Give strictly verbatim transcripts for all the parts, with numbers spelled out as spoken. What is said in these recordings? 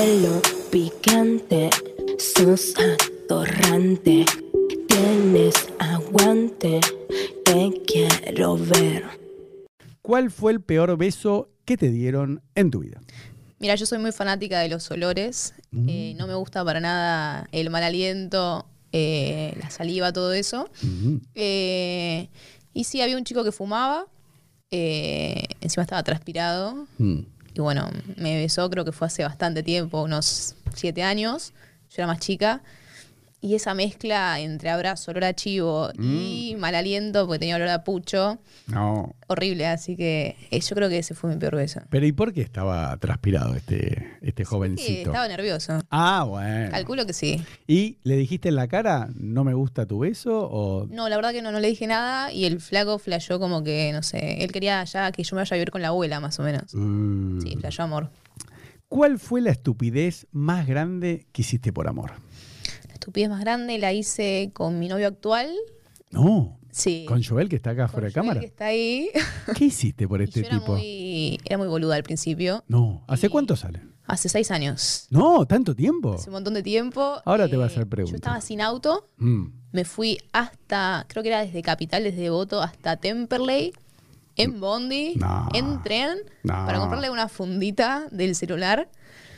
pelo picante, sos atorrante, tienes aguante, te quiero ver. ¿Cuál fue el peor beso que te dieron en tu vida? Mira, yo soy muy fanática de los olores. Mm. Eh, no me gusta para nada el mal aliento, eh, la saliva, todo eso. Mm. Eh, y sí, había un chico que fumaba. Eh, encima estaba transpirado. Mm. Y bueno, me besó, creo que fue hace bastante tiempo, unos siete años. Yo era más chica. Y esa mezcla entre abrazo, olor a chivo mm. y mal aliento, porque tenía olor a pucho. No. Horrible, así que eh, yo creo que ese fue mi peor beso. ¿Pero y por qué estaba transpirado este, este jovencito? Sí, estaba nervioso. Ah, bueno. Calculo que sí. ¿Y le dijiste en la cara, no me gusta tu beso? O... No, la verdad que no, no le dije nada. Y el flaco flasheó como que, no sé, él quería ya que yo me vaya a vivir con la abuela, más o menos. Mm. Sí, flasheó amor. ¿Cuál fue la estupidez más grande que hiciste por amor? Estupidez más grande la hice con mi novio actual. No. Sí. ¿Con Joel, que está acá con fuera de Joel, cámara? Que está ahí. ¿Qué hiciste por este yo era tipo? Muy, era muy boluda al principio. No. ¿Hace cuánto salen? Hace seis años. No, ¿tanto tiempo? Hace un montón de tiempo. Ahora eh, te voy a hacer preguntas. Yo estaba sin auto. Mm. Me fui hasta, creo que era desde Capital, desde Devoto, hasta Temperley. En bondi, no. en tren, no. para comprarle una fundita del celular.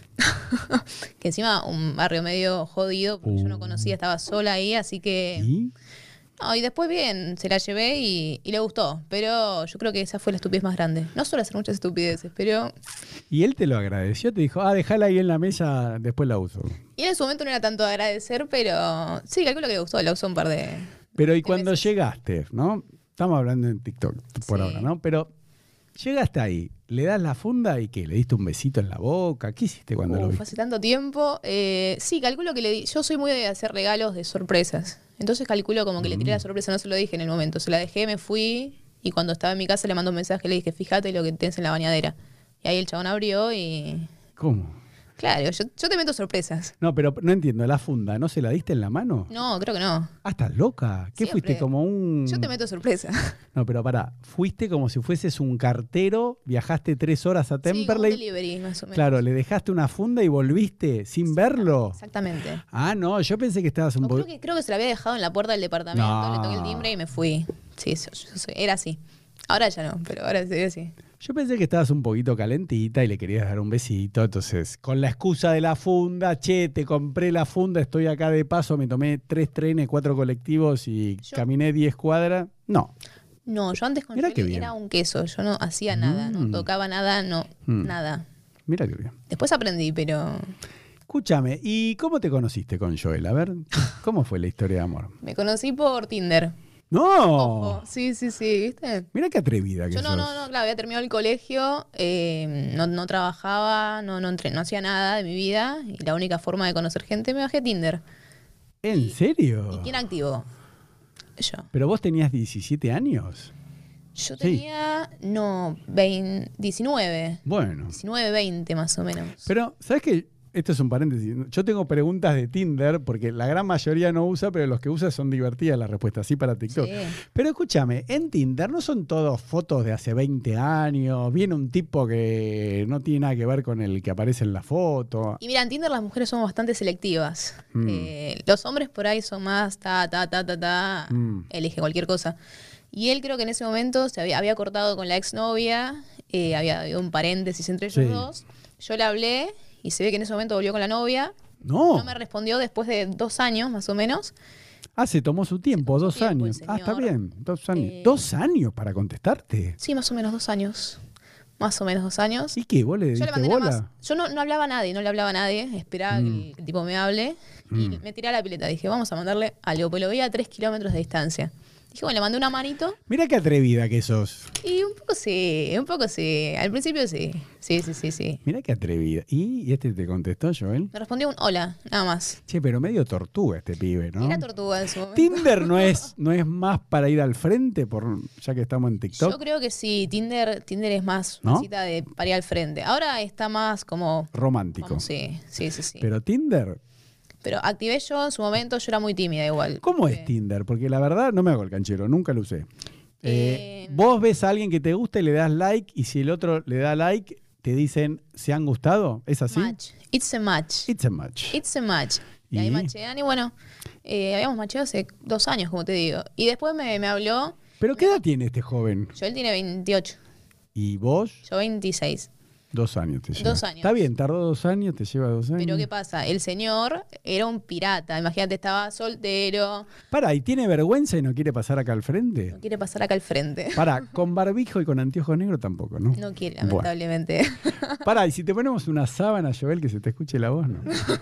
Que encima un barrio medio jodido, porque uh. yo no conocía, estaba sola ahí, así que... ¿Y? No, y después bien, se la llevé y, y le gustó, pero yo creo que esa fue la estupidez más grande. No suelo hacer muchas estupideces, pero... Y él te lo agradeció, te dijo, ah, déjala ahí en la mesa, después la uso. Y en ese momento no era tanto de agradecer, pero sí, calculo que le gustó, la usó un par de... Pero y de cuando meses. Llegaste, ¿no? Estamos hablando en TikTok por sí. ahora, ¿no? Pero llegaste ahí, le das la funda y ¿qué? ¿Le diste un besito en la boca? ¿Qué hiciste cuando Uf, lo viste? Hace tanto tiempo. Eh, sí, calculo que le di. Yo soy muy de hacer regalos de sorpresas. Entonces calculo como que mm. le tiré la sorpresa, no se lo dije en el momento. Se la dejé, me fui y cuando estaba en mi casa le mandé un mensaje, le dije, fíjate lo que tenés en la bañadera. Y ahí el chabón abrió y... ¿Cómo? Claro, yo, yo te meto sorpresas. No, pero no entiendo, la funda, ¿no se la diste en la mano? No, creo que no. Ah, ¿estás loca? ¿Qué Siempre. fuiste como un...? Yo te meto sorpresas. No, pero pará, fuiste como si fueses un cartero, viajaste tres horas a Temperley. Sí, como un delivery, más o menos. Claro, le dejaste una funda y volviste sin verlo. Exactamente. Ah, no, yo pensé que estabas un poco... Creo que, creo que se la había dejado en la puerta del departamento, no. le toqué el timbre y me fui. Sí, yo, yo soy, era así. Ahora ya no, pero ahora sí, así. Yo pensé que estabas un poquito calentita y le querías dar un besito, entonces con la excusa de la funda, che, te compré la funda, estoy acá de paso, me tomé tres trenes, cuatro colectivos y yo, caminé diez cuadras. No. No, yo antes con Joel era un queso, yo no hacía nada, mm. no tocaba nada, no, mm. nada. Mira qué bien. Después aprendí, pero... Escúchame, ¿y cómo te conociste con Joel? A ver, ¿cómo fue la historia de amor? Me conocí por Tinder. ¡No! Ojo. Sí, sí, sí, ¿viste? Mira qué atrevida que Yo no, sos. no, no, claro, había terminado el colegio, eh, no, no trabajaba, no, no, entre, no hacía nada de mi vida y la única forma de conocer gente me bajé a Tinder. ¿En y, serio? ¿Y quién activó? Yo. ¿Pero vos tenías diecisiete años? Yo sí. tenía, no, veinte, diecinueve. Bueno. diecinueve, veinte más o menos. Pero, ¿sabes qué? Esto es un paréntesis. Yo tengo preguntas de Tinder, porque la gran mayoría no usa, pero los que usan son divertidas las respuestas, así para TikTok. Sí. Pero escúchame, en Tinder no son todos fotos de hace veinte años, viene un tipo que no tiene nada que ver con el que aparece en la foto. Y mira, en Tinder las mujeres somos bastante selectivas. Mm. Eh, los hombres por ahí son más ta, ta, ta, ta, ta, mm. elige cualquier cosa. Y él creo que en ese momento se había, había cortado con la exnovia, eh, había habido un paréntesis entre ellos sí. dos. Yo le hablé... Y se ve que en ese momento volvió con la novia. No. No me respondió después de dos años, más o menos. Ah, se tomó su tiempo, tomó dos su tiempo, años. Ah, está bien, dos años. Eh, ¿Dos años para contestarte? Sí, más o menos dos años. Más o menos dos años. ¿Y qué? ¿Vos le diste Yo le bola? Más. Yo no, no hablaba a nadie, no le hablaba a nadie. Esperaba mm. que el tipo me hable. Mm. Y me tiré a la pileta. Dije, vamos a mandarle algo. Pero lo veía a tres kilómetros de distancia. Dije, bueno, le mandé una manito. Mira qué atrevida que sos. Y un poco sí, un poco sí. Al principio sí. Sí, sí, sí, sí. Mira qué atrevida. ¿Y, ¿Y este te contestó, Joel? Me respondió un hola, nada más. Che, pero medio tortuga este pibe, ¿no? Era tortuga en su momento. ¿Tinder no es, no es más para ir al frente, por ya que estamos en TikTok? Yo creo que sí. Tinder, Tinder es más una ¿no? cita de para ir al frente. Ahora está más como... romántico. Como, sí, sí, sí, sí. Pero Tinder... Pero activé yo en su momento, yo era muy tímida igual. ¿Cómo porque... es Tinder? Porque la verdad no me hago el canchero, nunca lo usé. Eh, eh, vos ves a alguien que te gusta y le das like, y si el otro le da like, te dicen, ¿se han gustado? ¿Es así? Match. It's a match. It's a match. It's a match. Y, ¿Y? ahí machean y bueno, eh, habíamos macheado hace dos años, como te digo. Y después me, me habló. ¿Pero qué edad tiene este joven? Yo él tiene veintiocho. ¿Y vos? Yo veintiséis. Dos años te lleva. Dos años. Está bien, tardó dos años, te lleva dos años. Pero ¿qué pasa? El señor era un pirata. Imagínate, estaba soltero. Para, ¿y tiene vergüenza y no quiere pasar acá al frente? No quiere pasar acá al frente. Para, con barbijo y con anteojos negros tampoco, ¿no? No quiere, lamentablemente. Bueno. Para, y si te ponemos una sábana, Joel, que se te escuche la voz, ¿no?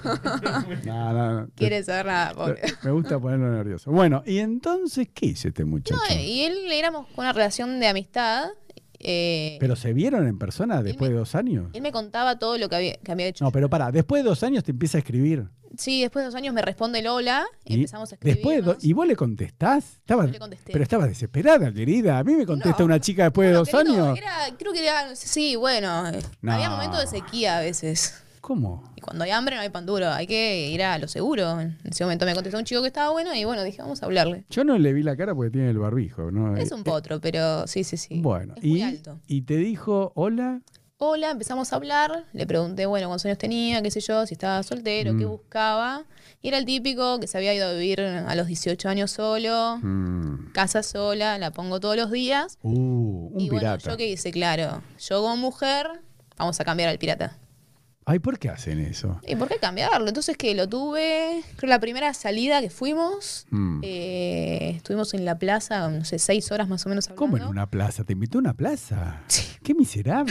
No, no, no. Quiere saber nada, pobre. Me gusta ponerlo nervioso. Bueno, ¿y entonces qué hizo este muchacho? No, y él éramos con una relación de amistad. Eh, ¿Pero se vieron en persona después me, de dos años? Él me contaba todo lo que había, que había hecho. No, pero para, después de dos años te empieza a escribir. Sí, después de dos años me responde el hola, y empezamos a escribir. Después de do- ¿Y vos le contestás? Estaba, Yo le contesté. Pero estabas desesperada, querida. A mí me contesta No. una chica después de No, dos querido, años. Era, creo que era, sí, bueno, eh, No. había momentos de sequía a veces. ¿Cómo? Y cuando hay hambre no hay pan duro, hay que ir a lo seguro. En ese momento me contestó un chico que estaba bueno y bueno, dije, vamos a hablarle. Yo no le vi la cara porque tiene el barbijo, ¿no? Es un potro, pero sí, sí, sí. Bueno, es muy y, alto. y te dijo, hola. Hola, empezamos a hablar, le pregunté, bueno, cuántos años tenía, qué sé yo, si estaba soltero, Mm. qué buscaba. Y era el típico que se había ido a vivir a los dieciocho años solo, Mm. casa sola, la pongo todos los días. Uh, un y bueno, pirata. yo qué hice, claro, yo como mujer, vamos a cambiar al pirata. Ay, ¿por qué hacen eso? ¿Y por qué cambiarlo? Entonces que lo tuve, creo la primera salida que fuimos, Mm. eh, estuvimos en la plaza, no sé, seis horas más o menos hablando. ¿Cómo en una plaza? ¿Te invitó a una plaza? ¡Qué miserable!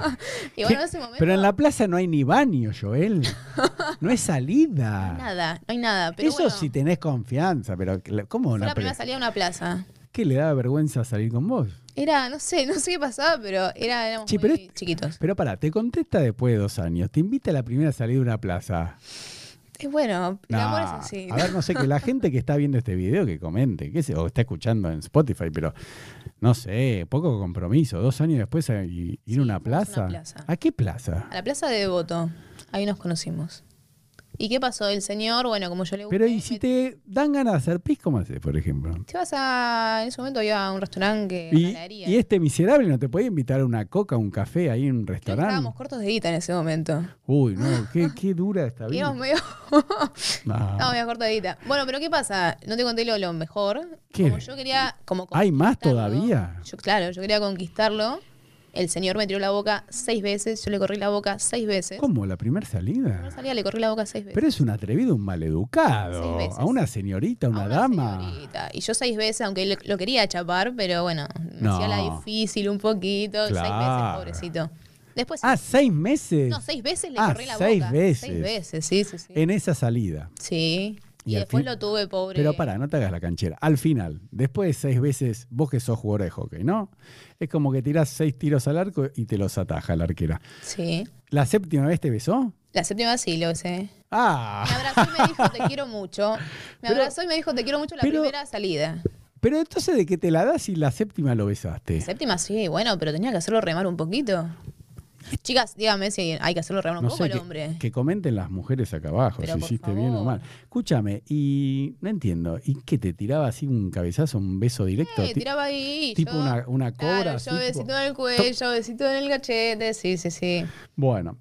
Y bueno, ¿Qué? en ese momento Pero en la plaza no hay ni baño, Joel. No es salida. no hay nada, no hay nada. Pero Eso bueno, si tenés confianza, pero ¿cómo fue una la primera pla- salida a una plaza. ¿Qué le daba vergüenza salir con vos? Era, no sé, no sé qué pasaba, pero era, éramos Che, muy pero es- chiquitos. Pero pará, te contesta después de dos años, te invita a la primera salida de una plaza. Es bueno, el No, amor es así. A ver, no sé, que la gente que está viendo este video que comente, qué sé, o está escuchando en Spotify, pero no sé, poco compromiso. Dos años después a ir Sí, a una fuimos a una plaza. plaza. ¿A qué plaza? A la plaza de Devoto, ahí nos conocimos. ¿Y qué pasó? El señor, bueno, como yo le gusté, Pero ¿y si me- te dan ganas de hacer pis, cómo haces, por ejemplo? te vas a... En ese momento había un restaurante que... Y, una heladería. y este miserable no te puede invitar a una coca, un café ahí en un Creo que restaurante. estábamos cortos de guita en ese momento. Uy, no, qué, qué dura esta Y vida. íbamos medio... No. Estábamos medio cortos de guita. Bueno, pero ¿qué pasa? No te conté lo, lo mejor. ¿Qué? Como yo quería... Como ¿Hay más conquistarlo. todavía? Yo, claro, yo quería conquistarlo. El señor me tiró la boca seis veces, yo le corrí la boca seis veces. ¿Cómo? ¿La primera No salida? salía, le corrí la boca seis veces. Pero es un atrevido, un maleducado. Seis veces. A una señorita, a A una, dama. señorita. Y yo seis veces, aunque él lo quería chapar, pero bueno, me No. hacía la difícil un poquito. Seis Claro. veces, pobrecito. Después, Ah, seis meses. no, seis veces le Ah, corrí la seis boca. veces. Seis veces, sí, sí, sí. En esa salida. Sí. Y Y, al después fin- lo tuve, pobre. Pero pará, no te hagas la canchera. Al final, después de seis veces, vos que sos jugador de hockey, ¿no? Es como que tirás seis tiros al arco y te los ataja la arquera. Sí. ¿La séptima vez te besó? La séptima sí lo sé. Ah. Me abrazó y me dijo te quiero mucho. Me Pero- abrazó y me dijo te quiero mucho la pero- primera salida. Pero entonces, ¿de qué te la das y la séptima lo besaste? La séptima sí, bueno, pero tenía que hacerlo remar un poquito. Chicas, dígame si hay que hacerlo remar un No poco sé, el que, hombre. que comenten las mujeres acá abajo Pero si por hiciste bien o favor. mal. Escúchame, y no entiendo, ¿y qué te tiraba así un cabezazo, un beso directo? Eh, Ti- tiraba ahí. tipo yo- una, una cobra. Claro, así, yo tipo- besito en el cuello, besito en el cachete, sí, sí, sí. Bueno,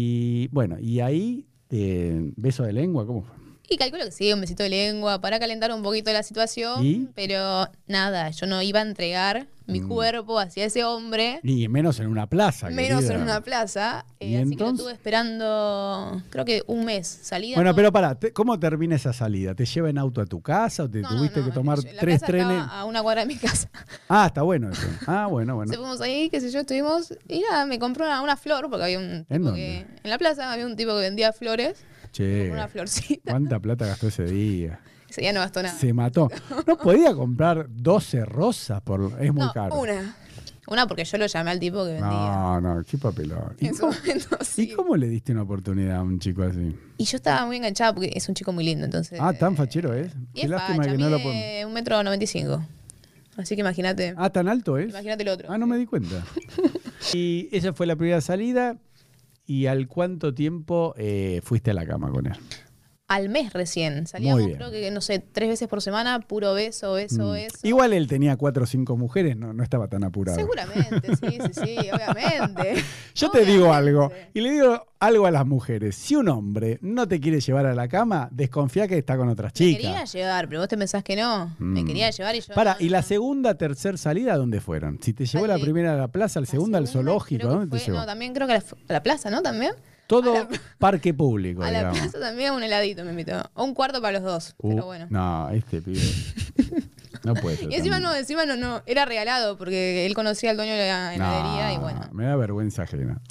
y bueno, y ahí, eh, beso de lengua, ¿cómo fue? Y calculo que sí, un besito de lengua para calentar un poquito la situación. ¿Y? Pero nada, yo no iba a entregar mi Mm. cuerpo hacia ese hombre, Y menos en una plaza. menos querida. en una plaza. ¿Y Eh, así que lo entonces? estuve esperando, creo que un mes. Salida. Bueno, todo- pero pará, te- ¿cómo termina esa salida? ¿Te lleva en auto a tu casa o te No, no, tuviste no, que tomar la tres casa trenes? estaba a una cuadra de mi casa. Ah, está bueno eso. Ah, bueno, bueno. Se fuimos ahí, qué sé yo, estuvimos. Y nada, me compró una, una flor, porque había un ¿En tipo dónde? que. En la plaza había un tipo que vendía flores. Me Che, compró una florcita. ¿cuánta plata gastó ese día? Ese día no gastó nada. Se mató. No podía comprar doce rosas, por es muy no, caro. una. Una porque yo lo llamé al tipo que vendía. No, no, qué papelón. ¿Y En su cómo, momento, y sí. cómo le diste una oportunidad a un chico así? Y yo estaba muy enganchada porque es un chico muy lindo, entonces. Ah, tan fachero es. Y Qué es lástima facha, que no lo mide podemos. un metro noventa y cinco. Así que imagínate. Ah, tan alto es. Imagínate el otro. Ah, no me di cuenta. Y esa fue la primera salida. ¿Y al cuánto tiempo eh, fuiste a la cama con él? al mes recién. Salíamos, Muy bien. creo que, no sé, tres veces por semana, puro beso, beso, Mm. beso. Igual él tenía cuatro o cinco mujeres, no, no estaba tan apurado. Seguramente, sí, sí, sí, obviamente. Yo te digo Obviamente. algo, y le digo algo a las mujeres. Si un hombre no te quiere llevar a la cama, desconfía que está con otras Me quería chicas. llevar, pero vos te pensás que no. Me Mm. quería llevar y yo. Para, no, ¿y la no. segunda, tercer salida dónde fueron? Si te llevó Al la de- primera a la plaza, la La segunda al segunda zoológico, creo ¿a que dónde te fue- llevó? No, también creo que a la, a la plaza, ¿no? También. Todo a la- parque público, A la digamos. plaza también un heladito me invitó. O un cuarto para los dos. Uh, pero bueno. No, este pibe. No puede ser. Y encima tan- no, encima no, no. Era regalado porque él conocía al dueño de la heladería No, y bueno. Me da vergüenza ajena.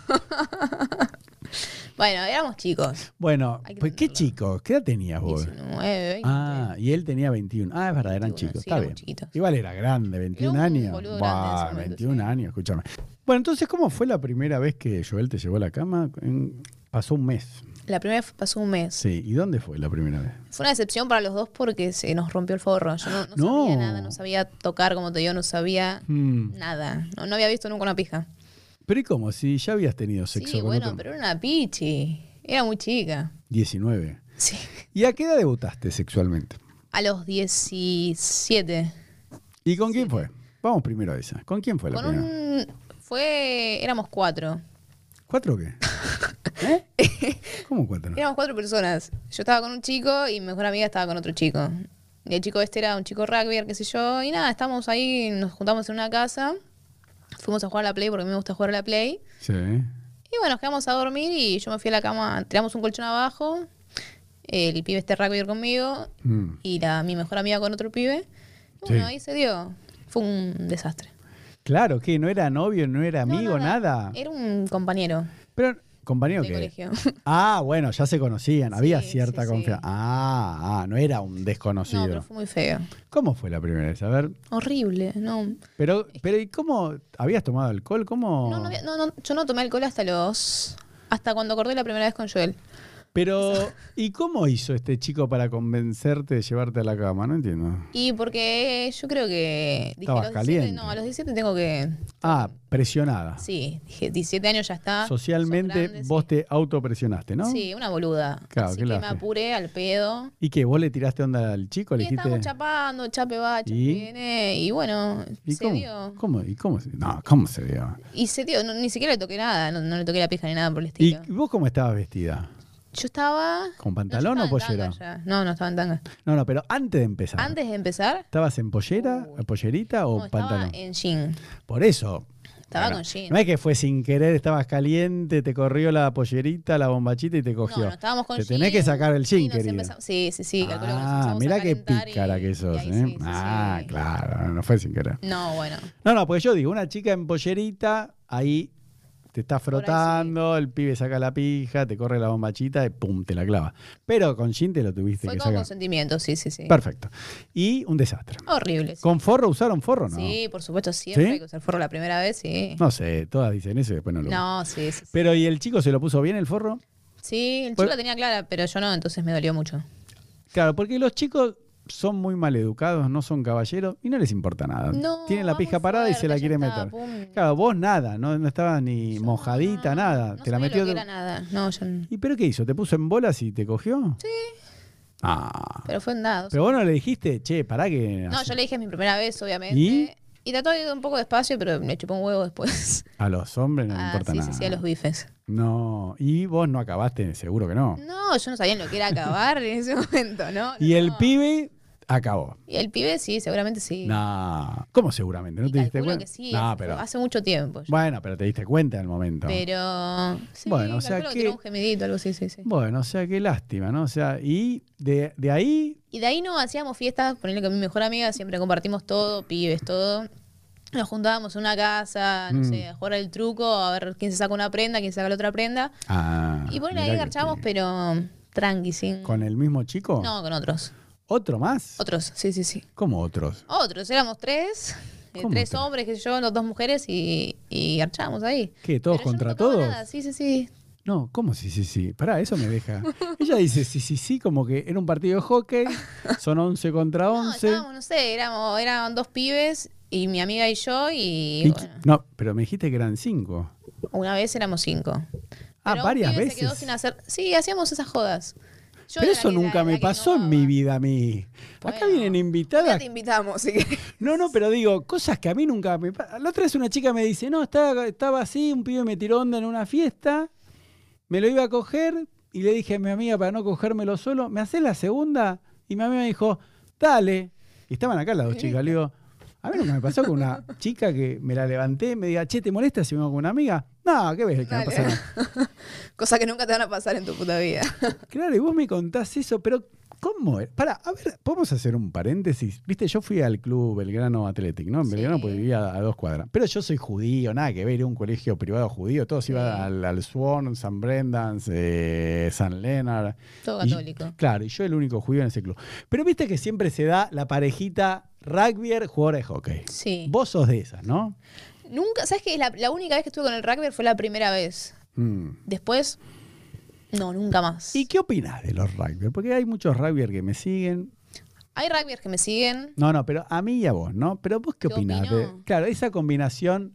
Bueno, éramos chicos. Bueno, Hay que pues qué entenderlo. chicos, ¿qué edad tenías vos? diecinueve, veinte. Ah, y él tenía veintiuno. Ah, es verdad, eran veintiuno, chicos. sí, Está éramos bien. chiquitos. Igual era grande, veintiún Era un años. boludo grande en ese Buah, momento, veintiún sí. años, escúchame. Bueno, entonces, ¿cómo fue la primera vez que Joel te llevó a la cama? En- Pasó un mes. La primera vez pasó un mes. Sí, ¿y dónde fue la primera vez? Fue una decepción para los dos porque se nos rompió el forro. Yo no, no No. sabía nada, no sabía tocar, como te digo, no sabía Hmm. nada. No, no había visto nunca una pija. Pero ¿y cómo? Si ya habías tenido sexo Sí, con bueno, otro. pero era una pichi. Era muy chica. diecinueve. Sí. ¿Y a qué edad debutaste sexualmente? A los diecisiete. ¿Y con quién fue? Vamos primero a esa. ¿Con quién fue la Con primera? un. Fue. Éramos cuatro. ¿Cuatro o qué? ¿Eh? ¿Cómo cuatro? Éramos cuatro personas. Yo estaba con un chico y mi mejor amiga estaba con otro chico. Y el chico este era un chico rugby, qué sé yo. Y nada, estábamos ahí, nos juntamos en una casa. Fuimos a jugar a la Play porque a mí me gusta jugar a la Play. Sí. Y bueno, nos quedamos a dormir y yo me fui a la cama, tiramos un colchón abajo. El pibe este rugby conmigo Mm. y la, mi mejor amiga con otro pibe. Y Sí. bueno, ahí se dio. Fue un desastre. Claro, que no era novio, no era No, amigo, nada. Era un compañero Pero, compañero de que. colegio. Ah, bueno, ya se conocían, había Sí, cierta sí, sí. confianza. Ah, ah, no era un No, desconocido. pero fue muy feo. ¿Cómo fue la primera vez? A ver. Horrible, no. Pero, pero ¿y cómo? ¿Habías tomado alcohol? ¿Cómo? No, no, había- no, no, yo no tomé alcohol hasta los. Hasta cuando acordé la primera vez con Joel. Pero, ¿y cómo hizo este chico para convencerte de llevarte a la cama? No entiendo. Y porque yo creo que. Dije, Estabas a los diecisiete, caliente. no, a los diecisiete tengo que. Ah, presionada. Sí, dije, diecisiete años ya está. Socialmente son grandes, vos sí. te autopresionaste, ¿no? Sí, una boluda. Claro, Así qué que me lástima. apuré al pedo. ¿Y qué? ¿Vos le tiraste onda al chico? ¿Le Y dijiste? estábamos chapando, chape va, chape ¿Y? viene. Y bueno, ¿Y se cómo? dio. ¿Cómo? ¿Y cómo se No, ¿cómo se dio? Y se dio, no, ni siquiera le toqué nada, no, no le toqué la pija ni nada por el ¿Y estilo. vos cómo estabas vestida? Yo estaba. ¿Con no, pantalón yo o estaba en pollera? tanga ya. No, no estaba en tanga. No, no, pero antes de empezar. Antes de empezar, ¿Estabas en pollera, Uy. pollerita o no, estaba pantalón? en jean. Por eso. Estaba Bueno, con jean. No es que fue sin querer, estabas caliente, te corrió la pollerita, la bombachita y te cogió. No, no, estábamos con Te jean. tenés que sacar el jean, y nos querida. empezamos- Sí, sí, sí. calculo que nos Ah, empezamos a mirá qué calentar pícara y- que y sos, ahí ¿eh? sí, sí, ah, sí. claro, no fue sin querer. No, bueno. No, no, porque yo digo, una chica en pollerita, ahí te está frotando, el pibe saca la pija, te corre la bombachita y pum, te la clava. Pero con jean te lo tuviste Fue que con sacar. consentimiento, sí, sí, sí. Perfecto. Y un desastre. Horrible. Sí. ¿Con forro usaron forro no? Sí, por supuesto, siempre ¿Sí? hay que usar forro la primera vez, sí. No sé, todas dicen eso y después no lo usan. No, sí, sí. Sí, Pero ¿y el chico se lo puso bien el forro? Sí, el chico Pues- la tenía clara, pero yo no, entonces me dolió mucho. Claro, porque los chicos son muy mal educados, no son caballeros y no les importa nada. No, Tienen la va pija muy parada y fuerte, se la ya quieren está, meter. pum. Claro, vos nada, no, no estabas ni Yo mojadita, no, nada. No te la sabía metió. lo que era nada. No, yo no. ¿Y pero qué hizo? ¿Te puso en bolas y te cogió? Sí. Ah. Pero fue en nada. o sea, Pero vos no le dijiste, che, pará que. No, yo le dije es mi primera vez, obviamente. ¿Y? Y trató de ir un poco despacio, pero me chupó un huevo después. A los hombres no les Ah, importa sí, nada. sí, sí, a los bifes. No. Y vos no acabaste, seguro que no. No, yo no sabía en lo que era acabar en ese momento, ¿no? Y el No. pibe acabó. Y el pibe sí, seguramente sí. No. ¿Cómo seguramente? ¿No Y te diste calculo cuenta? que sí, No, fue pero. hace mucho tiempo. ya. Bueno, pero te diste cuenta en el momento. Pero sí, Bueno, o sea calculo que- tiró un gemidito, algo así, sí, sí. Bueno, o sea, qué lástima, ¿no? O sea, y de, de ahí. Y de ahí no hacíamos fiestas, ponerle con mi mejor amiga, siempre compartimos todo, pibes, todo. Nos juntábamos en una casa, no Mm. sé, a jugar al truco, a ver quién se saca una prenda, quién saca la otra prenda. Ah, Y por ahí mirá que garchábamos, sí. pero tranqui, sin... ¿Con el mismo chico? No, con otros. ¿Otro más? Otros, sí, sí, sí. ¿Cómo otros? Otros, éramos tres, eh, ¿Cómo tres tres? hombres, que yo, dos mujeres, y, y garchábamos ahí. ¿Qué? ¿Todos Pero yo no contra tocaba todos? nada, Sí, sí, sí. No, ¿cómo sí, sí, sí? Pará, eso me deja. Ella dice sí, sí, sí, como que era un partido de hockey, son once contra No, once. estábamos, no sé, éramos, eran dos pibes y mi amiga y yo, y Y- bueno, No, pero me dijiste que eran cinco. una vez éramos cinco. Ah, Pero un varias pibe veces. Se quedó sin hacer... Sí, hacíamos esas jodas. Yo Pero era eso la que- nunca la me que pasó en innovaba. mi vida a mí. Acá Bueno, vienen Ya invitadas. te invitamos, así que... No, no, pero digo, cosas que a mí nunca me pasan. La otra vez una chica me dice, no, estaba, estaba así, un pibe me tiró onda en una fiesta, me lo iba a coger y le dije a mi amiga para no cogérmelo solo, ¿me haces la segunda? Y mi amiga me dijo, dale. Y estaban acá las dos chicas. Le digo, a mí nunca me pasó con una chica que me la levanté, me diga, che, ¿te molesta si vengo con una amiga? No, ¿qué ves? Que no Dale. pasa nada. Cosas que nunca te van a pasar en tu puta vida. Claro, y vos me contás eso, pero ¿cómo es? Pará, a ver, podemos hacer un paréntesis. Viste, yo fui al club Belgrano Athletic, ¿no? En Sí. Belgrano pues vivía a dos cuadras. Pero yo soy judío, nada que ver, era un colegio privado judío. Todos Sí. iban al, al Swan, San Brendan's, eh, San Leonard. Todo Y- católico. claro, y yo el único judío en ese club. Pero viste que siempre se da la parejita rugbyer, jugadora de hockey. Sí. Vos sos de esas, ¿no? Nunca, ¿sabes qué? La, la única vez que estuve con el rugby fue la primera vez. Mm. Después, no, nunca más. ¿Y qué opinás de los rugby? Porque hay muchos rugbyers que me siguen. Hay rugbyers que me siguen. No, no, pero a mí y a vos, ¿no? Pero vos qué ¿Qué opinás? opino? de- claro, esa combinación.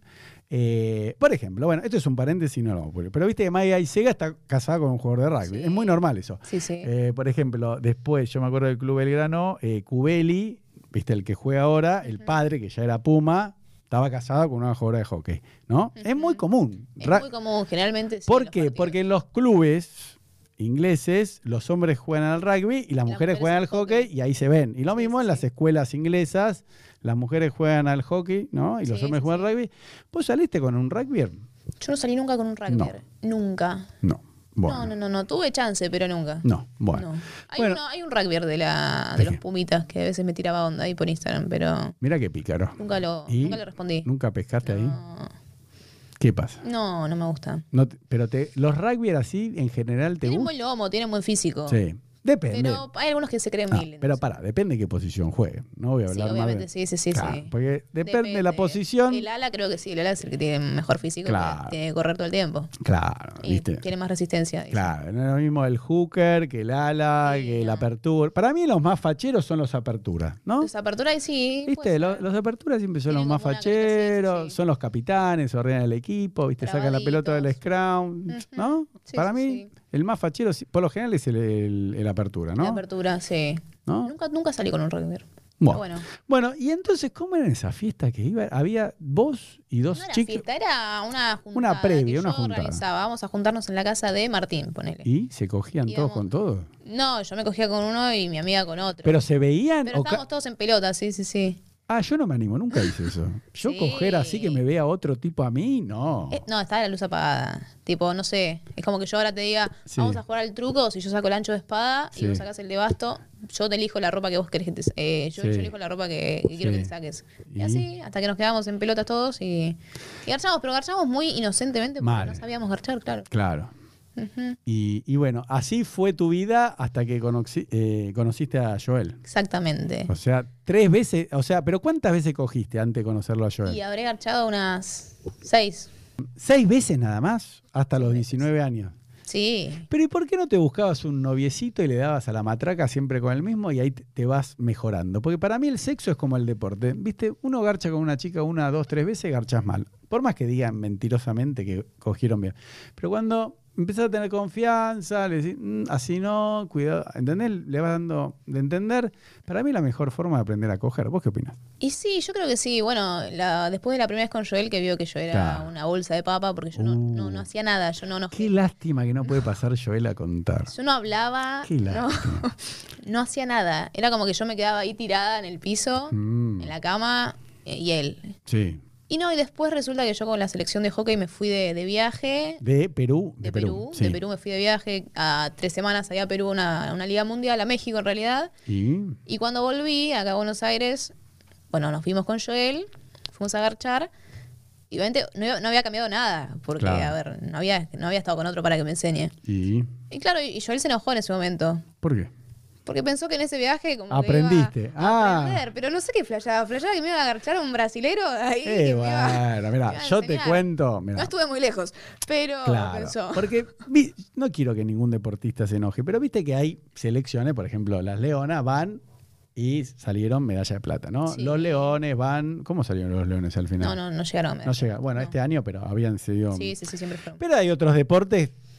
eh, por ejemplo, bueno, esto es un paréntesis, no lo vamos a poner, pero viste que Maya Isega está casada con un jugador de rugby. Sí. Es muy normal eso. Sí, sí. Eh, por ejemplo, después, yo me acuerdo del Club Belgrano, eh, Cubeli, viste el que juega ahora, el padre, que ya era Puma, estaba casado con una jugadora de hockey, ¿no? Es muy común. Es Ra- muy común, generalmente. Sí, ¿Por los qué? partidos. Porque en los clubes ingleses los hombres juegan al rugby y las las mujeres mujeres juegan al al hockey, hockey. y ahí se ven. Y lo Sí, mismo sí, en las sí. escuelas inglesas, las mujeres juegan al hockey, ¿no? Y los Sí, hombres sí, juegan al sí. rugby. ¿Vos saliste con un rugby? Yo no salí nunca con un rugbyer. Nunca. No. Bueno. No, no, no, no. Tuve chance, pero nunca. No, bueno. No. Hay, Bueno. uno, hay un rugbyer de, la, ¿De de los qué? Pumitas que a veces me tiraba onda ahí por Instagram, pero Mira qué pícaro. nunca, lo, ¿Y? nunca le respondí. ¿Nunca pescaste ahí? No, ¿Qué pasa? no, no me gusta. No te- pero te, los rugby así en general te Tienen gustan. buen lomo, tienen buen físico. Sí. Depende. Pero hay algunos que se creen Ah, mil. pero entonces. para, depende de qué posición jueguen. No voy a Sí, hablar más obviamente, de- sí, sí, sí, Claro, sí. porque depende, de la posición. El ala creo que sí, el ala es el que tiene mejor físico, Claro. porque tiene que correr todo el tiempo. Claro, Y ¿viste? tiene más resistencia. dice. Claro, no es lo mismo el hooker que el ala, Sí, que el no. apertura. Para mí los más facheros son los aperturas, ¿no? Los aperturas ahí sí. ¿Viste? puede Los, ser. los aperturas siempre son Tienen los más como una carita, sí, sí, facheros, sí. son los capitanes, ordenan el equipo, ¿viste? Sacan la pelota del Trabaditos. scrum, ¿no? Sí, Para sí, mí, sí. el más fachero, sí, por lo general, es el, el- el apertura, ¿no? La apertura, sí. ¿No? Nunca, nunca salí con un rugby. Bueno. Bueno, Bueno, y entonces, ¿cómo era esa fiesta que iba? Había vos y dos no era chicos. fiesta, era una juntada. Una previa, que una yo juntada. organizaba. Vamos a juntarnos en la casa de Martín, ponele. ¿Y se cogían todos Íbamos- con todos? No, yo me cogía con uno y mi amiga con otro. ¿Pero se veían? Pero o ca- estábamos todos en pelota, sí, sí, sí. Ah, yo no me animo, nunca hice eso. Yo Sí. coger así que me vea otro tipo a mí, no. Eh, no, estaba la luz apagada. Tipo, no sé. Es como que yo ahora te diga, Sí. vamos a jugar al truco. Si yo saco el ancho de espada Sí. y vos sacás el de basto, yo te elijo la ropa que vos querés que te eh, yo, Sí. yo elijo la ropa que, que quiero Sí. que te saques. Y, ¿Y? así, hasta que nos quedamos en pelotas todos y, y garchamos, pero garchamos muy inocentemente porque Mal. no sabíamos garchar, claro. Claro. Ujú. Y, y bueno, así fue tu vida hasta que conocí- eh, conociste a Joel. Exactamente. O sea, tres veces, o sea, pero ¿cuántas veces cogiste antes de conocerlo a Joel? Y habré garchado unas seis. Seis veces nada más, hasta los Seis diecinueve años. Sí. Pero ¿y por qué no te buscabas un noviecito y le dabas a la matraca siempre con el mismo y ahí te te vas mejorando? Porque para mí el sexo es como el deporte. ¿Viste? Uno garcha con una chica una, dos, tres veces, garchas mal. Por más que digan mentirosamente que cogieron bien. Pero cuando empezás a tener confianza, le decís, "Mm, así no, cuidado", ¿entendés? Le vas dando de entender. Para mí la mejor forma de aprender a coger. ¿Vos qué opinas? Y sí, yo creo que sí. Bueno, la, después de la primera vez con Joel, que vio que yo era Claro. una bolsa de papa, porque yo no, Uh. no, no hacía nada, yo no, no, Qué lástima que no puede pasar Joel a contar. yo no hablaba, Qué no, lástima. no hacía nada. Era como que yo me quedaba ahí tirada en el piso, Mm, en la cama, eh, y él. sí. Y no, y después resulta que yo con la selección de hockey me fui de, de viaje. De Perú. De Perú, sí. de Perú me fui de viaje a tres semanas allá a Perú, una, una liga mundial, a México en realidad. Y Y cuando volví acá a Buenos Aires, bueno, nos fuimos con Joel, fuimos a garchar. Y obviamente no, iba- no había cambiado nada, porque, Claro. a ver, no había, no había estado con otro para que me enseñe. ¿Y Y claro, y Joel se enojó en ese momento. por qué? Porque pensó que en ese viaje como que Aprendiste. iba Ah. a aprender, pero no sé qué flasheaba. Flasheaba que me iba a agarchar a un brasilero ahí. Eh, que me iba- bueno, me mira, iba a yo te enseñar. cuento. Mirá, No estuve muy lejos, pero claro, pensó. porque vi- no quiero que ningún deportista se enoje, pero viste que hay selecciones, por ejemplo, las Leonas van y salieron medalla de plata, ¿no? Sí. Los Leones van, ¿cómo salieron los Leones al final? No, no, no llegaron a No llega. Bueno, no. este año, pero habían sido. Sí, sí, sí, siempre fueron. Pero hay otros deportes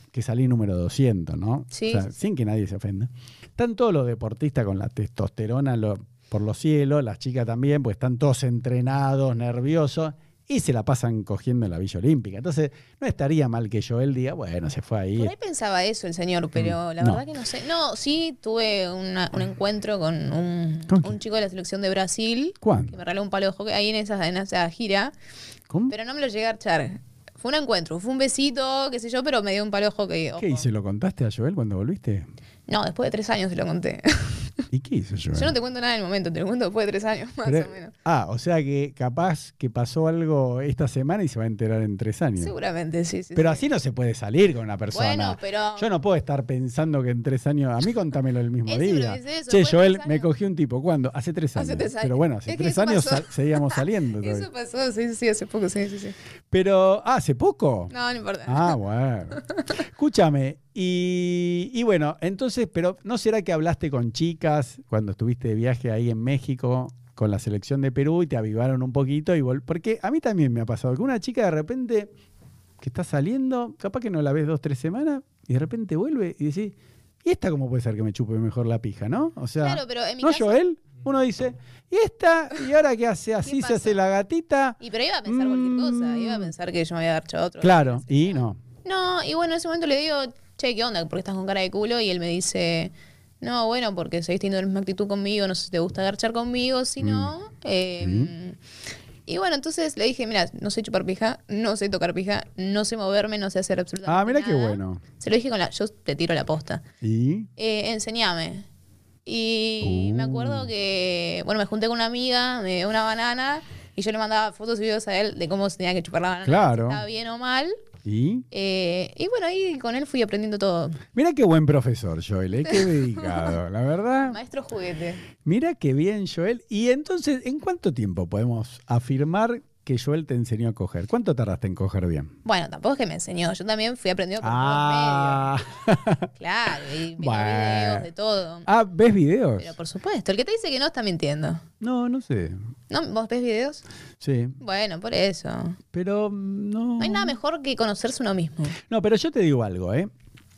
que salí número doscientos, ¿no? Sí, o sea, sí, sin que nadie se ofenda. Están todos los deportistas con la testosterona lo- por los cielos, las chicas también, pues están todos entrenados, nerviosos, y se la pasan cogiendo en la Villa Olímpica. Entonces, no estaría mal que Joel diga, bueno, se fue ahí. Por ahí pensaba eso el señor, pero la no. verdad que no sé. No, sí tuve una- un encuentro con un, ¿Con quién? un chico de la selección de Brasil. ¿Cuándo? Que me regaló un palo de hockey ahí en esa, en esa gira. ¿Cómo? Pero no me lo llegué a echar. Fue un encuentro, fue un besito, qué sé yo, pero me dio un palo de hockey. ojo. ¿Qué hice? ¿Lo contaste a Joel cuando volviste? No, después de tres años se lo conté. ¿Y qué hizo Joel? Yo no te cuento nada en el momento, te lo cuento después de tres años, más Pero- o menos. Ah, o sea que capaz que pasó algo esta semana y se va a enterar en tres años. Seguramente, sí, sí. Pero sí. así no se puede salir con una persona. Bueno, pero- Yo no puedo estar pensando que en tres años. A mí contámelo el mismo Él siempre día. dice eso, Che, después de Joel, tres me años. cogí un tipo. ¿Cuándo? Hace tres años. Hace tres años. Pero bueno, hace Es que tres eso años pasó. sa- seguíamos saliendo. todavía. Eso pasó, sí, sí, hace poco, sí, sí, sí. Pero, ah, ¿hace poco? No, no importa. Ah, bueno. Escúchame. Y, y bueno, entonces, pero ¿no será que hablaste con chicas cuando estuviste de viaje ahí en México con la selección de Perú y te avivaron un poquito? y vol- Porque a mí también me ha pasado que una chica de repente que está saliendo, capaz que no la ves dos, tres semanas, y de repente vuelve y decís, ¿y esta cómo puede ser que me chupe mejor la pija, no? O sea, Claro, pero en mi ¿no, caso- Joel? Uno dice, ¿y esta? ¿Y ahora qué hace? Así se pasa? hace la gatita. Y pero iba a pensar cualquier cosa, Mm. iba a pensar que yo me había agarchado a otro. Claro, y no. No, y bueno, en ese momento le digo, che, ¿qué onda? Porque estás con cara de culo. Y él me dice, no, bueno, porque seguís teniendo la misma actitud conmigo, no sé si te gusta agarchar conmigo, si no. eh, Y bueno, entonces le dije, mira, no sé chupar pija, no sé tocar pija, no sé moverme, no sé hacer absolutamente Ah, mira qué nada. bueno. Se lo dije con la, yo te tiro la posta. ¿Y? Eh, enseñame. Y Uh. me acuerdo que, bueno, me junté con una amiga, me dio una banana, y yo le mandaba fotos y videos a él de cómo se tenía que chupar la banana, Claro. si estaba bien o mal. ¿Y? Eh, y bueno, ahí con él fui aprendiendo todo. Mira qué buen profesor, Joel, ¿eh? Qué dedicado, la verdad. Maestro juguete. Mira qué bien, Joel. Y entonces, ¿en cuánto tiempo podemos afirmar que Joel te enseñó a coger? ¿Cuánto tardaste en coger bien? Bueno, tampoco es que me enseñó, yo también fui aprendiendo por Ah, todos medios. Claro, y viendo Bueno. videos de todo. ah, ¿ves videos? Pero por supuesto, el que te dice que no está mintiendo. No, no sé. ¿No? ¿Vos ves videos? Sí, Bueno, por eso. pero mm, no. No hay nada mejor que conocerse uno mismo. No, pero yo te digo algo, ¿eh?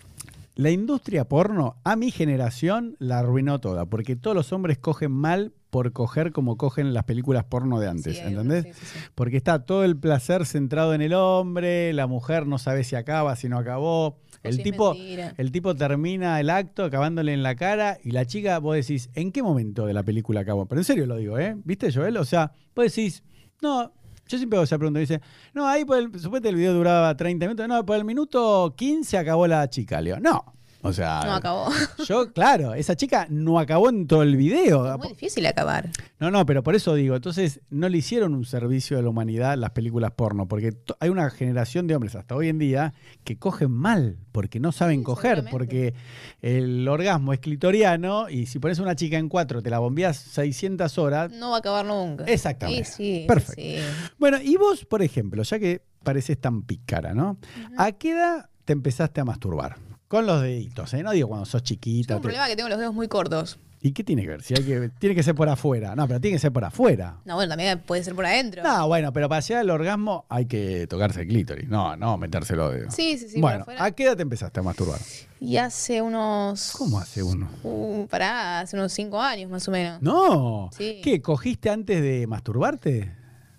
La industria porno, a mi generación, la arruinó toda, porque todos los hombres cogen mal por coger como cogen las películas porno de antes, Sí, hay uno, ¿entendés? sí, sí, sí. Porque está todo el placer centrado en el hombre, la mujer no sabe si acaba, si no acabó. El si es tipo, mentira. el tipo termina el acto acabándole en la cara y la chica, vos decís, ¿en qué momento de la película acabó? Pero en serio lo digo, ¿eh? ¿Viste, Joel? O sea, vos decís, no, yo siempre hago esa pregunta, dice, no, ahí por el, supuestamente el video duraba treinta minutos, no, por el minuto quince acabó la chica, Leo. No, o sea, No acabó. yo, claro, esa chica no acabó en todo el video. Es muy difícil acabar. No, no, pero por eso digo, entonces no le hicieron un servicio a la humanidad las películas porno, porque to- hay una generación de hombres hasta hoy en día que cogen mal, porque no saben Sí, coger, seguramente. porque el orgasmo es clitoriano y si pones una chica en cuatro, te la bombeás seiscientas horas. No va a acabar nunca. Exactamente. Sí, sí, Perfecto. sí. Bueno, y vos, por ejemplo, ya que pareces tan pícara, ¿no? ¿A qué edad te empezaste a masturbar? Con los deditos, ¿eh? No digo cuando sos chiquita. Tengo un te- problema que tengo los dedos muy cortos. ¿Y qué tiene que ver? Si hay que, tiene que ser por afuera. No, pero tiene que ser por afuera. No, bueno, también puede ser por adentro. No, bueno, pero para llegar al orgasmo hay que tocarse el clítoris. No, no, meterse los dedos. Sí, sí, sí, Bueno, por afuera. ¿a qué edad te empezaste a masturbar? Y hace unos... ¿Cómo hace uno? Uh, pará, hace unos cinco años más o menos. No. Sí. ¿Qué? ¿Cogiste antes de masturbarte?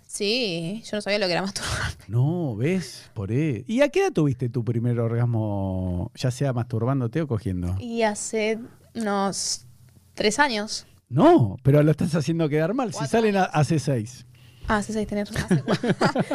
Sí, yo no sabía lo que era masturbar. No, ¿ves? Por ahí. ¿Y a qué edad tuviste tu primer orgasmo, ya sea masturbándote o cogiendo? Y hace unos tres años. No, pero lo estás haciendo quedar mal. Si Cuatro salen a- años. hace seis. Ah, hace seis tenés razón. Hace cuatro,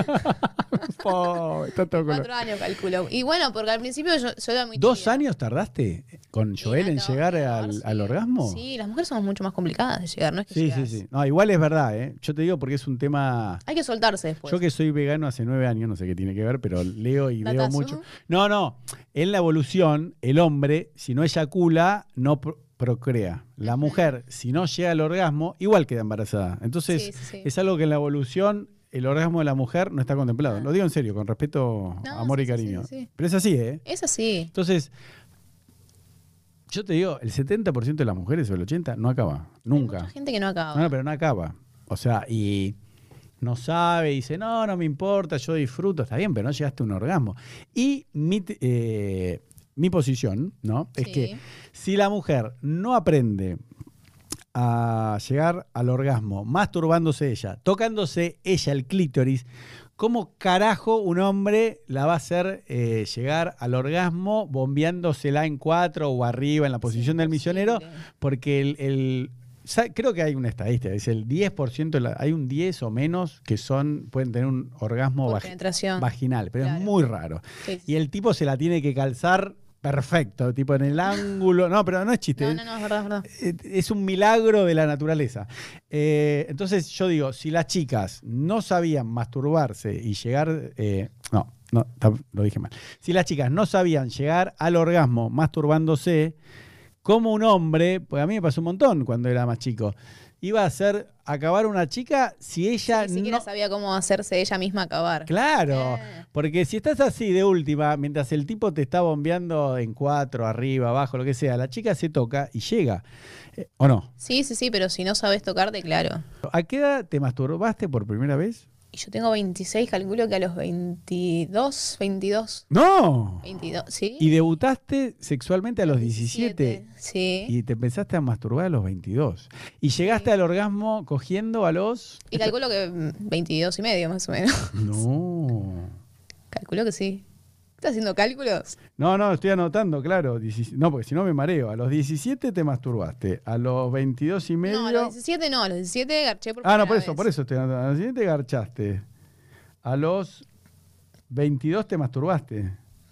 Po, está todo color. cuatro años calculo. Y bueno, porque al principio yo, yo era muy ¿Dos tímida. años tardaste con Joel Y en acabo llegar de al, acabar, al sí. orgasmo? Sí, las mujeres somos mucho más complicadas de llegar, no es que Sí, sí, llegás. sí. No, igual es verdad, ¿eh? Yo te digo porque es un tema... Hay que soltarse después. Yo que soy vegano hace nueve años, no sé qué tiene que ver, pero leo y veo ¿Datazo? mucho. No, no. En la evolución, el hombre, si no eyacula, no pro- procrea. La mujer, si no llega al orgasmo, igual queda embarazada. Entonces, Sí, sí, sí. es algo que en la evolución, el orgasmo de la mujer no está contemplado. Ah. Lo digo en serio, con respeto, No, amor sí, y sí, cariño. sí, sí. Pero es así, ¿eh? Es así. Entonces, yo te digo, el setenta por ciento de las mujeres o el ochenta por ciento no acaba. Hay Nunca. mucha gente que no acaba. No, no, pero no acaba. O sea, y no sabe, dice, no, no me importa, yo disfruto, está bien, pero no llegaste a un orgasmo. Y mi, eh, mi posición, ¿no? Es Sí. que si la mujer no aprende a llegar al orgasmo masturbándose ella, tocándose ella el clítoris, ¿cómo carajo un hombre la va a hacer eh, llegar al orgasmo bombeándosela en cuatro o arriba en la posición Sí, del misionero? imposible. Porque el, el- sa- creo que hay una estadística, es el diez por ciento, de la- hay un diez o menos que son pueden tener un orgasmo Por vagi- penetración. vaginal, pero Claro. es muy raro. Sí, sí. Y el tipo se la tiene que calzar perfecto, tipo en el ángulo. No, pero no es chiste. No, no, no, es verdad, es verdad. Eh, Es un milagro de la naturaleza. Eh, entonces yo digo, si las chicas no sabían masturbarse y llegar... eh, no, no, ta- lo dije mal. Si las chicas no sabían llegar al orgasmo masturbándose, como un hombre, pues a mí me pasó un montón cuando era más chico, iba a hacer acabar una chica si ella Ni siquiera no... sabía cómo hacerse ella misma acabar. Claro, Eh. porque si estás así de última, mientras el tipo te está bombeando en cuatro, arriba, abajo, lo que sea, la chica se toca y llega. Eh, ¿O no? Sí, sí, sí, pero si no sabes tocarte, claro. ¿A qué edad te masturbaste por primera vez? Y yo tengo veintiséis, calculo que a los veintidós, veintidós. ¡No! veintidós, ¿sí? Y debutaste sexualmente a los diecisiete. Sí. Y te empezaste a masturbar a los veintidós. Y llegaste al orgasmo cogiendo a los... Y calculo que mm, veintidós y medio, más o menos. No. Calculo que sí. ¿Estás haciendo cálculos? No, no, estoy anotando, claro. diecisiete No, porque si no me mareo. A los diecisiete te masturbaste. A los veintidós y medio... No, a los diecisiete no, a los diecisiete garché por Ah, no, primera por eso, vez. por eso estoy anotando. A los diecisiete garchaste. A los veintidós te masturbaste.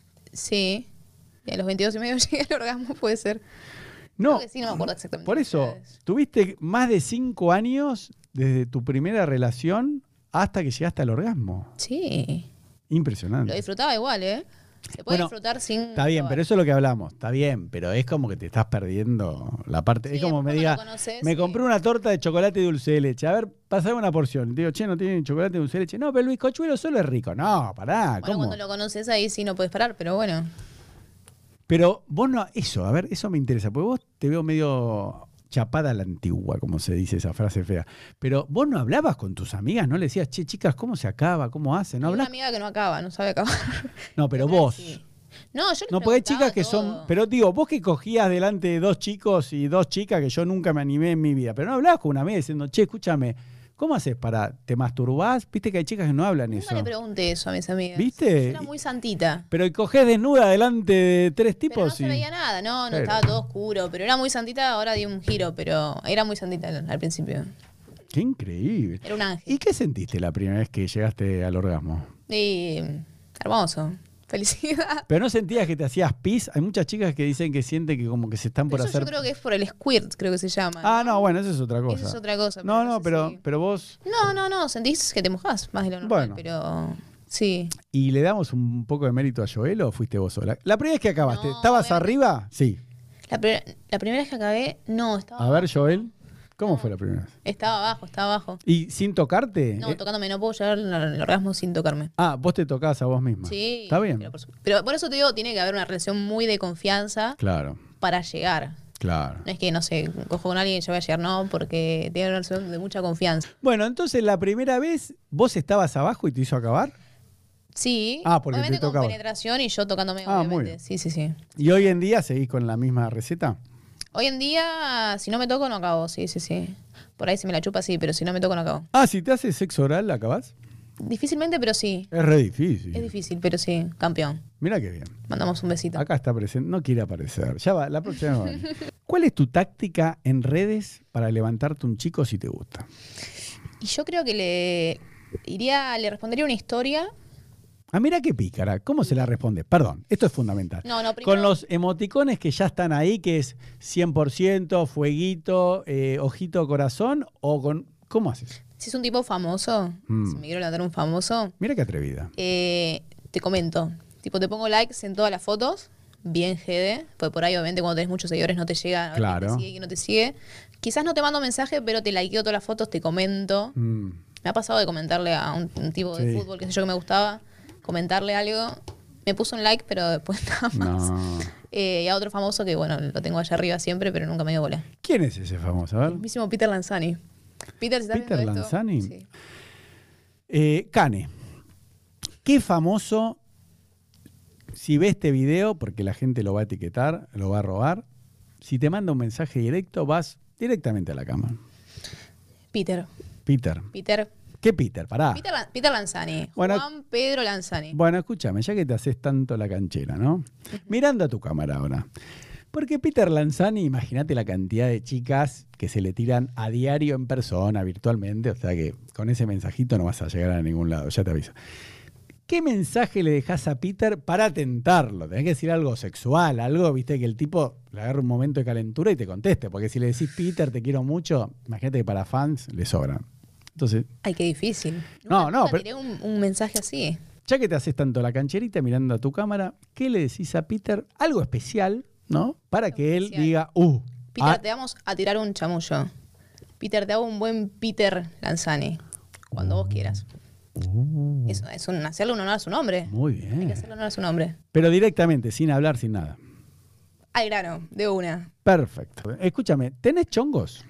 Sí. Y a los veintidós y medio llegué al orgasmo, puede ser. No, Creo que sí, no me acuerdo exactamente. por eso, Ustedes. tuviste más de cinco años desde tu primera relación hasta que llegaste al orgasmo. Sí. Impresionante. Lo disfrutaba igual, ¿eh? Se puede Bueno, disfrutar sin... Está bien, probar. pero eso es lo que hablamos. Está bien, pero es como que te estás perdiendo la parte. Sí, es como después me cuando diga, lo conoces, me sí. compré una torta de chocolate y dulce de leche. A ver, pasame una porción. Y te digo, che, no tiene chocolate y dulce de leche. No, pero el bizcochuelo solo es rico. No, pará, Bueno, ¿cómo? cuando lo conoces ahí sí no puedes parar, pero bueno. Pero vos no, eso, a ver, eso me interesa, porque vos te veo medio chapada a la antigua, como se dice esa frase fea. Pero vos no hablabas con tus amigas, no le decías, che, chicas, ¿cómo se acaba? ¿Cómo hacen? ¿No Hay una hablas? amiga que no acaba, no sabe acabar. No, pero Otra vos. sí. No, yo les No, porque hay preguntaba chicas que son. todo. Pero digo, vos que cogías delante de dos chicos y dos chicas que yo nunca me animé en mi vida, pero no hablabas con una amiga diciendo, che, escúchame, ¿cómo haces para. ¿Te masturbás? Viste que hay chicas que no hablan Nunca eso. le pregunté eso a mis amigas. ¿Viste? Yo era muy santita. Pero y cogés desnuda delante de tres Pero no tipos se y. veía nada, no, no Pero- estaba todo oscuro. Pero era muy santita, ahora di un giro, pero era muy santita al, al principio. Qué increíble. Era un ángel. ¿Y qué sentiste la primera vez que llegaste al orgasmo? Y hermoso. Felicidad. Pero no sentías que te hacías pis. Hay muchas chicas que dicen que sienten que como que se están por Pero eso hacer. yo creo que es por el squirt, creo que se llama. Ah, no, bueno, eso es otra cosa. Eso es otra cosa. No, pero no, sé pero, si- pero vos. No, no, no, sentís que te mojás más de lo normal, Bueno. pero sí. ¿Y le damos un poco de mérito a Joel o fuiste vos sola? La primera vez que acabaste, No, ¿estabas obviamente. arriba? Sí. La, pri- la primera vez que acabé, no, estaba A ver, Joel, ¿cómo fue la primera vez? Estaba abajo, estaba abajo. ¿Y sin tocarte? No, Eh, tocándome, no puedo llegar al al orgasmo sin tocarme. ah, vos te tocabas a vos misma. Sí. Está bien. Pero por, su- pero por eso te digo, tiene que haber una relación muy de confianza Claro, para llegar. claro. No es que, no sé, cojo con alguien y yo voy a llegar, no, porque tiene una relación de mucha confianza. Bueno, entonces la primera vez, ¿vos estabas abajo y te hizo acabar? Sí, Ah, porque obviamente te con tocaba. penetración y yo tocándome, Ah, muy obviamente. bien. Sí, sí, sí. ¿Y hoy en día seguís con la misma receta? Hoy en día, si no me toco, no acabo. Sí, sí, sí. Por ahí si me la chupa, sí, pero si no me toco, no acabo. Ah, si te haces sexo oral, ¿acabás? Difícilmente, pero sí. Es re difícil. Es difícil, pero sí. Campeón. Mira qué bien. Mandamos un besito. Acá está presente, no quiere aparecer. Ya va, la próxima va. ¿Cuál es tu táctica en redes para levantarte un chico si te gusta? Y yo creo que le iría, le respondería una historia. Ah, mira qué pícara. ¿Cómo se la responde? Perdón, esto es fundamental. No, no, primero- Con los emoticones que ya están ahí, que es cien por ciento, fueguito, eh, ojito, corazón, o con... ¿Cómo haces? Si es un tipo famoso, Mm. si me quiero levantar un famoso, Mira qué atrevida. eh, te comento. Tipo, te pongo likes en todas las fotos. Bien G D. Pues por ahí, obviamente, cuando tenés muchos seguidores no te llega a ver Claro. quién te sigue y quién no te sigue. Quizás no te mando mensaje, pero te likeo todas las fotos, te comento. Mm. Me ha pasado de comentarle a un, un tipo de Sí. fútbol, que sé yo, que me gustaba, comentarle algo. Me puso un like, pero después nada más. No. Eh, y a otro famoso que, bueno, lo tengo allá arriba siempre, pero nunca me dio bola. ¿Quién es ese famoso? A ver. El mismísimo Peter Lanzani. Peter, si estás ¿Peter viendo esto, Lanzani? sí. Eh, Cane, ¿qué famoso, si ve este video, porque la gente lo va a etiquetar, lo va a robar, si te manda un mensaje directo, vas directamente a la cama? Peter. Peter. Peter. ¿Qué Peter? Pará. Peter, Peter Lanzani. Bueno, Juan Pedro Lanzani. Bueno, escúchame, ya que te haces tanto la canchera, ¿no? Uh-huh. Mirando a tu cámara ahora. Porque Peter Lanzani, imagínate la cantidad de chicas que se le tiran a diario en persona, virtualmente, o sea que con ese mensajito no vas a llegar a ningún lado, ya te aviso. ¿Qué mensaje le dejás a Peter para tentarlo? Tenés que decir algo sexual, algo, viste, que el tipo le agarre un momento de calentura y te conteste, porque si le decís Peter, te quiero mucho, imagínate que para fans le sobran. Entonces, ay, qué difícil. No, no, pero tiré un, un mensaje así. Ya que te haces tanto la cancherita mirando a tu cámara, ¿qué le decís a Peter? Algo especial, ¿no? Para Algo que especial. él diga, uh. Peter, ah, te vamos a tirar un chamullo. Peter, te hago un buen Peter Lanzani. Cuando vos quieras. uh, Eso es un, hacerle un honor a su nombre. Muy Hay que bien. hacerle honor a su nombre. Pero directamente, sin hablar, sin nada. Al grano, de una. Perfecto. Escúchame, ¿tenés chongos?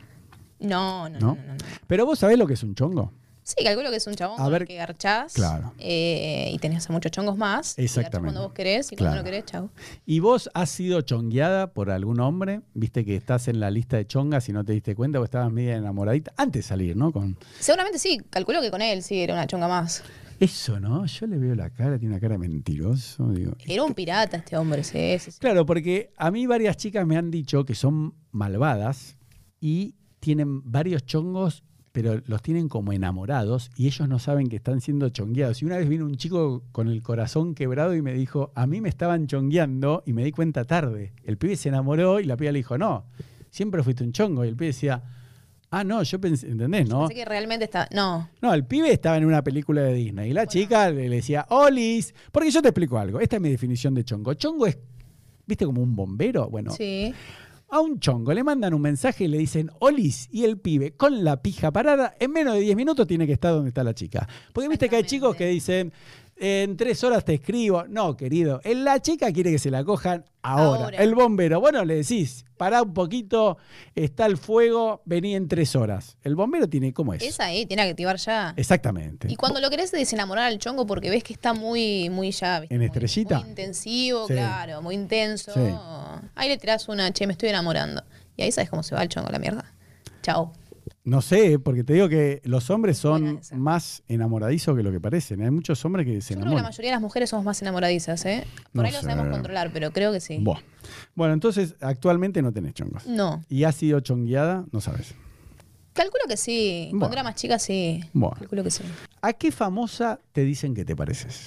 No, no, ¿No? no, no, no. ¿Pero vos sabés lo que es un chongo? Sí, calculo que es un chabón A con ver, el que garchás. claro. eh, y tenés a muchos chongos más. Y Exactamente. garchás cuando vos querés y cuando Claro. no querés, chau. ¿Y vos has sido chongueada por algún hombre? ¿Viste que estás en la lista de chongas y no te diste cuenta o estabas media enamoradita? Antes de salir, ¿no? Con... Seguramente sí, calculo que con él sí era una chonga más. Eso, ¿no? Yo le veo la cara, tiene una cara de mentiroso. Digo, Era un pirata este hombre, sí, sí, sí. claro, porque a mí varias chicas me han dicho que son malvadas y tienen varios chongos, pero los tienen como enamorados y ellos no saben que están siendo chongueados. Y una vez vino un chico con el corazón quebrado y me dijo, a mí me estaban chongueando y me di cuenta tarde. El pibe se enamoró y la piba le dijo, no, siempre fuiste un chongo. Y el pibe decía, ah, no, yo pensé, ¿entendés, no? Pensé que realmente estaba... No, No, el pibe estaba en una película de Disney y la chica le decía, Olis, porque yo te explico algo. Esta es mi definición de chongo. Chongo es, ¿viste como un bombero? Bueno, sí. a un chongo le mandan un mensaje y le dicen, Olis, y el pibe con la pija parada, en menos de diez minutos tiene que estar donde está la chica. Porque viste que hay chicos que dicen, en tres horas te escribo. No, querido, la chica quiere que se la cojan ahora. Ahora. El bombero, bueno, le decís, pará un poquito, está el fuego, vení en tres horas. El bombero tiene, ¿cómo es? Es ahí, tiene que activar ya. Exactamente. Y cuando lo querés desenamorar al chongo porque ves que está muy, muy ya, ¿viste? ¿En Muy- estrellita? Muy intensivo, Sí. claro, muy intenso. Sí. Ahí le tirás una, che, me estoy enamorando. Y ahí sabes cómo se va el chongo a la mierda. Chao. No sé, porque te digo que los hombres son Buena esa. más enamoradizos que lo que parecen. Hay muchos hombres que se Yo creo que la enamoran. mayoría de las mujeres somos más enamoradizas, ¿eh? Por No ahí lo sé. sabemos controlar, pero creo que sí. Buah. Bueno, entonces actualmente no tenés chongos. No. ¿Y has sido chongueada? No sabes. Calculo que sí. Bueno. Cuando era más chica, sí. Bueno. Calculo que sí. ¿A qué famosa te dicen que te pareces?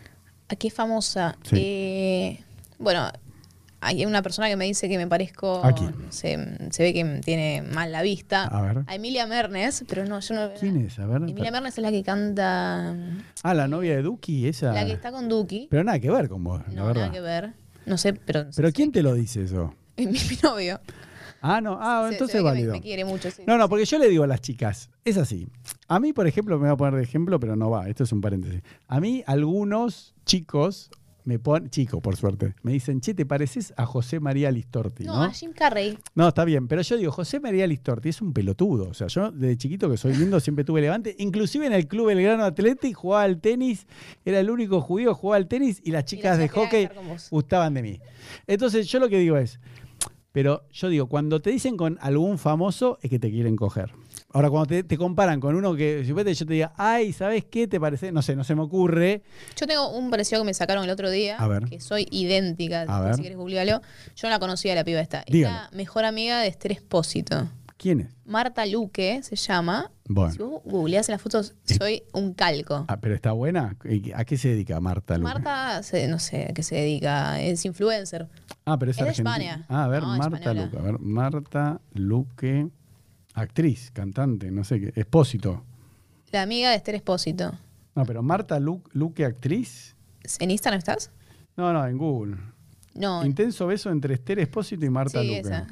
¿A qué famosa? Sí. Eh, bueno, hay una persona que me dice que me parezco. ¿A quién? no sé, se ve que tiene mal la vista. A ver. A Emilia Mernes, pero no, yo no. ¿Quién es? A ver. Emilia Mernes es la que canta. Ah, la novia de Duki, esa. La que está con Duki. Pero nada que ver con vos, la No, verdad. nada que ver. No sé, pero. ¿Pero sí, quién te lo dice eso? Es mi, mi novio. Ah, no. Ah, Se- se entonces ve que me- válido. Me, quiere mucho, sí. No, no, porque yo le digo a las chicas, es así. A mí, por ejemplo, me voy a poner de ejemplo, pero no va, esto es un paréntesis. A mí, algunos chicos me ponen, chicos, por suerte, me dicen, che, ¿te pareces a José María Listorti? No, ¿no? a Jim Carrey. No, está bien, pero yo digo, José María Listorti es un pelotudo. O sea, yo desde chiquito que soy lindo siempre tuve levante. Inclusive en el Club Belgrano Athletic jugaba al tenis, era el único judío que jugaba al tenis y las chicas de chicas querían hockey estar con vos. gustaban de mí. Entonces yo lo que digo es, pero yo digo, cuando te dicen con algún famoso es que te quieren coger. Ahora, cuando te, te comparan con uno que, suponete, yo te diga, ay, ¿sabes qué te parece? No sé, no se me ocurre. Yo tengo un parecido que me sacaron el otro día. A ver. Que soy idéntica. A ver. Si quieres googlealo. Yo no la conocía la piba esta. Dígalo. Es la mejor amiga de Esther Espósito. ¿Quién es? Marta Luque se llama. Bueno. Si vos googleás en las fotos, soy un calco. Ah, pero está buena. ¿Y ¿A qué se dedica Marta Luque? Marta, se- no sé a qué se dedica, es influencer. Ah, pero es, es de argentina. España. Ah, a ver, No, Marta española. Luque. A ver, Marta Luque, actriz, cantante, no sé qué, Espósito. La amiga de Esther Espósito. No, pero Marta Lu- Luque, actriz. ¿En Instagram estás? No, no, en Google. No. Intenso beso entre Esther Espósito y Marta Sí, Luque. esa.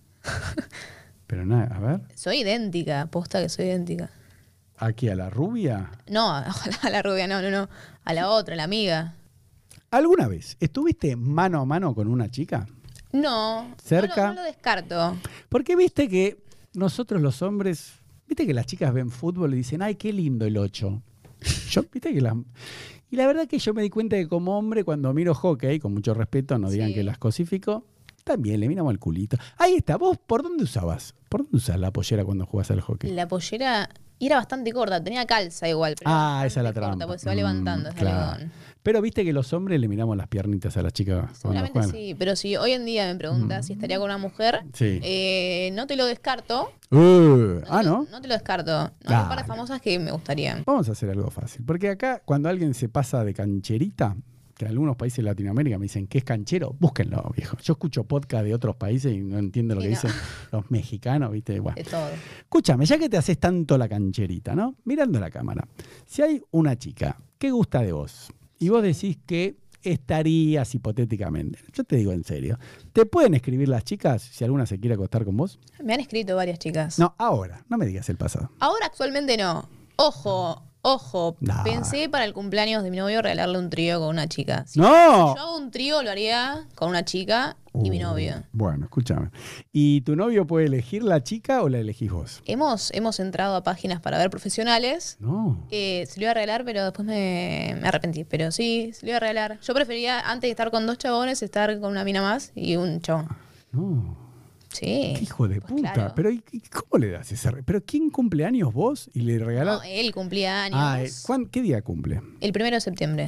Pero nada, a ver. Soy idéntica, posta que soy idéntica. Aquí a la rubia. No, a a la rubia, no, no, no. A la otra, la amiga. ¿Alguna vez estuviste mano a mano con una chica? No. Cerca. No, lo- no lo descarto. Porque viste que nosotros los hombres, viste que las chicas ven fútbol y dicen, ay, qué lindo el ocho. Yo, viste que las... Y la verdad que yo me di cuenta que como hombre, cuando miro hockey, con mucho respeto, no digan Sí. que las cosifico, también le miramos el culito. Ahí está, ¿vos por dónde usabas? ¿Por dónde usas la pollera cuando jugás al hockey? La pollera y era bastante corta, tenía calza igual. Pero Ah, era esa es la bastante corta, trampa. porque se va Mm, levantando ese claro. algodón. Pero viste que los hombres le miramos las piernitas a las chicas cuando Seguramente juegan. sí, pero si hoy en día me preguntas si estaría con una mujer, Sí. eh, no te lo descarto. Uh, No ah, te lo- ¿no? No te lo descarto. No, hay un Dale. par de famosas que me gustarían. Vamos a hacer algo fácil. Porque acá, cuando alguien se pasa de cancherita, que en algunos países de Latinoamérica me dicen que es canchero, búsquenlo, viejo. Yo escucho podcast de otros países y no entiendo lo Y que no. dicen los mexicanos, ¿viste? Bueno. De todo. Escúchame, ya que te haces tanto la cancherita, ¿no? Mirando la cámara. Si hay una chica que gusta de vos y vos decís que estarías hipotéticamente, yo te digo en serio, ¿te pueden escribir las chicas si alguna se quiere acostar con vos? Me han escrito varias chicas. No, ahora, no me digas el pasado. Ahora actualmente no. Ojo, ojo. No. Pensé para el cumpleaños de mi novio regalarle un trío con una chica. Si ¡No! yo hago un trío, lo haría con una chica y mi Uh, novio. Bueno, escúchame. ¿Y tu novio puede elegir la chica o la elegís vos? Hemos, hemos entrado a páginas para ver profesionales. No. Eh, se lo iba a regalar, pero después me, me arrepentí. Pero sí, se lo iba a regalar. Yo prefería, antes de estar con dos chabones, estar con una mina más y un chabón. No. Sí. Qué hijo de pues puta. claro. Pero ¿y y cómo le das ese re- ¿Pero quién cumple años vos y le regalás? No, él cumplía años. Ah, eh, ¿cuán- ¿qué día cumple? El primero de septiembre.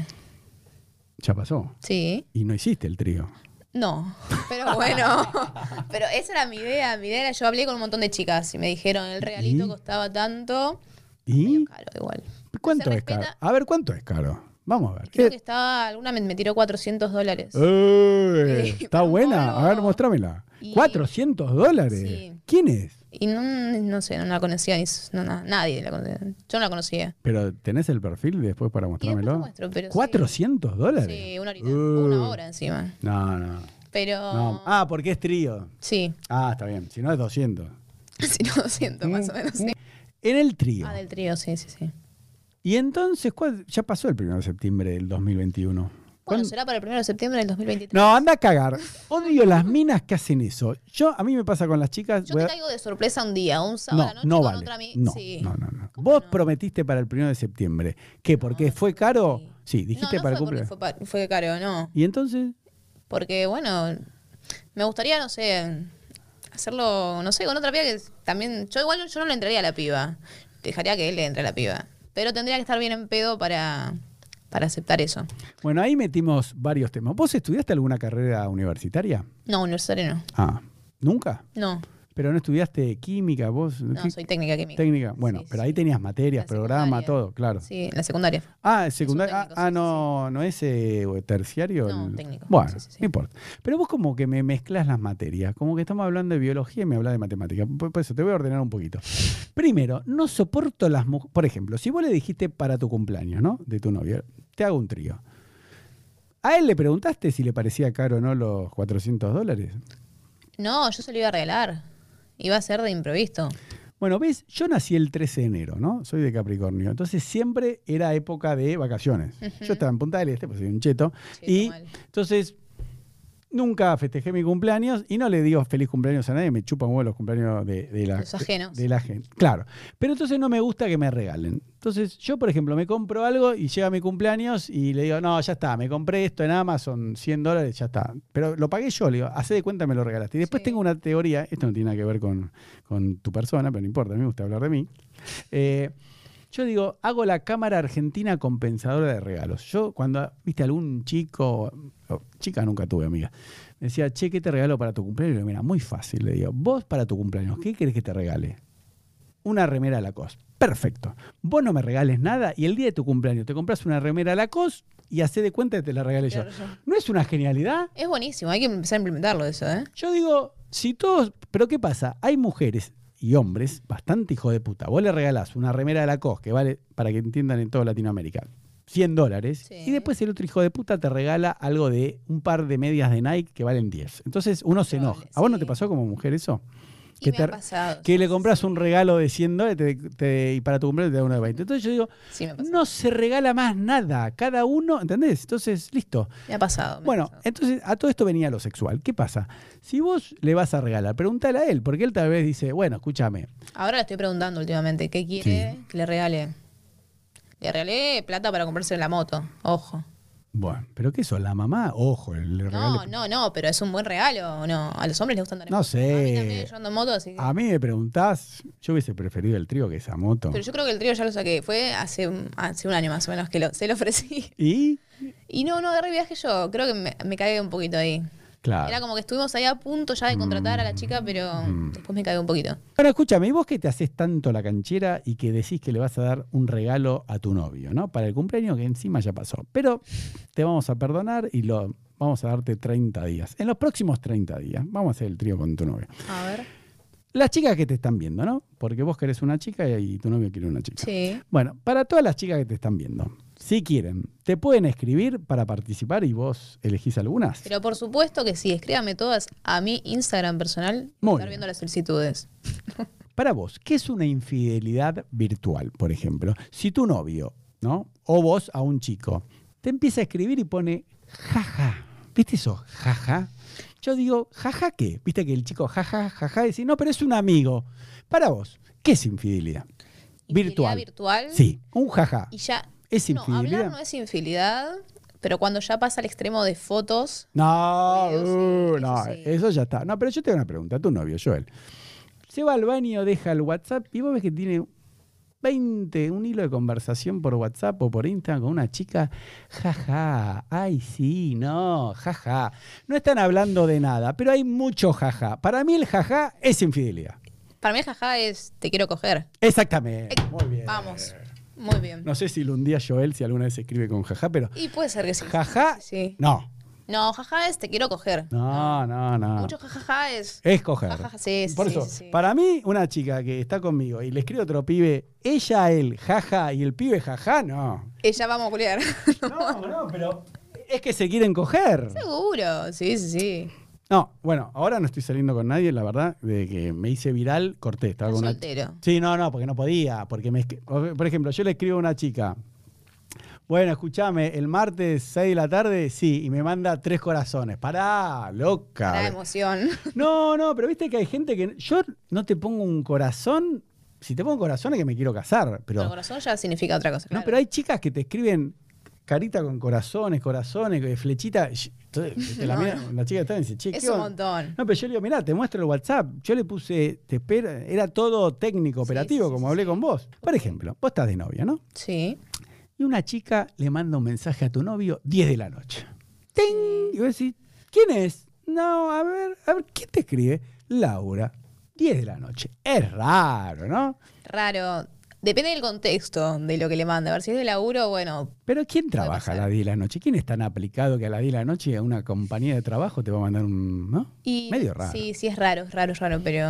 Ya pasó. Sí. Y no hiciste el trío. No, pero bueno. Pero esa era mi idea. Mi idea era, yo hablé con un montón de chicas y me dijeron, el regalito ¿Y? costaba tanto. Medio ¿Y caro igual. cuánto Se es caro? respeta. A ver, ¿cuánto es caro? Vamos a ver. Creo ¿Qué- que estaba, alguna me, me tiró cuatrocientos dólares. Uy, Sí, ¿Está para un buena? polvo. A ver, mostrámela. Y- ¿cuatrocientos dólares? Sí. ¿Quién es? Y no, no sé, no la conocía, ni s- no, na- nadie la conocía. Yo no la conocía. Pero ¿tenés el perfil después para Y después mostrármelo? te muestro, pero sí. ¿cuatrocientos dólares? Sí, una horita, Uh. una hora encima. No, no. Pero no. Ah, porque es trío. sí, Ah, está bien. Si no es doscientos. si no doscientos más o menos, sí. En el trío. Ah, del trío, sí, sí, sí. Y entonces, ¿cuál? Ya pasó el primero de septiembre del dos mil veintiuno. Bueno, ¿Cuándo? será para el primero de septiembre del dos mil veintitrés. No, anda a cagar. Odio las minas que hacen eso. Yo, a mí me pasa con las chicas. Yo voy te a- caigo de sorpresa un día, un sábado No, a la noche no con vale. otra amiga. No, Sí. no, no, no. ¿Cómo Vos no? prometiste para el primero de septiembre. ¿Qué? ¿Porque No, fue no caro? así. Sí, No, dijiste no para el fue porque cumpleaños. fue, pa- fue caro, no. ¿Y entonces? Porque, bueno, me gustaría, no sé, hacerlo, no sé, con otra piba que también. Yo igual yo no le entraría a la piba. Dejaría que él le entre a la piba. Pero tendría que estar bien en pedo para, para aceptar eso. Bueno, ahí metimos varios temas. ¿Vos estudiaste alguna carrera universitaria? No, universitario no. Ah, ¿nunca? No, ¿Pero no estudiaste química vos? no, ¿Qué- soy técnica química. técnica? Bueno, Sí, pero sí. ahí tenías materias, La programa, secundaria. todo, claro. Sí, en la secundaria. Ah, secundaria. Ah, técnico, ah, sí, no, no es eh, terciario. No, el- técnico. Bueno, Sí, sí, sí. no importa. Pero vos como que me mezclas las materias, como que estamos hablando de biología y me hablas de matemática. Por, por eso te voy a ordenar un poquito. Primero, no soporto las mujeres. Por ejemplo, si vos le dijiste para tu cumpleaños, ¿no? De tu novio, te hago un trío. ¿A él le preguntaste si le parecía caro o no los cuatrocientos dólares? No, yo se lo iba a regalar. Iba a ser de improviso. Bueno, ves, yo nací el trece de enero, ¿no? Soy de Capricornio. Entonces siempre era época de vacaciones. Ujú. Yo estaba en Punta del Este, pues soy un cheto. Sí, y mal. entonces nunca festejé mi cumpleaños y no le digo feliz cumpleaños a nadie, me chupan huevos los cumpleaños de, de la, Los ajenos. de la gente. Claro. Pero entonces no me gusta que me regalen. Entonces yo, por ejemplo, me compro algo y llega mi cumpleaños y le digo, no, ya está, me compré esto en Amazon, cien dólares, ya está. Pero lo pagué yo, le digo, hacé de cuenta me lo regalaste. Y después Sí. tengo una teoría, esto no tiene nada que ver con, con tu persona, pero no importa, a mí me gusta hablar de mí. Eh, Yo digo, hago la cámara argentina compensadora de regalos. Yo cuando, viste, algún chico, o chica nunca tuve, amiga, me decía, che, ¿qué te regalo para tu cumpleaños? Y le digo, mira, muy fácil, le digo, vos para tu cumpleaños, ¿qué querés que te regale? Una remera Lacoste. Perfecto. Vos no me regales nada y el día de tu cumpleaños te compras una remera Lacoste y hacé de cuenta que te la regalé yo. Claro, yo. ¿No es una genialidad? Es buenísimo, hay que empezar a implementarlo eso, ¿eh? Yo digo, si todos... ¿Pero qué pasa? Hay mujeres y hombres bastante hijos de puta. Vos le regalás una remera de Lacoste que vale, para que entiendan en toda Latinoamérica, cien dólares. Sí. Y después el otro hijo de puta te regala algo de un par de medias de Nike que valen diez. Entonces uno se Probable, enoja. ¿A vos no sí. te pasó como mujer eso? Y Que, me te- ha pasado. que sí, le sí, compras sí. un regalo de cien dólares te- te- y para tu cumpleaños te da uno de veinte. Entonces yo digo, Sí, me ha pasado. no se regala más nada. Cada uno, ¿entendés? Entonces, listo. Me ha pasado. me ha Bueno, pasado. entonces a todo esto venía lo sexual. ¿Qué pasa? Si vos le vas a regalar, pregúntale a él, porque él tal vez dice, bueno, escúchame. Ahora le estoy preguntando últimamente qué quiere que le regale. Le regalé plata para comprarse la moto, ojo. Bueno, ¿pero qué eso? ¿La mamá? Ojo, el regalo. No, no, no, pero es un buen regalo, ¿o no? A los hombres les gusta andar en No moto. sé. A mí también, yo ando en moto, así que... A mí me preguntás, yo hubiese preferido el trío que esa moto. Pero yo creo que el trío ya lo saqué. Fue hace, un- hace un año más o menos que lo, se lo ofrecí. ¿Y? Y no, no agarré viaje yo. Creo que me, me cagué un poquito ahí. Claro. Era como que estuvimos ahí a punto ya de contratar a la chica, pero después me cagué un poquito. Bueno, escúchame, ¿y vos que te haces tanto la canchera y que decís que le vas a dar un regalo a tu novio, ¿no? Para el cumpleaños que encima ya pasó. Pero te vamos a perdonar y lo vamos a darte treinta días. En los próximos treinta días vamos a hacer el trío con tu novio. A ver. Las chicas que te están viendo, ¿no? Porque vos querés una chica y tu novio quiere una chica. Sí. Bueno, para todas las chicas que te están viendo, si quieren, te pueden escribir para participar y vos elegís algunas. Pero por supuesto que sí, escríbame todas a mi Instagram personal. Muy Estar bien. viendo las solicitudes. Para vos, ¿qué es una infidelidad virtual, por ejemplo? Si tu novio, ¿no? O vos a un chico, te empieza a escribir y pone jaja. ¿Viste eso? Jaja. Yo digo, jaja, ¿qué? ¿Viste que el chico jaja, jaja, dice, no, pero es un amigo. Para vos, ¿qué es infidelidad? Infidelidad Virtual. virtual. Sí, un jaja. Y ya. ¿Es no, infidelidad? hablar no es infidelidad, pero cuando ya pasa al extremo de fotos. No, Videos, sí, uh, eso no, sí. eso ya está. No, pero yo te hago una pregunta. Tu novio, Joel, se va al baño, deja el WhatsApp y vos ves que tiene veinte, un hilo de conversación por WhatsApp o por Instagram con una chica. Jaja, ay sí, no, jaja. No están hablando de nada, pero hay mucho jaja. Para mí el jaja es infidelidad. Para mí el jaja es te quiero coger. Exactamente. Eh, Muy bien. Vamos. Muy bien. No sé si lo hundía Joel, si alguna vez se escribe con jaja, pero Y puede ser que sí. jaja, Sí. sí. no. No, jaja es te quiero coger. No, no, no. Mucho jajaja es. Es coger. Jajaja, sí, sí, Por sí, eso, sí, sí. para mí, una chica que está conmigo y le escribe a otro pibe, ella, él, jaja, y el pibe, jaja, no. Ella vamos a culiar. No, no, pero es que se quieren coger. Seguro, sí, sí, sí. No, bueno, ahora no estoy saliendo con nadie, la verdad, de que me hice viral, corté. Estaba Estás con una... soltero. Sí, no, no, porque no podía. Porque me... escri- Por ejemplo, yo le escribo a una chica, bueno, escúchame, el martes seis de la tarde, sí, y me manda tres corazones. Pará, loca. La emoción. No, no, pero viste que hay gente que... Yo no te pongo un corazón... Si te pongo corazón es que me quiero casar, pero... El corazón ya significa otra cosa. No, Claro. pero hay chicas que te escriben carita con corazones, corazones, flechita. y- entonces, te la, No, mira- no. la chica está y dice, che, Es ¿qué un onda? montón. No, pero yo le digo, mirá, te muestro el WhatsApp. Yo le puse, te espero, era todo técnico, Sí, operativo, sí, sí, como sí, hablé sí. con vos. Por ejemplo, vos estás de novia, ¿no? Sí. Y una chica le manda un mensaje a tu novio diez de la noche. ¡Ting! Y vos decís, ¿quién es? No, a ver, a ver, ¿quién te escribe? Laura, diez de la noche. Es raro, ¿no? Raro. Depende del contexto de lo que le manda. A ver si es de laburo, bueno. Pero ¿quién trabaja a pasar. las diez de la noche? ¿Quién es tan aplicado que a las diez de la noche a una compañía de trabajo te va a mandar un... ¿no? Y Medio raro. Sí, sí, es raro, es raro, es raro, pero.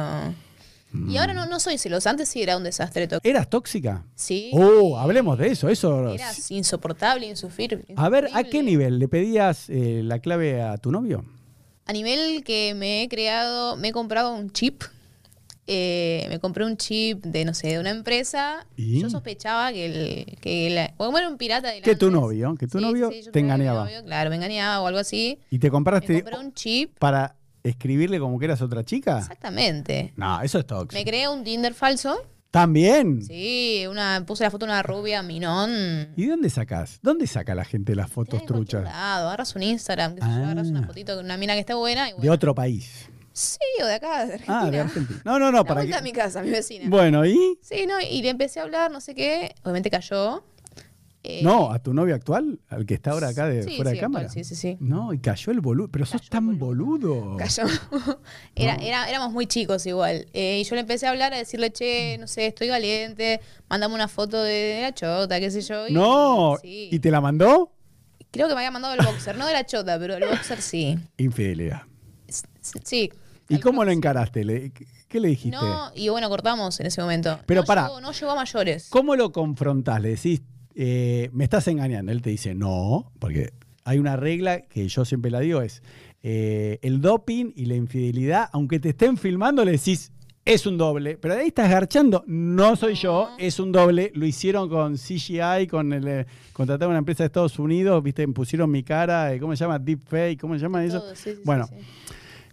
Y ahora no, no soy celosa. Antes sí era un desastre. to- ¿Eras tóxica? Sí. Oh, hablemos de eso. Eso. Era insoportable, insufrir. A ver, ¿a qué insufrible. nivel? ¿Le pedías eh, la clave a tu novio? A nivel que me he creado, me he comprado un chip. Eh, me compré un chip de, no sé, de una empresa. ¿Y? Yo sospechaba que el. Que la, como era un pirata de Que tu antes. novio, que tu Sí, novio sí, yo te creo que mi engañaba. novio, claro, me engañaba o algo así. ¿Y te Me compraste compré un chip. para escribirle como que eras otra chica? Exactamente. No, eso es tóxico. Me creé un Tinder falso. ¿También? Sí, una, puse la foto de una rubia minón. ¿Y de dónde sacás? ¿Dónde saca la gente las fotos Tenés en cualquier truchas? lado, agarras un Instagram, qué sé yo, Ah. agarras una fotito con una mina que está buena y De bueno. otro país. Sí, o de acá, de Argentina. Ah, de Argentina. No, no, no, La para vuelta que... a mi casa, mi vecina. Bueno, ¿y? Sí, no, y le empecé a hablar, no sé qué. Obviamente cayó. Eh, No, a tu novio actual, al que está ahora acá de sí, fuera sí, de cámara. actual, sí, sí, sí. No, y cayó el boludo. Pero sos Cayó el tan boludo. Cayó. Era, era, éramos muy chicos igual. Eh, y yo le empecé a hablar, a decirle, che, no sé, estoy caliente, mándame una foto de la chota, qué sé yo. y- No, sí. ¿y te la mandó? Creo que me había mandado el boxer, no de la chota, pero el boxer sí. Infidelidad. S- Sí. ¿Y cómo lo Calculo que sí. encaraste? ¿Le- ¿Qué le dijiste? No, y bueno, cortamos en ese momento. Pero no pará. Llegó, no llegó a mayores. ¿Cómo lo confrontás? Le decís, eh, me estás engañando. Él te dice, no, porque hay una regla que yo siempre la digo, es eh, el doping y la infidelidad, aunque te estén filmando, le decís, es un doble. Pero de ahí estás garchando, no soy yo, es un doble. Lo hicieron con C G I, con el, eh, contrataron una empresa de Estados Unidos, viste, pusieron mi cara, eh, ¿cómo se llama? Deepfake, ¿cómo se llama eso? Todo, sí, sí, bueno, sí, sí.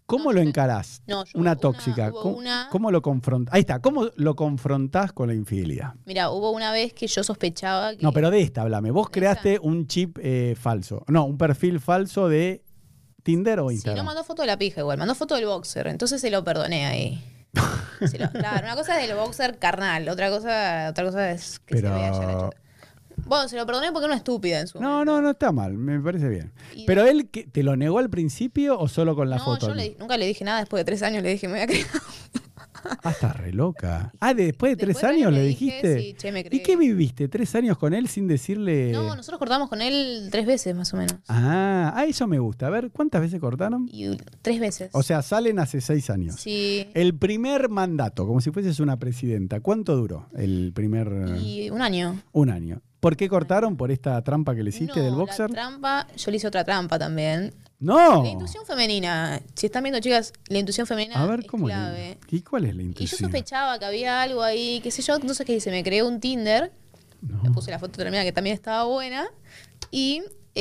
¿Cómo No, lo yo- encarás? No, yo Una hubo tóxica. hubo ¿Cómo, una- cómo lo confrontás? Ahí está, ¿cómo lo confrontás con la infidelidad? Mira, hubo una vez que yo sospechaba que... No, pero de esta hablame. Vos ¿De creaste un chip eh, falso. No, un perfil falso de Tinder o Sí, no Instagram. mandó foto de la pija igual, mandó foto del boxer, entonces se lo perdoné ahí. Se lo- claro, una cosa es del boxer carnal, otra cosa, otra cosa es que Pero- se vea ya la chota. Bueno, se lo perdoné porque era una estúpida en su No, momento. no, no está mal, me parece bien. Y Pero de- él, ¿qué- ¿te lo negó al principio o solo con la No, foto? yo le- nunca le dije nada, después de tres años le dije, me voy a creer. Ah, estás re loca. Ah, de- después de tres Después de años años le le dije, dijiste. sí, che, me ¿Y creí. qué viviste? ¿Tres años con él sin decirle...? No, nosotros cortamos con él tres veces más o menos. Ah, ah, eso me gusta. A ver, ¿cuántas veces cortaron? Y tres veces. O sea, salen hace seis años. Sí. El primer mandato, como si fueses una presidenta, ¿cuánto duró el primer...? Y un año. Un año. ¿Por qué cortaron? ¿Por esta trampa que le hiciste No, del la boxer? trampa, yo le hice otra trampa también. ¡No! La intuición femenina, si están viendo chicas, la intuición femenina A ver, es ¿cómo clave. le... ¿Y cuál es la Y yo intuición? sospechaba que había algo ahí, qué sé yo, entonces ¿qué hice? Me creé un Tinder, No. le puse la foto terminada que también estaba buena, y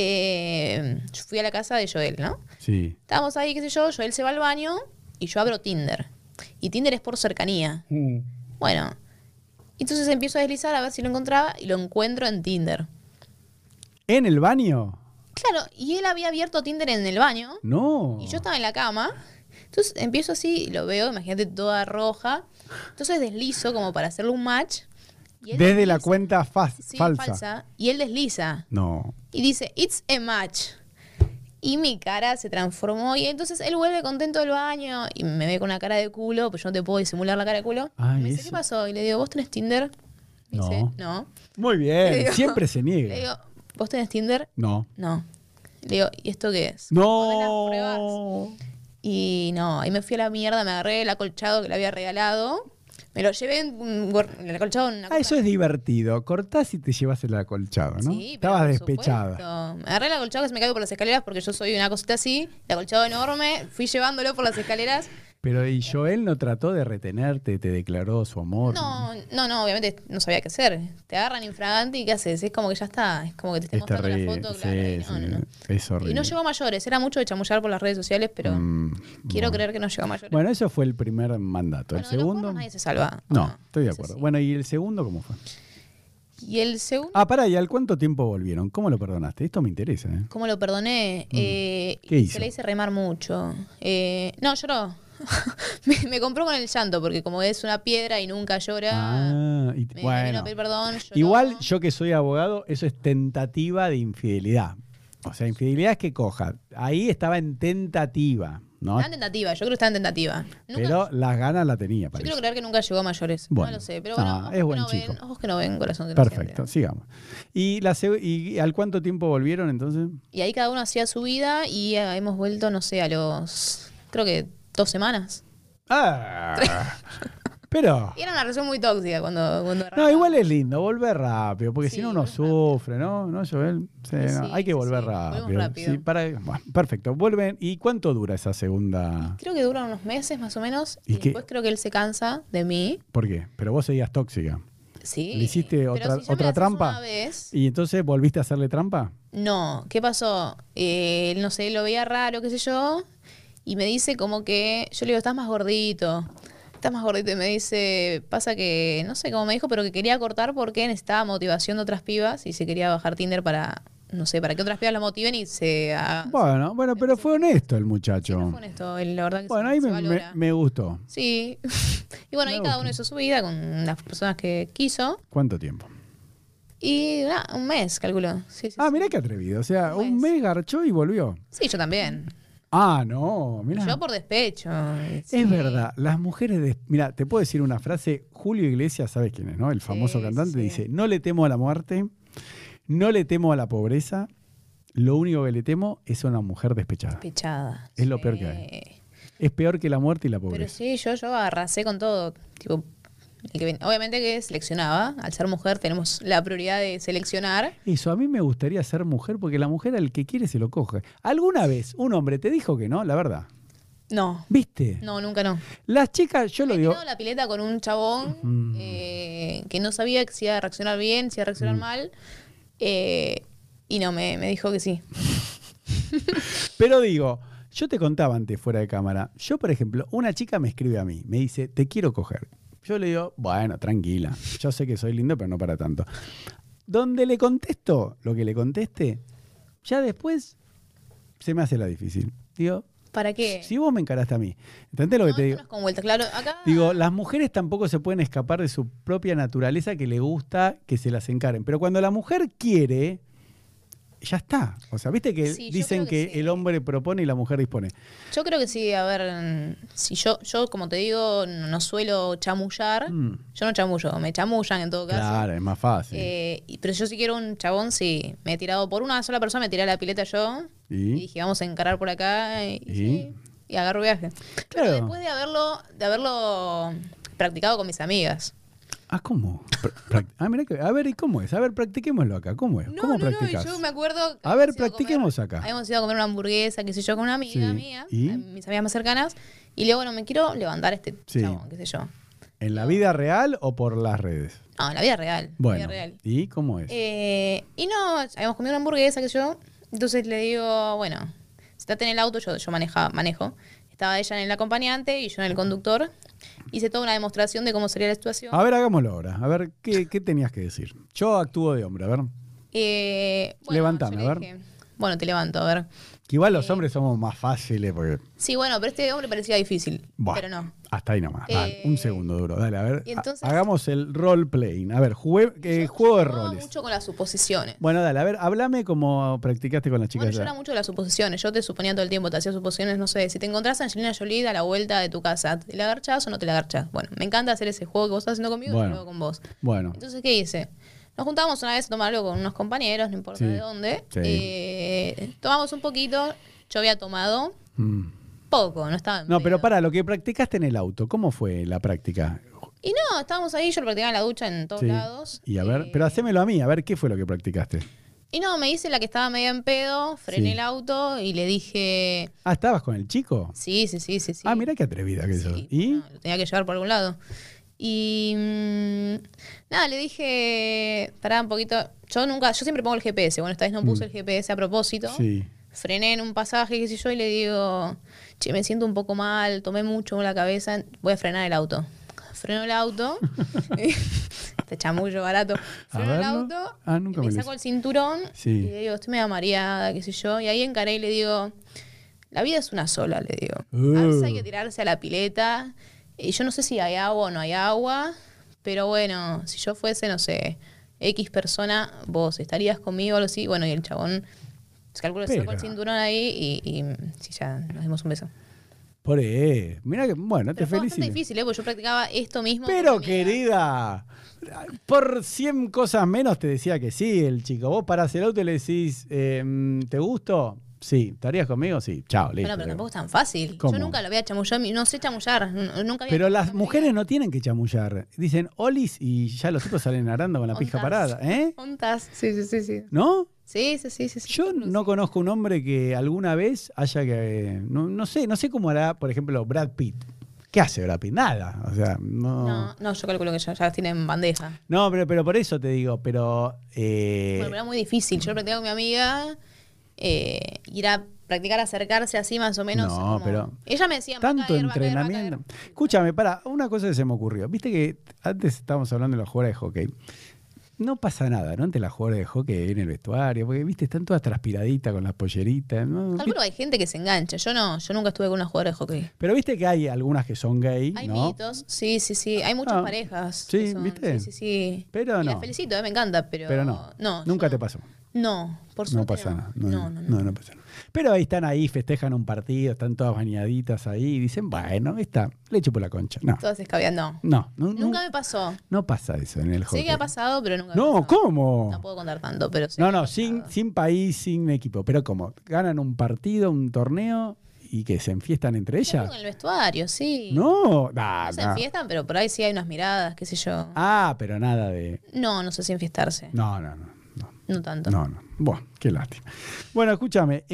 eh, fui a la casa de Joel, ¿no? Sí. Estábamos ahí, qué sé yo, Joel se va al baño y yo abro Tinder. Y Tinder es por cercanía. Bueno, entonces empiezo a deslizar a ver si lo encontraba y lo encuentro en Tinder. ¿En el baño? Claro, y él había abierto Tinder en el baño. No. Y yo estaba en la cama. Entonces empiezo así y lo veo, imagínate, toda roja. Entonces deslizo como para hacerle un match. y él Desde la desliza. cuenta fa- Sí, falsa. Y él desliza. No. Y dice, it's a match. Y mi cara se transformó. Y entonces él vuelve contento del baño y me ve con una cara de culo, pues yo no te puedo disimular la cara de culo. Ay, me dice, eso. ¿qué pasó? Y le digo, ¿vos tenés Tinder? Me No. dice, no. Muy Le bien. digo- Siempre se Le niega. digo, ¿vos tenés Tinder? No. No. Le digo, ¿y esto qué es? Mandé las pruebas. No. Y no, ahí me fui a la mierda, me agarré el acolchado que le había regalado, me lo llevé en un gor- el acolchado en una Ah, eso es divertido. Cortás y te llevas el acolchado, ¿no? Sí, pero Estabas por despechada. supuesto. Me agarré el acolchado que se me cayó por las escaleras porque yo soy una cosita así, el acolchado enorme, fui llevándolo por las escaleras. Pero ¿y Joel no trató de retenerte? ¿Te declaró su amor? No, no, no, obviamente no sabía qué hacer. Te agarran infragante y ¿qué haces? Es como que ya está, es como que te esté Es mostrando la terrible. foto. Sí, Claro, y no, sí, no, no. es horrible. Y no llegó a mayores, era mucho de chamullar por las redes sociales, pero Mm, quiero no. creer que no llegó a mayores. Bueno, eso fue el primer mandato. Bueno, el de los segundo. cuernos nadie se salva. No, estoy de eso acuerdo. sí. Bueno, ¿y el segundo cómo fue? Y el segundo, Ah, pará, ¿y al cuánto tiempo volvieron? ¿Cómo lo perdonaste? Esto me interesa, ¿eh? ¿cómo lo perdoné? Eh, ¿Qué hizo? Se le hice remar mucho. Eh, no, lloró. me, me compró con el llanto, porque como es una piedra y nunca llora, Ah, y- me, me vino bueno. a pedir perdón. lloró. Igual yo que soy abogado, eso es tentativa de infidelidad. O sea, infidelidad es que coja. Ahí estaba en tentativa, ¿no? Está en tentativa, yo creo que está en tentativa. Nunca- Pero las ganas la tenía, yo parece. quiero creer que nunca llegó a mayores. Bueno, no lo sé, pero no, bueno, ojos es que buen no chico. ven, ojos que no ven, corazón que no Perfecto, siente. sigamos. ¿Y, la seg- ¿Y al cuánto tiempo volvieron entonces? Y ahí cada uno hacía su vida y eh, hemos vuelto, no sé, a los, creo que dos semanas. Ah, pero... Y era una relación muy tóxica cuando, cuando No, arrancamos. igual es lindo, volver rápido, porque Sí, si no uno volver sufre, ¿no? ¿No, Joel? Sí, Sí, no, hay que sí, volver sí, rápido. volvemos rápido. Sí, para, bueno, perfecto, vuelven. ¿Y cuánto dura esa segunda? Creo que dura unos meses más o menos. ¿Y Y, qué? después creo que él se cansa de mí. ¿Por qué? Pero vos seguías tóxica. Sí. ¿Le hiciste pero otra- si ya me otra la haces trampa? Una vez, ¿Y entonces volviste a hacerle trampa? no. ¿Qué pasó? Eh, no sé, lo veía raro, qué sé yo. Y me dice como que. Yo le digo, estás más gordito. Estás más gordito. Y me dice, pasa que. No sé cómo me dijo, pero que quería cortar porque necesitaba motivación de otras pibas y se quería bajar Tinder para. No sé, para que otras pibas la motiven y se haga. Bueno, bueno, pero fue honesto el muchacho. Sí, no fue honesto, él, la verdad que Bueno, se- ahí se me, valora. me- me gustó. Sí. Y bueno, Me ahí cada gusta. uno hizo su vida con las personas que quiso. ¿Cuánto tiempo? Y nada, un mes, calculo. Sí, sí, Ah, sí. mirá qué atrevido. O sea, Un un mes. mes garchó y volvió. Sí, yo también. Ah, no, mirá. Yo por despecho. Sí. Es verdad, las mujeres... De... Mira, te puedo decir una frase. Julio Iglesias, ¿sabes quién es, no? El famoso Sí, cantante sí. dice, no le temo a la muerte, no le temo a la pobreza, lo único que le temo es a una mujer despechada. Despechada. Es lo Sí. peor que hay. Es peor que la muerte y la Pero pobreza. sí, yo, yo arrasé con todo. Tipo, el que ven- obviamente que seleccionaba. Al ser mujer tenemos la prioridad de seleccionar. Eso, a mí me gustaría ser mujer porque la mujer al que quiere se lo coge. ¿Alguna vez un hombre te dijo que no? La verdad. No. ¿Viste? No, nunca no. Las chicas, yo lo Me he digo... tirado la pileta con un chabón Mm. eh, que no sabía si iba a reaccionar bien, si iba a reaccionar Mm. mal. eh, y no, me, me dijo que sí. Pero digo, Yo te contaba antes, fuera de cámara. Yo, por ejemplo, una chica me escribe a mí, me dice, te quiero coger. Yo le digo, bueno, tranquila. Yo sé que soy lindo, pero no para tanto. Donde le contesto lo que le conteste, ya después se me hace la difícil. Digo, ¿para qué? Si vos me encaraste a mí. ¿Entendés lo no, que te digo? No es con vuelta, claro. Acá... Digo, las mujeres tampoco se pueden escapar de su propia naturaleza que le gusta que se las encaren. Pero cuando la mujer quiere, ya está. O sea, viste que sí, dicen que, que sí. el hombre propone y la mujer dispone. Yo creo que sí, a ver, si yo, yo como te digo, no, no suelo chamullar. Mm. Yo no chamullo, me chamullan en todo caso. Claro, es más fácil. Eh, pero yo si quiero un chabón, sí. Me he tirado por una sola persona, me tiré a la pileta yo. ¿Y? y dije, vamos a encarar por acá. Y, ¿Y? Sí, y agarro viaje. Claro. Pero después de haberlo, de haberlo practicado con mis amigas. Ah, ¿cómo? Ah, mira que, a ver, ¿y cómo es? A ver, practiquémoslo acá. ¿Cómo es? No, ¿Cómo no, practicás? No, yo me acuerdo... A ver, practiquemos comer, acá. Habíamos ido a comer una hamburguesa, qué sé yo, con una amiga sí. mía, ¿Y? mis amigas más cercanas, y luego, bueno, me quiero levantar este sí. chabón, qué sé yo. ¿En la vida real o por las redes? No, en la vida real. Bueno, vida real. ¿y cómo es? Eh, y no, habíamos comido una hamburguesa, qué sé yo, entonces le digo, bueno, estate en el auto, yo, yo maneja, manejo, estaba ella en el acompañante y yo en el conductor. Hice toda una demostración de cómo sería la situación. A ver, hagámoslo ahora. A ver, ¿qué, qué tenías que decir? Yo actúo de hombre, a ver. Eh, bueno, Levantame, a ver. Dije, bueno, te levanto, a ver. Que igual los eh, hombres somos más fáciles porque... Sí, bueno, pero este hombre parecía difícil, bueno, pero no. Hasta ahí nomás. Eh, Dale, un segundo duro. Dale, a ver. Entonces, hagamos el role playing. A ver, jugué, eh, yo, juego yo de roles. mucho con las suposiciones. Bueno, dale, a ver, háblame como practicaste con las chicas. Bueno, yo era mucho de las suposiciones. Yo te suponía todo el tiempo, te hacía suposiciones, no sé, si te encontrás a Angelina Jolie a la vuelta de tu casa, ¿te la agarchás o no te la agarchás? Bueno, me encanta hacer ese juego que vos estás haciendo conmigo bueno, y luego con vos. Bueno. Entonces, ¿qué hice? Nos juntábamos una vez a tomar algo con unos compañeros, no importa sí, de dónde. Sí. Eh, tomamos un poquito, yo había tomado mm. poco, no estaba en No, pedo. pero para, lo que practicaste en el auto, ¿cómo fue la práctica? Y no, estábamos ahí, yo lo practicaba en la ducha en todos sí. lados. Y a ver, eh, pero hacémelo a mí, a ver qué fue lo que practicaste. Y no, me hice la que estaba medio en pedo, frené sí. el auto y le dije... Ah, ¿estabas con el chico? Sí, sí, sí, sí. sí. Ah, mira qué atrevida que sí, sos. ¿Y? No, lo tenía que llevar por algún lado. Y mmm, nada, le dije, pará un poquito, yo nunca, yo siempre pongo el G P S, bueno, esta vez no puse mm. el G P S a propósito, sí. frené en un pasaje, qué sé yo, y le digo, che, me siento un poco mal, tomé mucho en la cabeza, voy a frenar el auto. Freno el auto, este chamullo barato, freno el auto, ah, nunca me, me saco el cinturón sí. y le digo, estoy medio mareada, qué sé yo, y ahí encaré y le digo, la vida es una sola, le digo, uh. a veces hay que tirarse a la pileta. Y yo no sé si hay agua o no hay agua, pero bueno, si yo fuese, no sé, X persona, vos estarías conmigo o algo así. Bueno, y el chabón, se calcula que sacó el cinturón ahí y, y sí, ya nos dimos un beso. Por eso. Mira que, bueno, pero te fue felicito. bastante difícil, ¿eh? Porque yo practicaba esto mismo. Pero, querida, por cien cosas menos te decía que sí el chico. Vos parás el auto y le decís, eh, ¿te gustó? Sí, ¿estarías conmigo? Sí, chao, listo. Bueno, pero tampoco es tan fácil. ¿Cómo? Yo nunca lo había chamullado, no sé chamullar. Nunca había pero las mujeres no tienen que chamullar. Dicen olis y ya los tipos salen arando con la Ontas. pija parada. ¿Eh? Ontas, sí, sí, sí, sí. ¿No? Sí, sí, sí, sí. Yo sí, no sí. conozco un hombre que alguna vez haya que... No, no sé, no sé cómo hará, por ejemplo, Brad Pitt. ¿Qué hace Brad Pitt? Nada. O sea, no... No, no yo calculo que ya, ya las tienen bandeja. No, pero, pero por eso te digo, pero... Eh... Bueno, pero era muy difícil. Yo lo practicaba con mi amiga, eh, ir a practicar acercarse así más o menos. No, como... pero... Ella me decía, tanto va a caer, entrenamiento. Va a caer, va a caer. Escúchame, para, una cosa que se me ocurrió. Viste que antes estábamos hablando de los jugadores de hockey. No pasa nada, ¿no? Ante las jugadoras de hockey en el vestuario, porque, viste, están todas transpiraditas con las polleritas, ¿no? Calculo que hay gente que se engancha. Yo no, yo nunca estuve con una jugadora de hockey. Pero viste que hay algunas que son gay, hay ¿no? mitos, sí, sí, sí. Hay muchas ah, parejas. Sí, son, ¿viste? Sí, sí, sí. Pero y no. las felicito, eh, me encanta, pero... Pero no, no nunca te no. pasó. No, por suerte no pasa no. nada. No no no, no, no pasa nada. Pero ahí están ahí, festejan un partido, están todas bañaditas ahí y dicen, bueno, está, le chupo la concha. No. Todas escabeando. No, no, Nunca no, me pasó. No pasa eso en el hockey. Sí que ha pasado, pero nunca me No, pasó. ¿cómo? No puedo contar tanto, pero sí. No, no, sin, sin país, sin equipo. Pero ¿cómo? ¿Ganan un partido, un torneo y que se enfiestan entre ellas? En el vestuario, sí. No, nah, No se nah. enfiestan, pero por ahí sí hay unas miradas, qué sé yo. Ah, pero nada de... No, no sé si enfiestarse. No, no, no. No, no tanto. No, no. Bueno, qué lástima. Bueno, escúchame.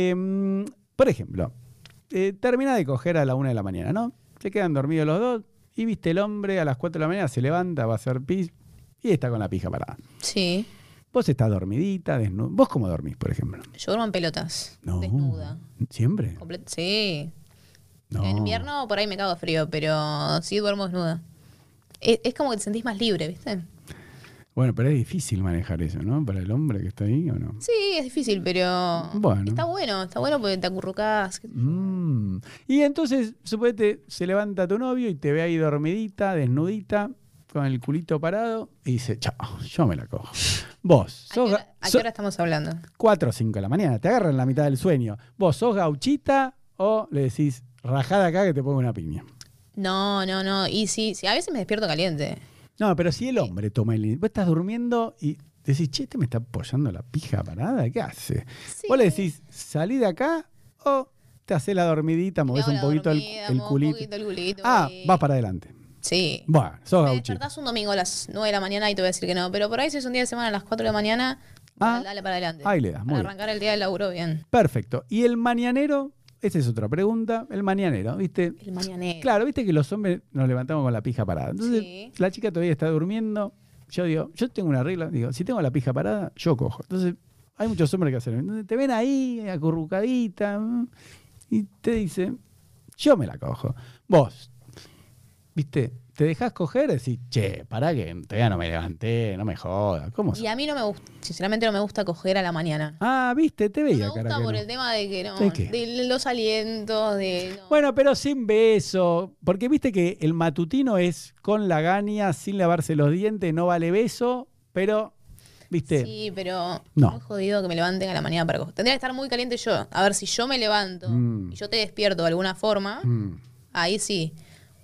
Eh, por ejemplo, eh, termina de coger a la una de la mañana, ¿no? Se quedan dormidos los dos y viste el hombre a las cuatro de la mañana, se levanta, va a hacer pis y está con la pija parada. Sí. Vos estás dormidita, desnuda. ¿Vos cómo dormís, por ejemplo? Yo duermo en pelotas, No. desnuda. ¿Siempre? Comple- sí. No. En invierno por ahí me cago de frío, pero sí duermo desnuda. Es, es como que te sentís más libre, ¿viste? Bueno, pero es difícil manejar eso, ¿no? Para el hombre que está ahí, ¿o no? Sí, es difícil, pero Bueno. está bueno, está bueno porque te acurrucás. Mm. Y entonces, suponete, se levanta tu novio y te ve ahí dormidita, desnudita, con el culito parado, y dice, chao, yo me la cojo. Vos, ¿A, sos qué hora, ga- a qué so- hora estamos hablando? cuatro o cinco de la mañana, te agarran en la mitad del sueño. ¿Vos sos gauchita o le decís, rajada acá que te pongo una piña? No, no, no. Y sí, sí, a veces me despierto caliente. No, pero si el hombre toma el... Vos estás durmiendo y decís, che, este me está apoyando la pija parada, ¿qué hace? Sí. Vos le decís, salí de acá o te haces la dormidita, movés Me un hago la poquito el, dormida, el muevo un culito. poquito el culito Ah, y- vas para adelante. Sí. Bueno, sos Me gauchita. despertás un domingo a las nueve de la mañana y te voy a decir que no. Pero por ahí si es un día de semana a las cuatro de la mañana, Ah, dale, dale para adelante. ahí le das, muy Para bien. arrancar el día del laburo bien. Perfecto. ¿Y el mañanero? Esa es otra pregunta. El mañanero, ¿viste? El mañanero. Claro, viste que los hombres nos levantamos con la pija parada. Entonces, Sí. la chica todavía está durmiendo. Yo digo, yo tengo una regla, digo, si tengo la pija parada, yo cojo. Entonces, hay muchos hombres que hacen. Entonces, te ven ahí, acurrucadita, mm, y te dicen, yo me la cojo. Vos, ¿viste? Te dejás coger y decís, che, pará que todavía no me levanté, no me jodas. ¿Cómo Y sos? a mí no me gusta, sinceramente no me gusta coger a la mañana. Ah, viste, te No veía, me cara. gusta que por no. el tema de que no, ¿De qué? de los alientos, de no. Bueno, pero sin beso. Porque viste que el matutino es con la gaña, sin lavarse los dientes, no vale beso, pero, viste. Sí, pero No. muy jodido que me levanten a la mañana para coger. Tendría que estar muy caliente yo. A ver, si yo me levanto Mm. y yo te despierto de alguna forma, Mm. ahí sí.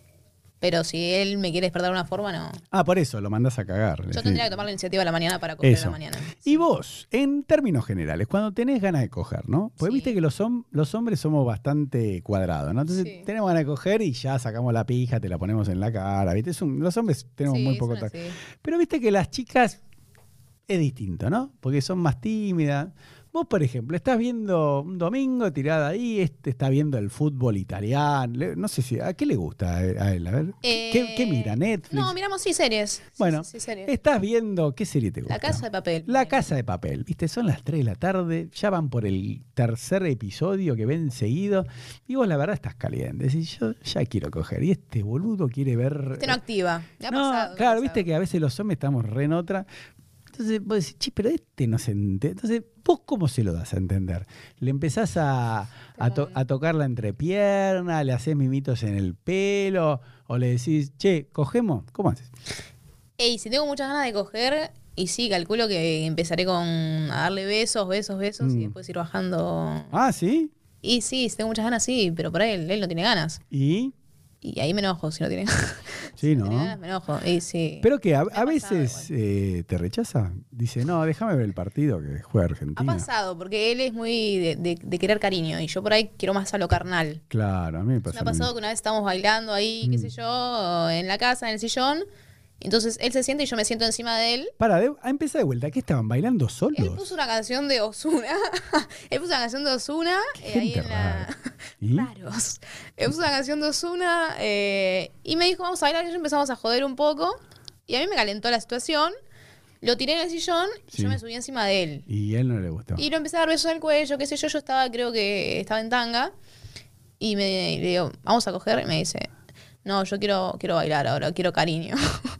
Pero si él me quiere despertar de una forma, no. Ah, por eso lo mandás a cagar. Yo sí. tendría que tomar la iniciativa a la mañana para coger a Eso. la mañana. Y vos, en términos generales, cuando tenés ganas de coger, ¿no? Porque Sí. viste que los, hom- los hombres somos bastante cuadrados, ¿no? Entonces Sí. tenemos ganas de coger y ya sacamos la pija, te la ponemos en la cara, ¿viste? Es un- los hombres tenemos Sí, muy poco son tacto. así. Pero viste que las chicas es distinto, ¿no? Porque son más tímidas. Vos, por ejemplo, estás viendo un domingo tirada ahí, este está viendo el fútbol italiano. le- No sé si, ¿a qué le gusta a él? A él? A ver, ¿qué, Eh, qué mira? ¿Netflix? No, miramos sí series. Sí, Bueno, sí, sí, series. estás viendo, ¿qué serie te gusta? La Casa de Papel. La Casa de Papel, ¿viste? Son las tres de la tarde, ya van por el tercer episodio que ven seguido, y vos la verdad estás caliente. Decís, yo ya quiero coger, y este boludo quiere ver... Este no activa. Me ha No, pasado, me ha claro, pasado. viste que a veces los hombres estamos re en otra. Entonces vos decís, che, pero este no se entiende. Entonces, ¿vos cómo se lo das a entender? ¿Le empezás a, a, to- a tocar la entrepierna? ¿Le haces mimitos en el pelo? ¿O le decís, che, cogemos? ¿Cómo haces? Ey, si tengo muchas ganas de coger, y sí, calculo que empezaré con a darle besos, besos, besos, Mm. y después ir bajando. Ah, ¿sí? Y sí, si tengo muchas ganas, sí, pero por ahí él, él no tiene ganas. ¿Y? Y ahí me enojo si no tiene ganas. Sí, Si ¿no? tiene ganas, me enojo. Y sí. Pero que a, Me ha a pasado veces eh, te rechaza. Dice, no, déjame ver el partido que juega Ha Argentina. pasado, porque él es muy de, de- de querer cariño, y yo por ahí quiero más a lo carnal. Claro, a mí me Me pasa. ha lo pasado mismo. que una vez estábamos bailando ahí, qué Mm. sé yo, en la casa, en el sillón. Entonces él se siente y yo me siento encima de él. Para, de, a empezar de vuelta. ¿Qué estaban bailando solos? Él puso una canción de Ozuna. Él puso una canción de Ozuna. eh, ahí Gente en la... rara. ¿Y? Raros. Él puso una canción de Ozuna eh, y me dijo, vamos a bailar. Y empezamos a joder un poco. Y a mí me calentó la situación. Lo tiré en el sillón y Sí. yo me subí encima de él. Y a él no le gustó. Y lo empecé a dar besos en el cuello, qué sé yo. Yo estaba, creo que estaba en tanga. Y me y le digo, vamos a coger. Y me dice, no, yo quiero, quiero bailar ahora, quiero cariño.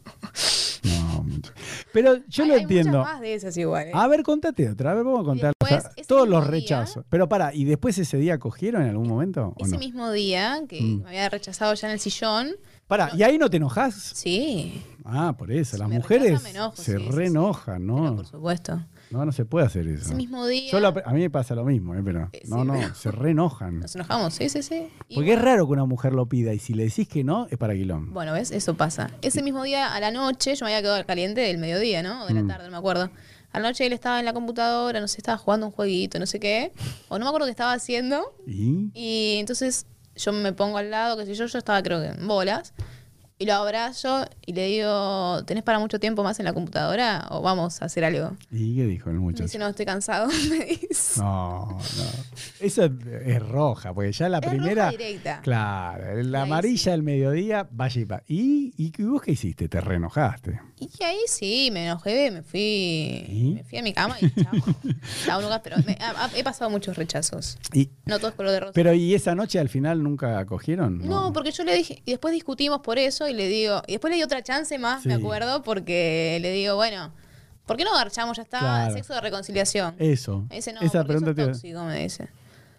No, mucho. Pero yo Hay- lo hay entiendo. muchas más de esas igual. ¿eh? A ver, contate otra. A ver, vamos a contar después, o sea, ese todos los mismo día- rechazos. Pero para, ¿y después ese día cogieron en algún momento? ¿O Ese no? mismo día que Mm. me había rechazado ya en el sillón. Para, ¿y ahí no te enojas? Sí, Ah, por eso. Si Las me mujeres rechaza, me enojo, se sí, sí, sí. reenojan, pero ¿no? por supuesto. No, no se puede hacer eso. Ese mismo día Yo lo- a mí me pasa lo mismo, ¿eh? Pero Eh, no, sí, no, pero- se reenojan. nos enojamos, sí, sí, sí. Y Porque es bueno, raro que una mujer lo pida y si le decís que no, es para quilombo. bueno, ¿ves? Eso pasa. Ese mismo día, a la noche, yo me había quedado caliente del mediodía, ¿no? O de la Mm. tarde, no me acuerdo. A la noche él estaba en la computadora, no sé, estaba jugando un jueguito, no sé qué. O no me acuerdo qué estaba haciendo. ¿Y? Y entonces yo me pongo al lado, qué sé yo, yo estaba creo que en bolas. Y lo abrazo y le digo, ¿tenés para mucho tiempo más en la computadora o vamos a hacer algo? ¿Y qué dijo el Me muchacho? dice, no, estoy cansado, me dice. No, no. Esa es roja, porque ya la Es primera. roja directa. Claro, la Y ahí amarilla sí. del mediodía, vaya y va. ¿Y, y vos qué hiciste? ¿Te reenojaste? Y ahí sí, me enojé, me fui, ¿Y? me fui a mi cama y chao. Chao, Lucas, pero me- ha- ha- he pasado muchos rechazos. Y, No todo es color de rosa. pero ¿y esa noche al final nunca cogieron? No, porque yo le dije, y después discutimos por eso y le digo, y después le di otra chance más, Sí. me acuerdo, porque le digo, bueno, ¿por qué no garchamos? Ya está, Claro. sexo de reconciliación. Eso. Me dice, no, esa porque pregunta sos te iba- tóxico, me dice.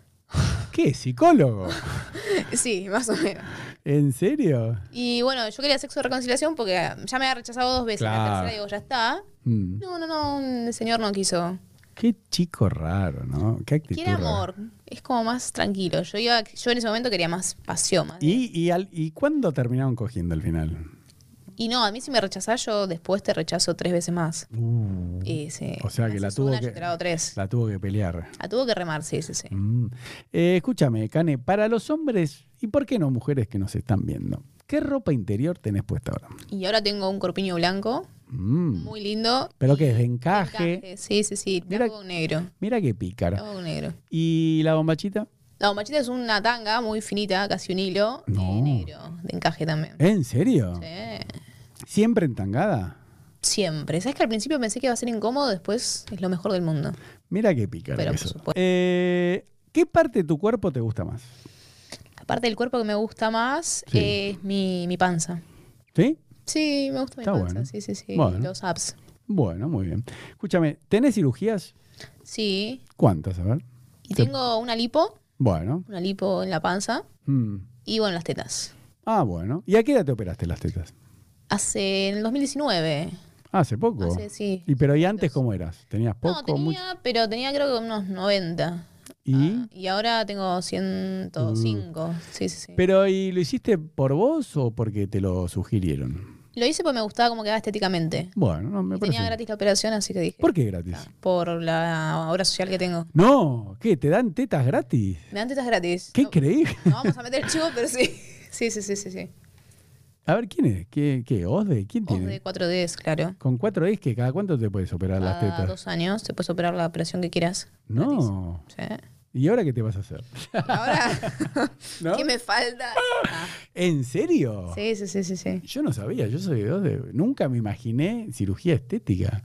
¿Qué? ¿Psicólogo? Sí, más o menos. ¿En serio? Y bueno, yo quería sexo de reconciliación porque ya me había rechazado dos veces. Claro. La tercera digo, ya está. Mm. No, no, no, el señor no quiso. Qué chico raro, ¿no? Qué actitud Quiere rara. amor, es como más tranquilo. Yo iba, yo en ese momento quería más pasión. Más ¿Y, y, al- ¿Y cuándo terminaron cogiendo al final? Y no, a mí si me rechazás, yo después te rechazo tres veces más. Uh, Y sí, o sea me que la haces tuvo una, que, yo te la hago tres. la tuvo que pelear. La tuvo que remar, sí, sí, sí. Mm. Eh, escúchame, Cane, para los hombres, ¿y por qué no mujeres que nos están viendo? ¿Qué ropa interior tenés puesta ahora? Y ahora tengo un corpiño blanco, Mm. muy lindo. ¿Pero y qué es? ¿De encaje? encaje, sí, sí, sí, Mira- blanco con negro. Mira qué pícara. Blanco con negro. ¿Y la bombachita? La bombachita es una tanga muy finita, casi un hilo, No. eh, negro, de encaje también. ¿En serio? Sí. ¿Siempre entangada? Siempre. ¿Sabes que al principio pensé que iba a ser incómodo? Después es lo mejor del mundo. Mira qué pícara. Pero, por eso. supuesto. Eh, ¿Qué parte de tu cuerpo te gusta más? La parte del cuerpo que me gusta más Sí. es mi, mi panza. ¿Sí? Sí, me gusta mi Está panza. bueno. Sí, sí, sí. Bueno. Los abs. Bueno, muy bien. Escúchame, ¿tenés cirugías? Sí. ¿Cuántas? A ver. Y tengo una lipo, Bueno. una lipo en la panza Mm. y bueno, las tetas. Ah, bueno. ¿Y a qué edad te operaste las tetas? Hace, en el dos mil diecinueve. Hace poco. Hace, sí. ¿Y pero y antes cómo eras? ¿Tenías poco? No, tenía, mucho? pero tenía creo que unos noventa. ¿Y? Ah, y ahora tengo ciento cinco. Sí, sí, sí. ¿Pero y lo hiciste por vos o porque te lo sugirieron? Lo hice porque me gustaba cómo quedaba estéticamente. Bueno, no me Y parece. tenía gratis la operación, así que dije. ¿Por qué gratis? Por la obra social que tengo. No, ¿qué? ¿Te dan tetas gratis? Me dan tetas gratis. ¿Qué no, creí? no vamos a meter el chivo, pero sí. Sí, sí, sí, sí, sí. A ver, ¿quién es? ¿Qué? qué ¿Osde? ¿Quién Os tiene? de cuatro D, Con claro. cuatro es que cada cuánto te puedes operar las Cada tetas. dos años te puedes operar la operación que quieras. No. Sí. ¿Y ahora qué te vas a hacer? Ahora, ¿No? ¿qué me falta? Ah, ¿En serio? sí, sí, sí, sí, sí. Yo no sabía, yo soy de Osde. Nunca me imaginé cirugía estética.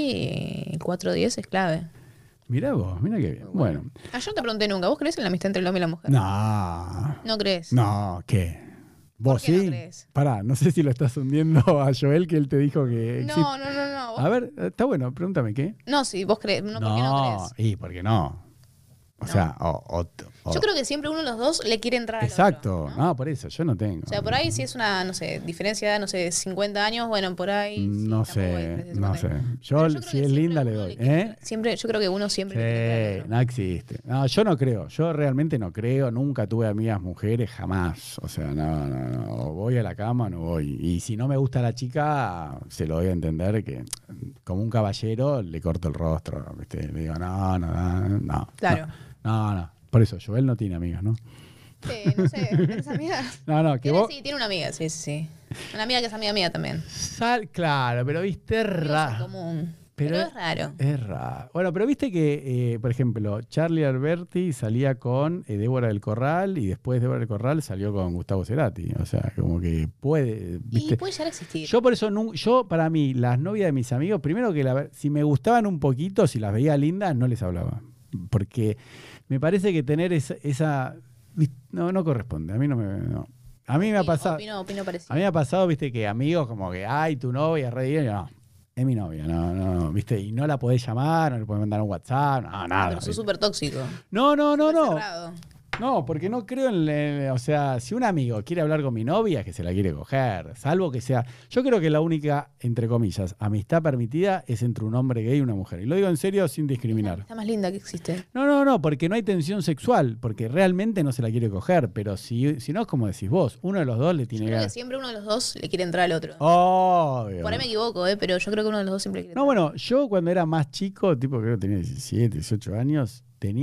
Sí, el cuatro diez es clave. Mirá vos, mirá qué bien. Bueno. Ah, yo no te pregunté nunca, ¿vos crees en la amistad entre el hombre y la mujer? No. ¿No crees? No, ¿qué? ¿Vos qué no sí? crees? Pará, no sé si lo estás hundiendo a Joel, que él te dijo que existe. No, no, no, no. A ver, está bueno, pregúntame, ¿qué? No, sí, vos crees. No, ¿por qué no crees? y ¿por qué no? O No. sea, o, o- o- Yo creo que siempre uno de los dos le quiere entrar al Exacto, otro, no, ¿no? por eso, yo no tengo. O sea, por ahí si es una, no sé, diferencia de, no sé, cincuenta años, bueno, por ahí. sí, no tampoco hay sé, diferencia de no cincuenta sé. años. Yo, Pero creo si que es siempre linda, le uno doy. quiere ¿Eh? entrar- Siempre, yo creo que uno siempre le quiere entrar al Sí, otro. no existe. No, yo no creo. Yo realmente no creo. Nunca tuve amigas mujeres, jamás. O sea, no, no, no. O voy a la cama, no voy. Y si no me gusta la chica, se lo doy a entender que, como un caballero, le corto el rostro. ¿Viste? Le digo, no, no, no. no Claro. No, no. Por eso, Joel no tiene amigas, ¿no? Eh, no sé, ¿tienes amigas? No, no, que Tiene, vos. sí, tiene una amiga, sí, sí, sí. Una amiga que es amiga mía también. Sal, claro, pero viste, es Amigos en raro. común. Pero Pero, es- es raro. Es raro. Bueno, pero viste que, eh, por ejemplo, Charlie Alberti salía con eh, Débora del Corral y después Débora del Corral salió con Gustavo Cerati. O sea, como que puede, ¿viste? Y puede llegar a existir. Yo por eso, nu- yo para mí, las novias de mis amigos, primero que la- si me gustaban un poquito, si las veía lindas, no les hablaba. Porque me parece que tener esa... esa- no, no corresponde. A mí no me... no. A mí me ha Opino- pasado... Opino, opino parecido. A mí me ha pasado, viste, que amigos como que, ay, tu novia es re divina. No, es mi novia, no, no, viste, y no la podés llamar, no le podés mandar un WhatsApp, no, nada. Pero sos ¿viste? súper tóxico. No, no, no, súper no. cerrado. No, porque no creo en, en- o sea, si un amigo quiere hablar con mi novia, es que se la quiere coger, salvo que sea, yo creo que la única, entre comillas, amistad permitida es entre un hombre gay y una mujer. Y lo digo en serio sin discriminar. Está más linda que existe. No, no, no, porque no hay tensión sexual, porque realmente no se la quiere coger, pero si, si no es como decís vos, uno de los dos le Yo tiene creo que ganas. siempre uno de los dos le quiere entrar al otro. Obvio. Por ahí me equivoco, ¿eh? Pero yo creo que uno de los dos siempre le quiere No, entrar. bueno, yo cuando era más chico, tipo creo que tenía diecisiete, dieciocho años, tenía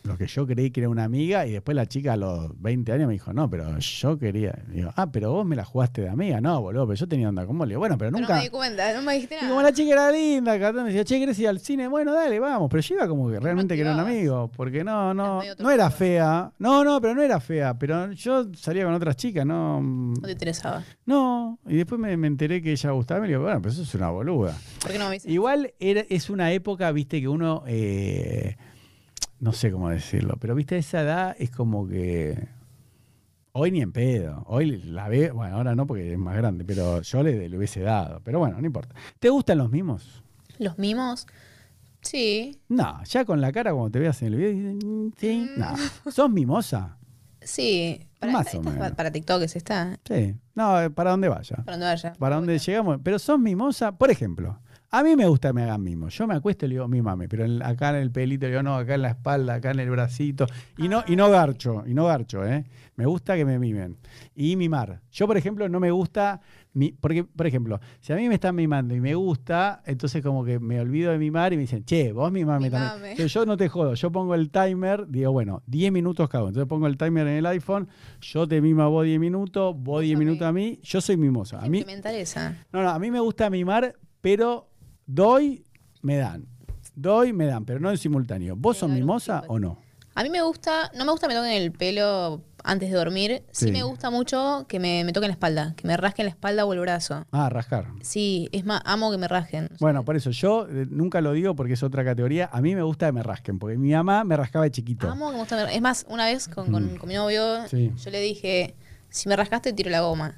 lo que yo creí que era una amiga, y después la chica a los veinte años me dijo, no, pero yo quería. Digo, ah, pero vos me la jugaste de amiga. No, boludo, pero yo tenía onda con vos. Le digo, bueno, pero nunca. Pero no me di cuenta, no me dijiste nada. Y como la chica era linda, me decía, che, ¿querés ir al cine? Bueno, dale, vamos. Pero yo iba como que realmente que era un amigo, porque no, no, no era fea. No, no, pero no era fea. Pero yo salía con otras chicas, no. No te interesaba. No, y después me, me enteré que ella gustaba. Me digo, bueno, pero eso es una boluda. ¿Por qué no me dices? Igual era, es una época, viste, que uno. Eh, no sé cómo decirlo, pero viste, a esa edad es como que. Hoy ni en pedo. Hoy la ve. Bueno, ahora no porque es más grande, pero yo le, le hubiese dado. Pero bueno, no importa. ¿Te gustan los mimos? ¿Los mimos? Sí. No, ya con la cara, como te veas en el video, dicen, sí. Mm. No. ¿Sos mimosa? Sí. Para, Más esta, o esta menos. Para TikTok es esta. Sí. No, para donde vaya. Para donde vaya. Para donde llegamos. Pero sos mimosa, por ejemplo. A mí me gusta que me hagan mimos. Yo me acuesto y le digo, mímame, pero en, acá en el pelito, le digo, no, acá en la espalda, acá en el bracito. Y no, y no garcho, y no garcho, ¿eh? Me gusta que me mimen. Y mimar. Yo, por ejemplo, no me gusta, mi, porque, por ejemplo, si a mí me están mimando y me gusta, entonces como que me olvido de mimar y me dicen, che, vos mimame también. Entonces, yo no te jodo, yo pongo el timer, digo, bueno, diez minutos cada uno. Entonces pongo el timer en el iPhone, yo te mimo a vos diez minutos, vos diez minutos a mí, yo soy mimosa. A mí, implementar esa. No, no, a mí me gusta mimar, pero doy, me dan. Doy, me dan, pero no en simultáneo. ¿Vos sos mimosa o no? A mí me gusta, no me gusta que me toquen el pelo antes de dormir. Sí, sí me gusta mucho que me, me toquen la espalda, que me rasquen la espalda o el brazo. Ah, rascar. Sí, es más, amo que me rasquen. Bueno, sé. Por eso yo eh, nunca lo digo porque es otra categoría. A mí me gusta que me rasquen, porque mi mamá me rascaba de chiquito. Amo que me gusta. Es más, una vez con, con, mm. con mi novio, sí. yo le dije, si me rascaste, tiro la goma.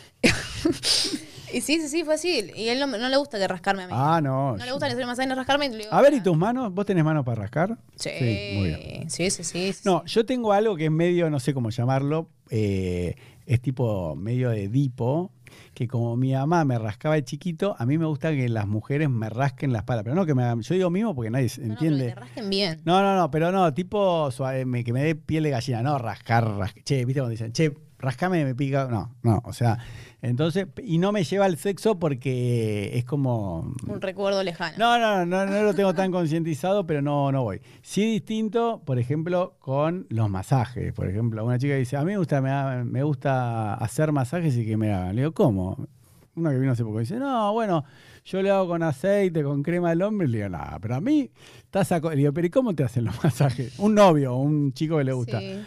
Y sí, sí, sí, fue así. Y él no, no le gusta que rascarme a mí. Ah, no. No le gusta ni hacer masaje ni rascarme. Y le digo, a ver, ¿y tus manos? ¿Vos tenés manos para rascar? Sí. Sí, muy bien. Sí, sí, sí, sí. No, yo tengo algo que es medio, no sé cómo llamarlo, eh, es tipo medio de dipo, que como mi mamá me rascaba de chiquito, a mí me gusta que las mujeres me rasquen la espalda. Pero no que me hagan, yo digo mismo porque nadie no, entiende. No, que te rasquen bien. No, no, no, pero no, tipo suave, me, que me dé piel de gallina, no rascar, rascar. Che, ¿viste cuando dicen, che, rascame, me pica? No, no, o sea, entonces, y no me lleva al sexo porque es como... Un recuerdo lejano. No, no, no, no, no lo tengo tan concientizado, pero no, no voy. Sí distinto, por ejemplo, con los masajes. Por ejemplo, una chica dice, a mí me gusta, me, me gusta hacer masajes y que me hagan. Le digo, ¿cómo? Una que vino hace poco dice, no, bueno, yo le hago con aceite, con crema del hombre. Le digo, nada, pero a mí estás a... Le digo, pero ¿y cómo te hacen los masajes? Un novio, un chico que le gusta. Sí.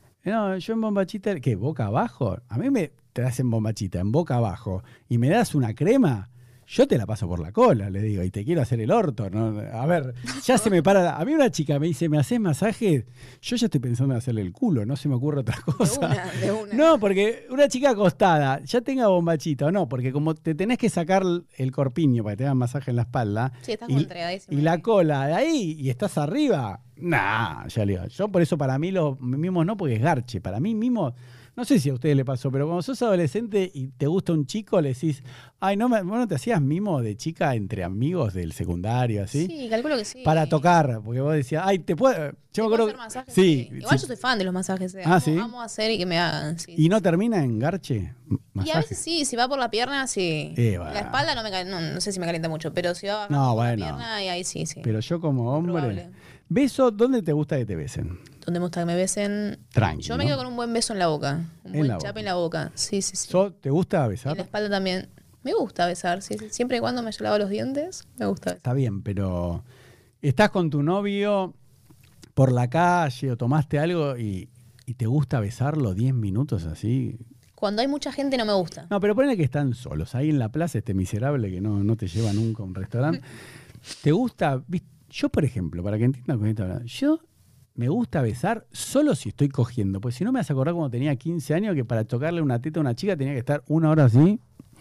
No, yo en bombachita, ¿qué? ¿Boca abajo? A mí me te hacen bombachita en boca abajo y me das una crema, yo te la paso por la cola, le digo, y te quiero hacer el orto, ¿no? A ver, ya se me para... A mí una chica me dice, ¿me haces masaje? Yo ya estoy pensando en hacerle el culo, no se me ocurre otra cosa. De una, de una. No, porque una chica acostada, ya tenga bombachita o no, porque como te tenés que sacar el corpiño para que te hagan masaje en la espalda, sí, estás y, y la cola de ahí, y estás arriba, nah, ya le digo. Yo por eso para mí los mimos no, porque es garche. Para mí mimos... No sé si a ustedes le pasó, pero cuando sos adolescente y te gusta un chico, le decís, ay, no, me, ¿no te hacías mimo de chica entre amigos del secundario, así? Sí, calculo que sí. Para tocar, porque vos decías, ay, te puedo... Yo me acuerdo hacer masajes, sí. sí. Igual sí. Yo soy fan de los masajes. Eh. Ah, amo, ¿sí? Amo hacer y que me hagan. Sí, ¿Y sí. no termina en garche? ¿Masaje? Y a veces sí, si va por la pierna, sí. Eh, bueno. La espalda no, me, no, no sé si me calienta mucho, pero si va no, por bueno. la pierna, y ahí sí, sí. Pero yo como hombre... ¿Beso? ¿Dónde te gusta que te besen? ¿Dónde me gusta que me besen? Tranqui, Yo me ¿no? quedo con un buen beso en la boca. Un en buen chape en la boca. Sí, sí, sí. ¿Te gusta besar? Y en la espalda también. Me gusta besar, sí, sí. Siempre y cuando me haya lavado los dientes, me gusta besar. Está bien, pero estás con tu novio por la calle o tomaste algo y, y te gusta besarlo diez minutos así. Cuando hay mucha gente no me gusta. No, pero ponele que están solos. Ahí en la plaza este miserable que no, no te lleva nunca a un restaurante. ¿Te gusta? Yo, por ejemplo, para que entiendan con esta verdad, yo me gusta besar solo si estoy cogiendo. Pues si no me vas a acordar cuando tenía quince años que para tocarle una teta a una chica tenía que estar una hora así.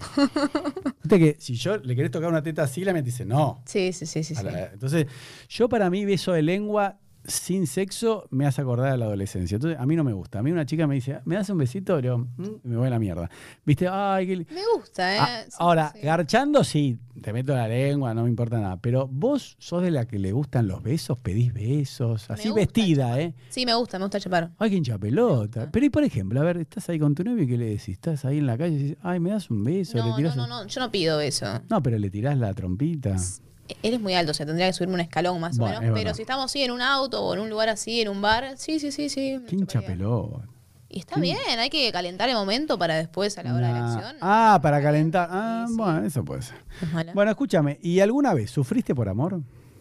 Viste que si yo le querés tocar una teta así, la me dice no. Sí, sí, sí, sí, sí. La, entonces, yo para mí beso de lengua sin sexo me hace acordar a la adolescencia. Entonces, a mí no me gusta. A mí una chica me dice, ¿me das un besito? Yo, mm, me voy a la mierda. ¿Viste? Ay, qué... Me gusta, ¿eh? Ah, sí, ahora, sí. garchando, sí, te meto la lengua, no me importa nada. Pero vos sos de la que le gustan los besos, pedís besos, así vestida, ¿eh? Sí, me gusta, me gusta chapar. Ay, qué hincha pelota. Pero, y por ejemplo, a ver, estás ahí con tu novio y ¿qué le decís? Estás ahí en la calle y decís, ay, ¿me das un beso? No, ¿Le tirás no, un... no, no, yo no pido eso. No, pero le tirás la trompita. Él es muy alto, o sea, tendría que subirme un escalón más Bueno, o es menos. Pero verdad. si estamos sí en un auto o en un lugar así, en un bar, sí, sí, sí, sí. me Qué hincha chuparía. pelota. Y está bien, hay que calentar el momento para después, a la hora de la Nah. acción. Ah, para caliente, calentar. Ah, sí, sí. bueno, eso puede ser. Es mala. Bueno, escúchame, ¿y alguna vez sufriste por amor?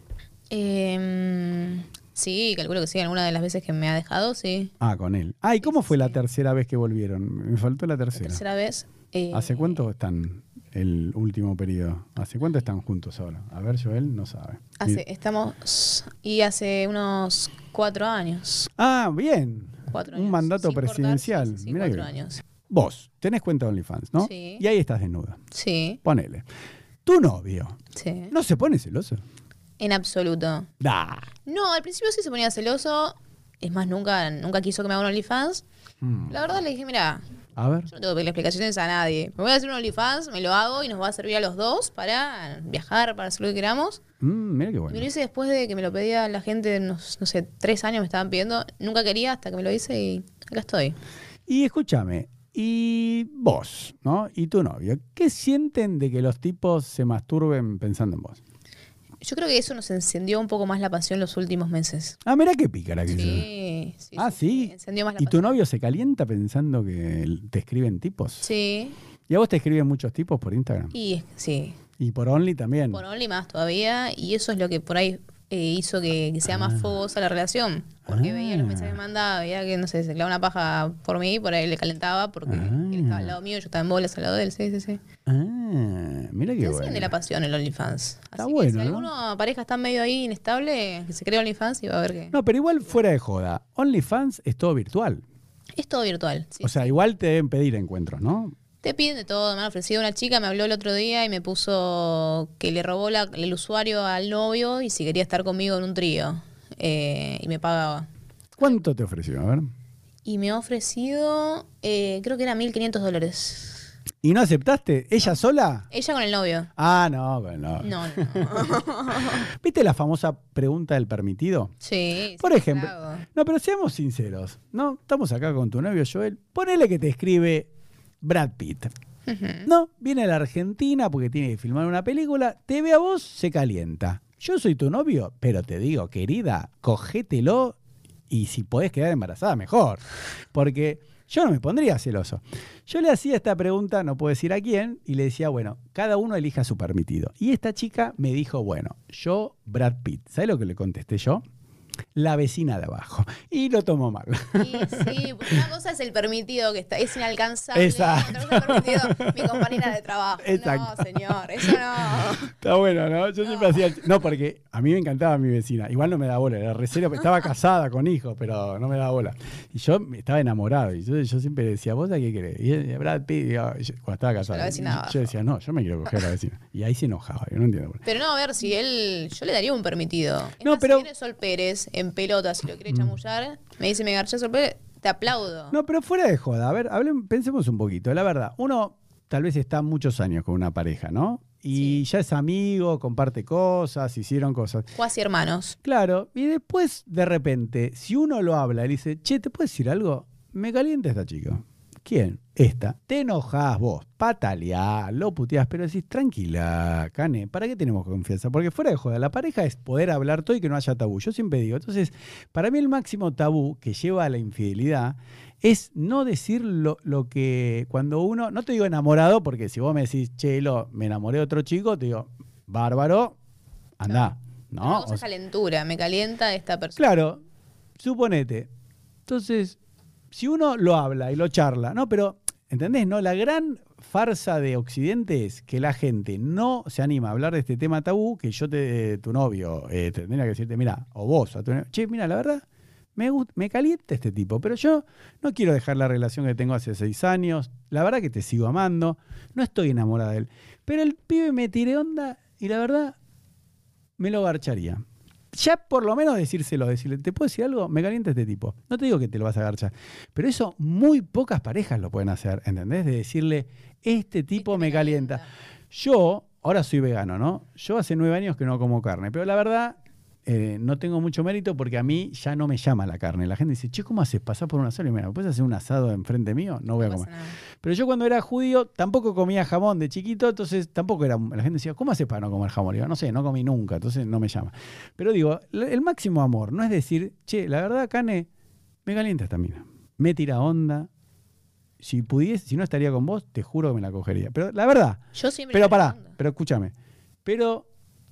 Eh, sí, calculo que sí, alguna de las veces que me ha dejado, sí. Ah, con él. Ah, ¿y Sí, cómo sí, fue la sí. tercera vez que volvieron? Me faltó la La tercera. tercera vez. eh, ¿Hace cuánto están el último periodo? ¿Hace cuánto están juntos ahora? A ver, Joel no sabe. Hace, estamos. Y hace unos cuatro años. Ah, bien. Cuatro Un años. mandato Sin cortar, presidencial. sí, sí, sí, Mirá cuatro que bien. años. Vos tenés cuenta de OnlyFans, ¿no? Sí. Y ahí estás desnuda. Sí, Ponele. Tu novio, sí. ¿no se pone celoso? En absoluto. Da. No, al principio sí se ponía celoso. Es más, nunca, nunca quiso que me haga un OnlyFans. Mm. La verdad le dije, mira, A ver. yo no tengo que pedirle explicaciones a nadie. Me voy a hacer un OnlyFans, me lo hago y nos va a servir a los dos para viajar, para hacer lo que queramos. Mm, mira qué Y bueno. me lo hice después de que me lo pedía la gente, unos, no sé, tres años me estaban pidiendo. Nunca quería hasta que me lo hice y acá estoy. Y escúchame, y vos, ¿no? Y tu novio, ¿qué sienten de que los tipos se masturben pensando en vos? Yo creo que eso nos encendió un poco más la pasión los últimos meses. Ah, mira qué pícara que sos. Sí, sí. Ah, ¿sí? Encendió más la ¿Y tu pasión. novio se calienta pensando que te escriben tipos? Sí. ¿Y a vos te escriben muchos tipos por Instagram? Y sí. ¿Y por Only también? Por Only más todavía. Y eso es lo que por ahí eh, hizo que, que sea más fogosa la relación. Porque Ah. veía los mensajes que mandaba, veía que, no sé, se clavaba una paja por mí, por ahí le calentaba, porque Ah. él estaba al lado mío, yo estaba en bolas al lado de él. Sí, sí, sí. Ah, mira qué Se bueno. enciende la pasión el OnlyFans. Está Así bueno, que si ¿no? alguna pareja está medio ahí inestable, que se crea OnlyFans y va a ver que... No, pero igual fuera de joda, OnlyFans es todo virtual. Es todo virtual. Sí, O sea, igual te deben pedir encuentros, ¿no? te piden de todo. Me han ofrecido una chica, me habló el otro día y me puso que le robó la- el usuario al novio y si quería estar conmigo en un trío. Eh, y me pagaba. ¿Cuánto te ofreció? A ver. Y me ha ofrecido, eh, creo que era mil quinientos dólares. ¿Y no aceptaste? ¿Ella sola? Ella con el novio. Ah, no, bueno. No, no. ¿Viste la famosa pregunta del permitido? Sí. Por sí, ejemplo. claro. No, pero seamos sinceros, ¿no? Estamos acá con tu novio Joel. Ponele que te escribe Brad Pitt. Ujú. No, viene a la Argentina porque tiene que filmar una película, te ve a vos, se calienta. Yo soy tu novio, pero te digo, querida, cogételo y si podés quedar embarazada, mejor. Porque yo no me pondría celoso. Yo le hacía esta pregunta, no puedo decir a quién, y le decía, bueno, cada uno elija su permitido. Y esta chica me dijo, bueno, yo, Brad Pitt. ¿Sabes lo que le contesté yo? La vecina de abajo. Y lo tomó mal. Sí, sí, porque una cosa es el permitido que está, es inalcanzable. Exacto. Otra cosa es el permitido, mi compañera de trabajo. Exacto. No, señor, eso no. Está bueno, ¿no? Yo siempre hacía... el- No, porque a mí me encantaba mi vecina. Igual no me daba bola, era recero, estaba casada con hijos, pero no me daba bola. Y yo estaba enamorado. Y yo, yo siempre decía, ¿vos a qué querés? Y él, Brad Pitt, y yo- y yo- cuando estaba casada. La vecina Y abajo. yo decía, no, yo me quiero coger a la vecina. Y ahí se enojaba, yo no entiendo por qué. Pero no, a ver, si él. Yo le daría un permitido. Es No, más, pero- si viene Sol Pérez en pelota, si lo quiere chamullar, me dice, me garché Sol Pérez, te aplaudo. No, pero fuera de joda, a ver, hablen, pensemos un poquito. La verdad, uno tal vez está muchos años con una pareja, ¿no? Y Sí. ya es amigo, comparte cosas, hicieron cosas. Cuasi hermanos. Claro, y después, de repente, si uno lo habla y le dice, che, ¿te puedo decir algo? Me calienta esta chica. ¿Quién? Esta. Te enojás vos, pataleás, lo puteás, pero decís, tranquila, Cane, ¿para qué tenemos confianza? Porque fuera de joda, la pareja es poder hablar todo y que no haya tabú. Yo siempre digo, entonces, para mí el máximo tabú que lleva a la infidelidad es no decir lo, lo que cuando uno, no te digo enamorado, porque si vos me decís, che, lo, me enamoré de otro chico, te digo, bárbaro, andá. Una ¿No? cosa O es sea, calentura, me calienta esta persona. claro, suponete. Entonces, si uno lo habla y lo charla, ¿no? Pero, ¿entendés? No, la gran farsa de Occidente es que la gente no se anima a hablar de este tema tabú, que yo te, tu novio, eh, tendría que decirte, mira, o vos, a tu novio, che, mira, la verdad, me, gust- me calienta este tipo, pero yo no quiero dejar la relación que tengo hace seis años, la verdad que te sigo amando, no estoy enamorada de él, pero el pibe me tiré onda y la verdad me lo garcharía. Ya por lo menos decírselo, decirle, ¿te puedo decir algo? Me calienta este tipo. No te digo que te lo vas a garchar, pero eso muy pocas parejas lo pueden hacer, ¿entendés? De decirle, este tipo Este me me calienta. calienta. Yo, ahora soy vegano, ¿no? Yo hace nueve años que no como carne, pero la verdad, eh, no tengo mucho mérito porque a mí ya no me llama la carne. La gente dice, che, ¿cómo haces? ¿Pasás por un asado? Y mira, ¿me puedes hacer un asado enfrente mío? No voy a No comer. pasa nada. Pero yo cuando era judío tampoco comía jamón de chiquito, entonces tampoco era... La gente decía, ¿cómo haces para no comer jamón? Y yo, no sé, no comí nunca, entonces no me llama. Pero digo, el máximo amor no es decir, che, la verdad, Cane, me calienta esta mina. Me tira onda. Si pudiese, si no estaría con vos, te juro que me la cogería. Pero la verdad... Yo siempre. Pero le pará, respondo. pero escúchame. Pero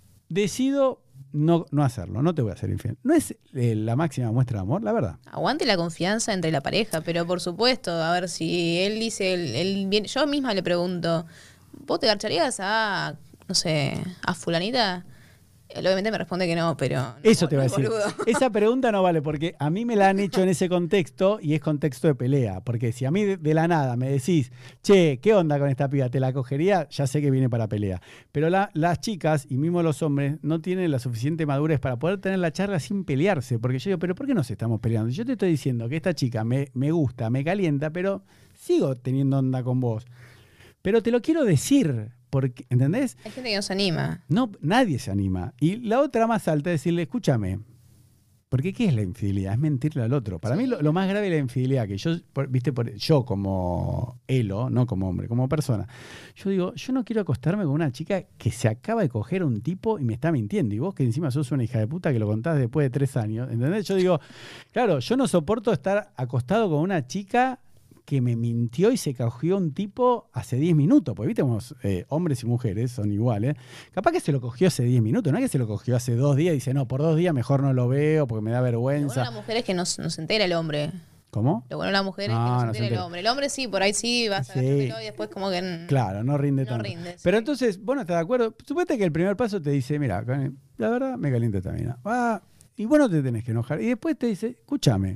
decido no, no hacerlo, no te voy a hacer infiel. No es eh, la máxima muestra de amor, la verdad. Aguante la confianza entre la pareja, pero por supuesto, a ver si él dice, él, él viene- yo misma le pregunto, ¿vos te garcharías a, no sé, a fulanita? Él obviamente me responde que no, pero... no, Eso te no, va a decir. boludo. Esa pregunta no vale porque a mí me la han hecho en ese contexto y es contexto de pelea. Porque si a mí de, de la nada me decís, che, ¿qué onda con esta piba? ¿Te la cogería? Ya sé que viene para pelea. Pero la- las chicas y mismo los hombres no tienen la suficiente madurez para poder tener la charla sin pelearse. Porque yo digo, ¿pero por qué nos estamos peleando? Yo te estoy diciendo que esta chica me, me gusta, me calienta, pero sigo teniendo onda con vos. Pero te lo quiero decir, porque, ¿entendés? Hay gente que no se anima. No, nadie se anima. Y la otra más alta es decirle, escúchame, porque ¿qué es la infidelidad? Es mentirle al otro. Para mí lo, lo más grave es la infidelidad, que yo, por- viste, por, yo como Elo, no como hombre, como persona, yo digo, yo no quiero acostarme con una chica que se acaba de coger a un tipo y me está mintiendo. Y vos que encima sos una hija de puta que lo contás después de tres años, ¿entendés? Yo digo, claro, yo no soporto estar acostado con una chica que me mintió y se cogió un tipo hace diez minutos, porque viste, como, eh, hombres y mujeres son iguales. Capaz que se lo cogió hace diez minutos, no es que se lo cogió hace dos días y dice, no, por dos días mejor no lo veo porque me da Lo bueno de vergüenza. la mujer es que no, no se entera el hombre. ¿Cómo? Lo bueno de la mujer es No, que no se no se entera el entera. hombre. El hombre sí, por ahí sí, vas a Sí. gastártelo y después como que... n- Claro, no rinde No tanto. rinde, sí. Pero entonces, vos no estás de acuerdo. Suponete que el primer paso te dice, mira, Cane, la verdad me calienta esta mina. Ah, y vos no te tenés que enojar. Y después te dice, escúchame,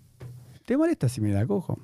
¿te molesta si me la cojo?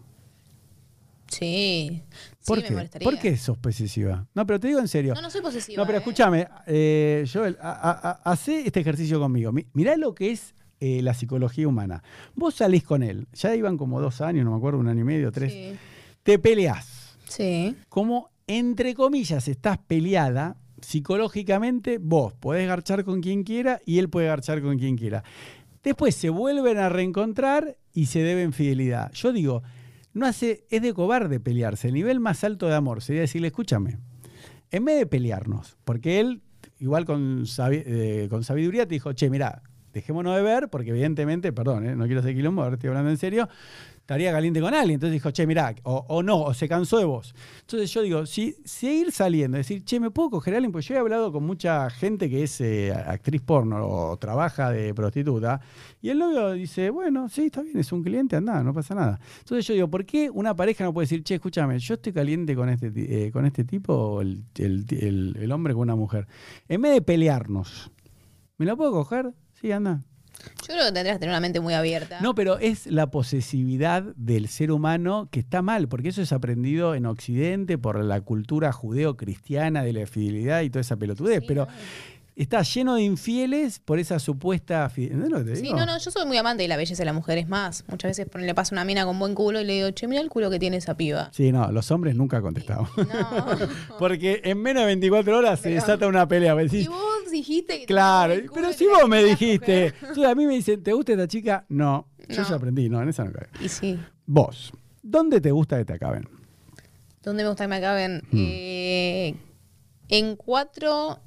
Sí, ¿Por sí qué? me molestaría. ¿Por qué sos posesiva? No, pero te digo en serio. No, no soy posesiva. No, pero ¿eh? escúchame, eh, Joel, a- a- a- hacé este ejercicio conmigo. Mi- Mirá lo que es eh, la psicología humana. Vos salís con él, ya iban como dos años, no me acuerdo, un año y medio, tres. Sí. Te peleás. Sí. Como, entre comillas, estás peleada, psicológicamente vos podés garchar con quien quiera y él puede garchar con quien quiera. Después se vuelven a reencontrar y se deben fidelidad. Yo digo, no hace, es de cobarde pelearse. El nivel más alto de amor sería decirle, escúchame, en vez de pelearnos, porque él, igual con, sabi- eh, con sabiduría, te dijo, che, mirá, dejémonos de ver, porque evidentemente, perdón, eh, no quiero hacer quilombo, ahora estoy hablando en serio, estaría caliente con alguien. Entonces dijo, che, mirá, o, o no, o se cansó de vos. Entonces yo digo, si seguir saliendo, decir, che, ¿me puedo coger a alguien? Porque yo he hablado con mucha gente que es eh, actriz porno o trabaja de prostituta, y el novio dice, bueno, sí, está bien, es un cliente, anda, no pasa nada. Entonces yo digo, ¿por qué una pareja no puede decir, che, escúchame, yo estoy caliente con este, ti- eh, con este tipo, o el, el, el, el hombre con una mujer? En vez de pelearnos, ¿me la puedo coger? Sí, anda. Yo creo que tendrías que tener una mente muy abierta. No, pero es la posesividad del ser humano que está mal, porque eso es aprendido en Occidente por la cultura judeo-cristiana de la fidelidad y toda esa pelotudez, Sí, pero no. está lleno de infieles por esa supuesta fidelidad. ¿No lo que te Sí, digo? no, no, yo soy muy amante de la belleza de la mujer. Es más, muchas veces pon- le pasa una mina con buen culo y le digo, che, mira el culo que tiene esa piba. Sí, no, los hombres nunca contestamos. No. Porque en menos de veinticuatro horas se Pero- desata una pelea. me decís, Y vos dijiste que... claro, tenés buen culo pero y si te la vos me querías dijiste, coger. tú, a mí me dicen, ¿te gusta esta chica? No, yo No. ya aprendí, no, en esa no caigo. Y sí. Vos, ¿dónde te gusta que te acaben? ¿Dónde me gusta que me acaben? Hmm. Eh, en cuatro,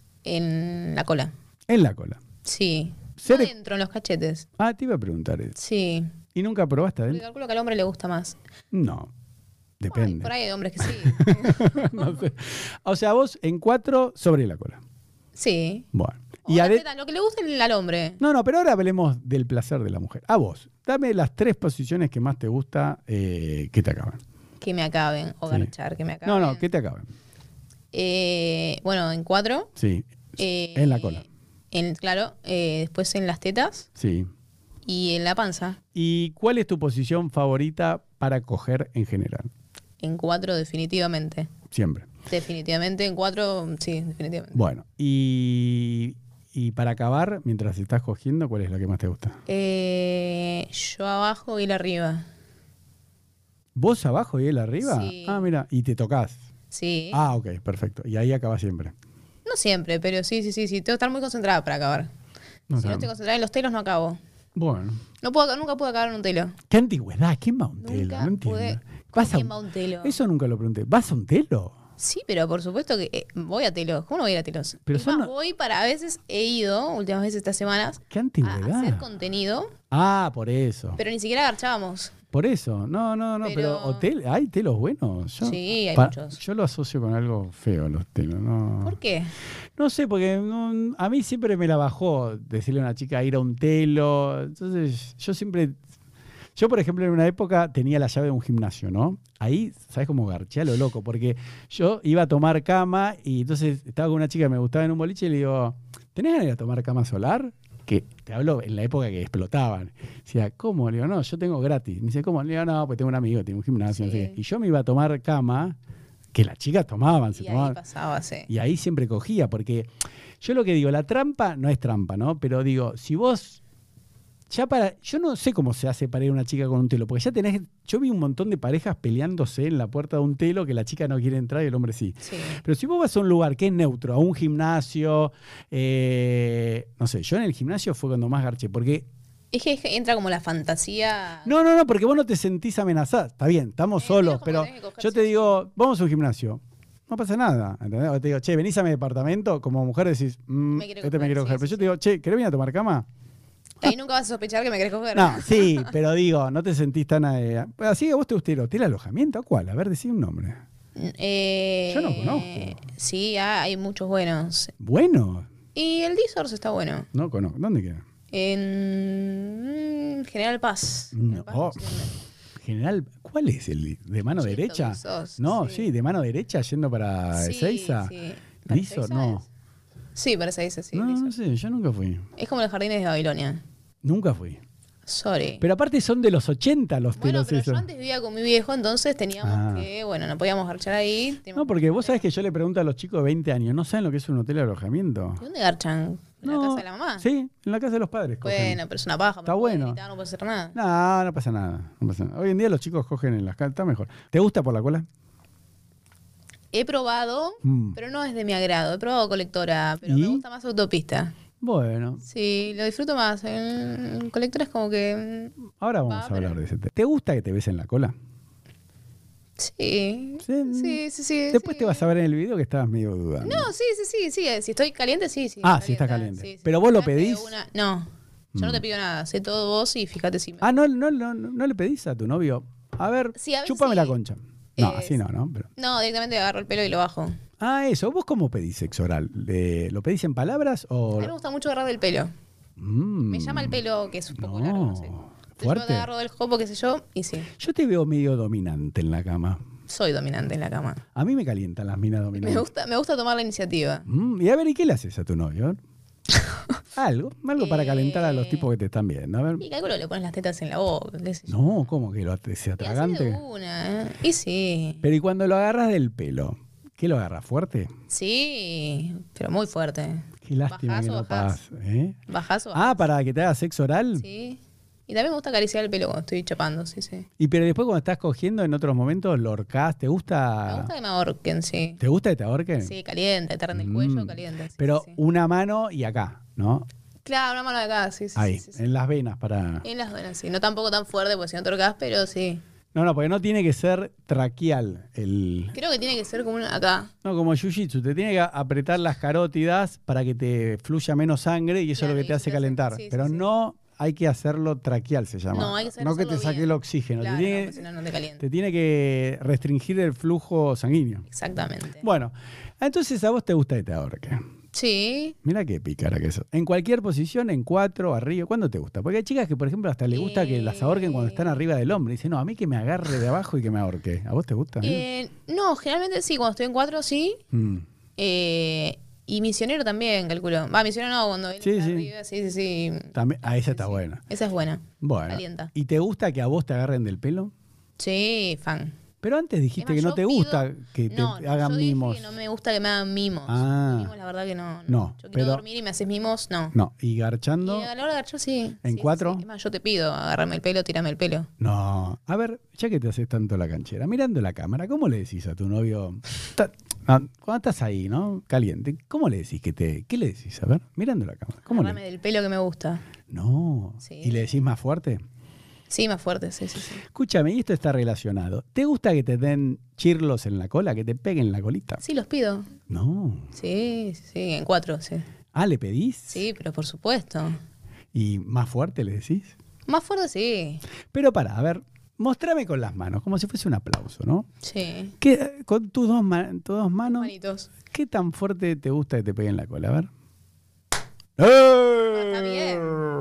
en la cola. En la cola. Sí. Ser- No dentro, en los cachetes. Ah, te iba a preguntar eso. Sí. ¿Y nunca probaste Porque adentro? calculo que al hombre le gusta más. No, Ay, depende. por ahí hay hombres que sí. No sé. O sea, vos en cuatro sobre la cola. Sí. Bueno. O Y la ade- teta, lo que le gusta al hombre. No, no, pero ahora hablemos del placer de la mujer. A vos, dame las tres posiciones que más te gusta eh, que te acaben. Que me acaben. O Sí. garchar, que me acaben. No, no, que te acaben. Eh, bueno, en cuatro. Sí. eh, En la cola. En, claro. eh, después en las tetas Sí. y en la panza. ¿Y cuál es tu posición favorita para coger en general? En cuatro, definitivamente. Siempre. Definitivamente, en cuatro, sí, definitivamente. Bueno, y, y para acabar, mientras estás cogiendo, ¿cuál es la que más te gusta? Eh, yo abajo y él arriba. ¿Vos abajo y él arriba? Sí. Ah, mira, y te tocas. Sí. Ah, ok, perfecto. Y ahí acaba siempre. No siempre, pero sí, sí, sí, sí. Tengo que estar muy concentrada para acabar. No, si no estoy concentrada en los telos, no acabo. Bueno. No puedo, nunca pude acabar en un telo. ¿Qué antigüedad? ¿Quién va a un telo? Nunca No entiendo. pude- ¿Vas a ¿Quién va a un telo? Eso nunca lo pregunté. ¿Vas a un telo? Sí, pero por supuesto que eh, voy a telos. ¿Cómo no voy a ir a telos? Pero Es son más, no- voy para, a veces he ido, últimas veces estas semanas, ¿Qué a antigüedad? hacer contenido, Ah, por eso. pero ni siquiera garchábamos. Por eso. No, no, no. Pero, Pero- hotel, ¿hay telos buenos? Yo, Sí, hay pa- muchos. Yo lo asocio con algo feo, los telos. No, ¿Por qué? no sé, porque no- a mí siempre me la bajó decirle a una chica ir a un telo. Entonces, yo siempre. Yo, por ejemplo, en una época tenía la llave de un gimnasio, ¿no? Ahí, ¿sabes cómo garché a lo loco? Porque yo iba a tomar cama y entonces estaba con una chica que me gustaba en un boliche y le digo, ¿tenés ganas de ir a tomar cama solar? Que te hablo en la época que explotaban. Decía, ¿cómo? Le digo, no, yo tengo gratis. Me dice, ¿cómo? Le digo, no, pues tengo un amigo que tiene un gimnasio. No sé Sí. qué. Y yo me iba a tomar cama, que las chicas tomaban, se Y tomaban. ahí pasaba, sí. Y ahí siempre cogía, porque yo lo que digo, la trampa no es trampa, ¿no? Pero digo, si vos ya para, yo no sé cómo se hace para ir a una chica con un telo, porque ya tenés, yo vi un montón de parejas peleándose en la puerta de un telo que la chica no quiere entrar y el hombre sí. Sí. Pero si vos vas a un lugar que es neutro, a un gimnasio, eh, no sé, yo en el gimnasio fue cuando más garché, porque Es que entra como la fantasía. no, no, no, porque vos no te sentís amenazada. Está bien, estamos Eh, solos, tenés como pero tenés que coger yo te sí o digo, vamos a un gimnasio. No pasa nada, ¿entendés? O te digo, che, venís a mi departamento, como mujer decís, mm, Me quiero este me coger, quiero sí, coger. sí, Pero yo sí. te digo, che, ¿querés venir a tomar cama? Ahí nunca vas a sospechar que me querés coger. No, sí, pero digo, no te sentís tan... Eh, así que a vos te gusta el hotel alojamiento, ¿a cuál? A ver, decí un nombre. Eh, Yo no conozco. Sí, ah, hay muchos buenos. Bueno, Y el D-Source está bueno. no conozco. ¿Dónde queda? En mm, General Paz. No. General Paz, no sé dónde. General, ¿cuál es el de mano Chito, derecha? que sos, No, sí. sí. de mano derecha yendo para Sí, Ezeiza. sí. ¿Para Liso, Ezeiza no. es? Sí, para Ezeiza, sí. no, Liso. no sé, yo nunca fui. Es como los jardines de Babilonia. Nunca fui. Sorry. Pero aparte son de los ochenta los bueno, telos pero esos. yo antes vivía con mi viejo, entonces teníamos Ah. que, bueno, no podíamos garchar ahí. teníamos No, porque que- vos sabés que yo le pregunto a los chicos de veinte años, ¿no saben lo que es un hotel de alojamiento? ¿Y dónde garchan? ¿En la casa de la mamá? Sí, en la casa de los padres. cogen. Bueno, pero es una paja. Está no puede bueno. gritar, no puede hacer nada. No, no pasa nada, no pasa nada. Hoy en día los chicos cogen en las casas, está mejor. ¿Te gusta por la cola? He probado, Mm. pero no es de mi agrado. He probado colectora, pero ¿Y? me gusta más autopista. Bueno, Sí, lo disfruto más. En colectora es como que... mm, ahora vamos Va, a hablar pero- de ese tema. ¿Te gusta que te besen la cola? Sí. Sí. Sí, sí, sí. Después sí. te vas a ver en el video que estabas medio dudando. No, sí, sí, sí, sí. Si estoy caliente, sí, sí. Ah, sí estás caliente. Sí, sí. ¿Pero vos lo Fíjate pedís? una- No, yo no te Mm. pido nada. Sé todo vos y fíjate si me... Ah, no, no, no, no, no le pedís a tu novio. A ver, Sí, a veces chúpame sí. la concha. No, Eh, así no, ¿no? Pero- No, directamente agarro el pelo y lo bajo. Ah, eso. ¿Vos cómo pedís sexo oral? ¿Le- ¿Lo pedís en palabras o...? A mí me gusta mucho agarrar del pelo. Mm. Me llama el pelo, que es un poco No. largo, no sé. Entonces yo ¿Fuerte? te agarro del jopo, qué sé yo, y sí. Yo te veo medio dominante en la cama. Soy dominante en la cama. A mí me calientan las minas dominantes. Me gusta, me gusta tomar la iniciativa. Mm, y a ver, ¿y qué le haces a tu novio? algo, algo para calentar a los Eh. tipos que te están viendo. A ver. Y calculo le pones las tetas en la boca, qué sé yo. No, ¿cómo que lo, se Y así de atragante? una, ¿eh? Y sí. Pero ¿y cuando lo agarras del pelo? ¿Qué lo agarras fuerte? Sí, pero muy fuerte. Qué lástima ¿Bajás que o no bajás? pasa. ¿eh? ¿Bajás o Ah, bajás? para que te haga sexo oral. Sí. Y también me gusta acariciar el pelo cuando estoy chapando, sí, sí. Y pero después cuando estás cogiendo en otros momentos lo horcás, ¿te gusta? Me gusta que me ahorquen, sí. ¿Te gusta que te ahorquen? Sí, caliente, te el cuello, Mm. caliente. sí, Pero sí, sí. una mano y acá, ¿no? Claro, una mano de acá, sí, sí. Ahí, sí, sí, sí. en las venas para... En las venas, sí. No tampoco tan fuerte, porque si no te ahorcás, pero sí. No, no, porque no tiene que ser traquial el... Creo que tiene que ser como una acá. No, como jiu-jitsu, te tiene que apretar las carótidas para que te fluya menos sangre y eso Claro, es lo y que te eso hace te hace- calentar. sí, sí, Pero sí. no hay que hacerlo traquial, se llama. No, hay que saber No que te hacerlo saque bien. el oxígeno. Claro, te, no, tiene, porque si no, no te calienta. te tiene que restringir el flujo sanguíneo. Exactamente. Bueno, entonces a vos te gusta que te ahorque. Sí. Mira qué pícara que eso. En cualquier posición, en cuatro, arriba, ¿cuándo te gusta? Porque hay chicas que, por ejemplo, hasta les gusta que las ahorquen cuando están arriba del hombre. Dicen, no, a mí que me agarre de abajo y que me ahorque. ¿A vos te gusta? Eh, no, generalmente sí, cuando estoy en cuatro sí. Mm. Eh, y misionero también, calculo. Va, misionero no, cuando él Sí, está sí. arriba, sí, sí, sí. También, ah, esa Sí, está sí. buena. Esa es buena. Bueno. Calienta. ¿Y te gusta que a vos te agarren del pelo? Sí, fan. Pero antes dijiste Es más, que no yo te pido- gusta que te No, no, hagan yo dije mimos. que no me gusta que me hagan mimos. Ah. Mimos, la verdad que no. No, Yo quiero pero- dormir y me haces mimos, no. No, y garchando. Y a la hora de agachar, sí. ¿En Sí, cuatro? sí. Es más, yo te pido, agárrame el pelo, tírame el pelo. No. A ver, ya que te haces tanto la canchera, mirando la cámara, ¿cómo le decís a tu novio? Ta- no, cuando estás ahí, ¿no? Caliente, ¿cómo le decís que te. ¿Qué le decís? A ver, mirando la cámara. ¿Cómo Agárrame le... del pelo que me gusta. No. Sí. ¿Y le decís más fuerte? Sí, más fuerte, sí, sí, sí. Escúchame, y esto está relacionado. ¿Te gusta que te den chirlos en la cola, que te peguen la colita? Sí, los pido. No. Sí, sí, sí, en cuatro, sí. Ah, ¿le pedís? Sí, pero por supuesto. ¿Y más fuerte le decís? Más fuerte, sí. Pero para, a ver, mostrame con las manos, como si fuese un aplauso, ¿no? Sí. ¿Qué, con tus dos, ma- tus dos manos, Manitos. ¿qué tan fuerte te gusta que te peguen la cola? A ver. Está bien.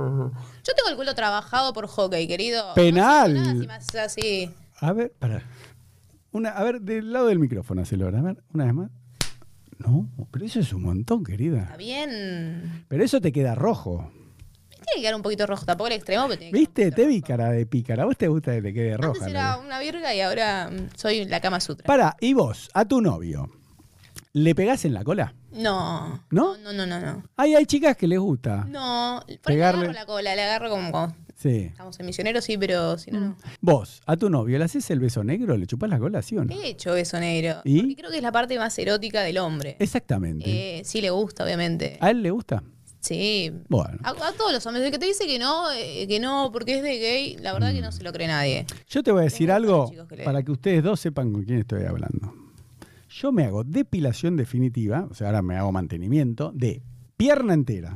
Yo tengo el culo trabajado por hockey, querido. Penal. No siento nada si me haces así. A ver, para. Una, a ver, del lado del micrófono, hacelo ahora. A ver, una vez más. No, pero eso es un montón, Está querida. bien. Pero eso te queda rojo. Tiene que quedar un poquito rojo, tampoco el extremo, pero tiene que ¿Viste? quedar Te un vi poquito cara de pícara. ¿A vos te gusta que te quede rojo. roja? Antes la era vida? una virga y ahora mm, soy la Kama Sutra. Para, y vos, a tu novio, ¿le pegás en la cola? No. ¿No? No, no, no, no. Ay, hay chicas que les gusta. No. Por ahí le Pegarle. agarro la cola, le agarro como cuando Sí. estamos en misioneros, sí, pero si no, no. Vos, a tu novio, ¿le haces el beso negro? ¿Le chupás la cola, sí o no? He hecho beso negro. ¿Y? Porque creo que es la parte más erótica del hombre. Exactamente. Eh, sí le gusta, obviamente. ¿A él le gusta? Sí. Bueno. A, a todos los hombres. El que te dice que no, eh, que no, porque es de gay, la verdad que no se lo cree nadie. Yo te voy a decir Tengo algo otros chicos que le- para que ustedes dos sepan con quién estoy hablando. Yo me hago depilación definitiva, o sea, ahora me hago mantenimiento, de pierna entera,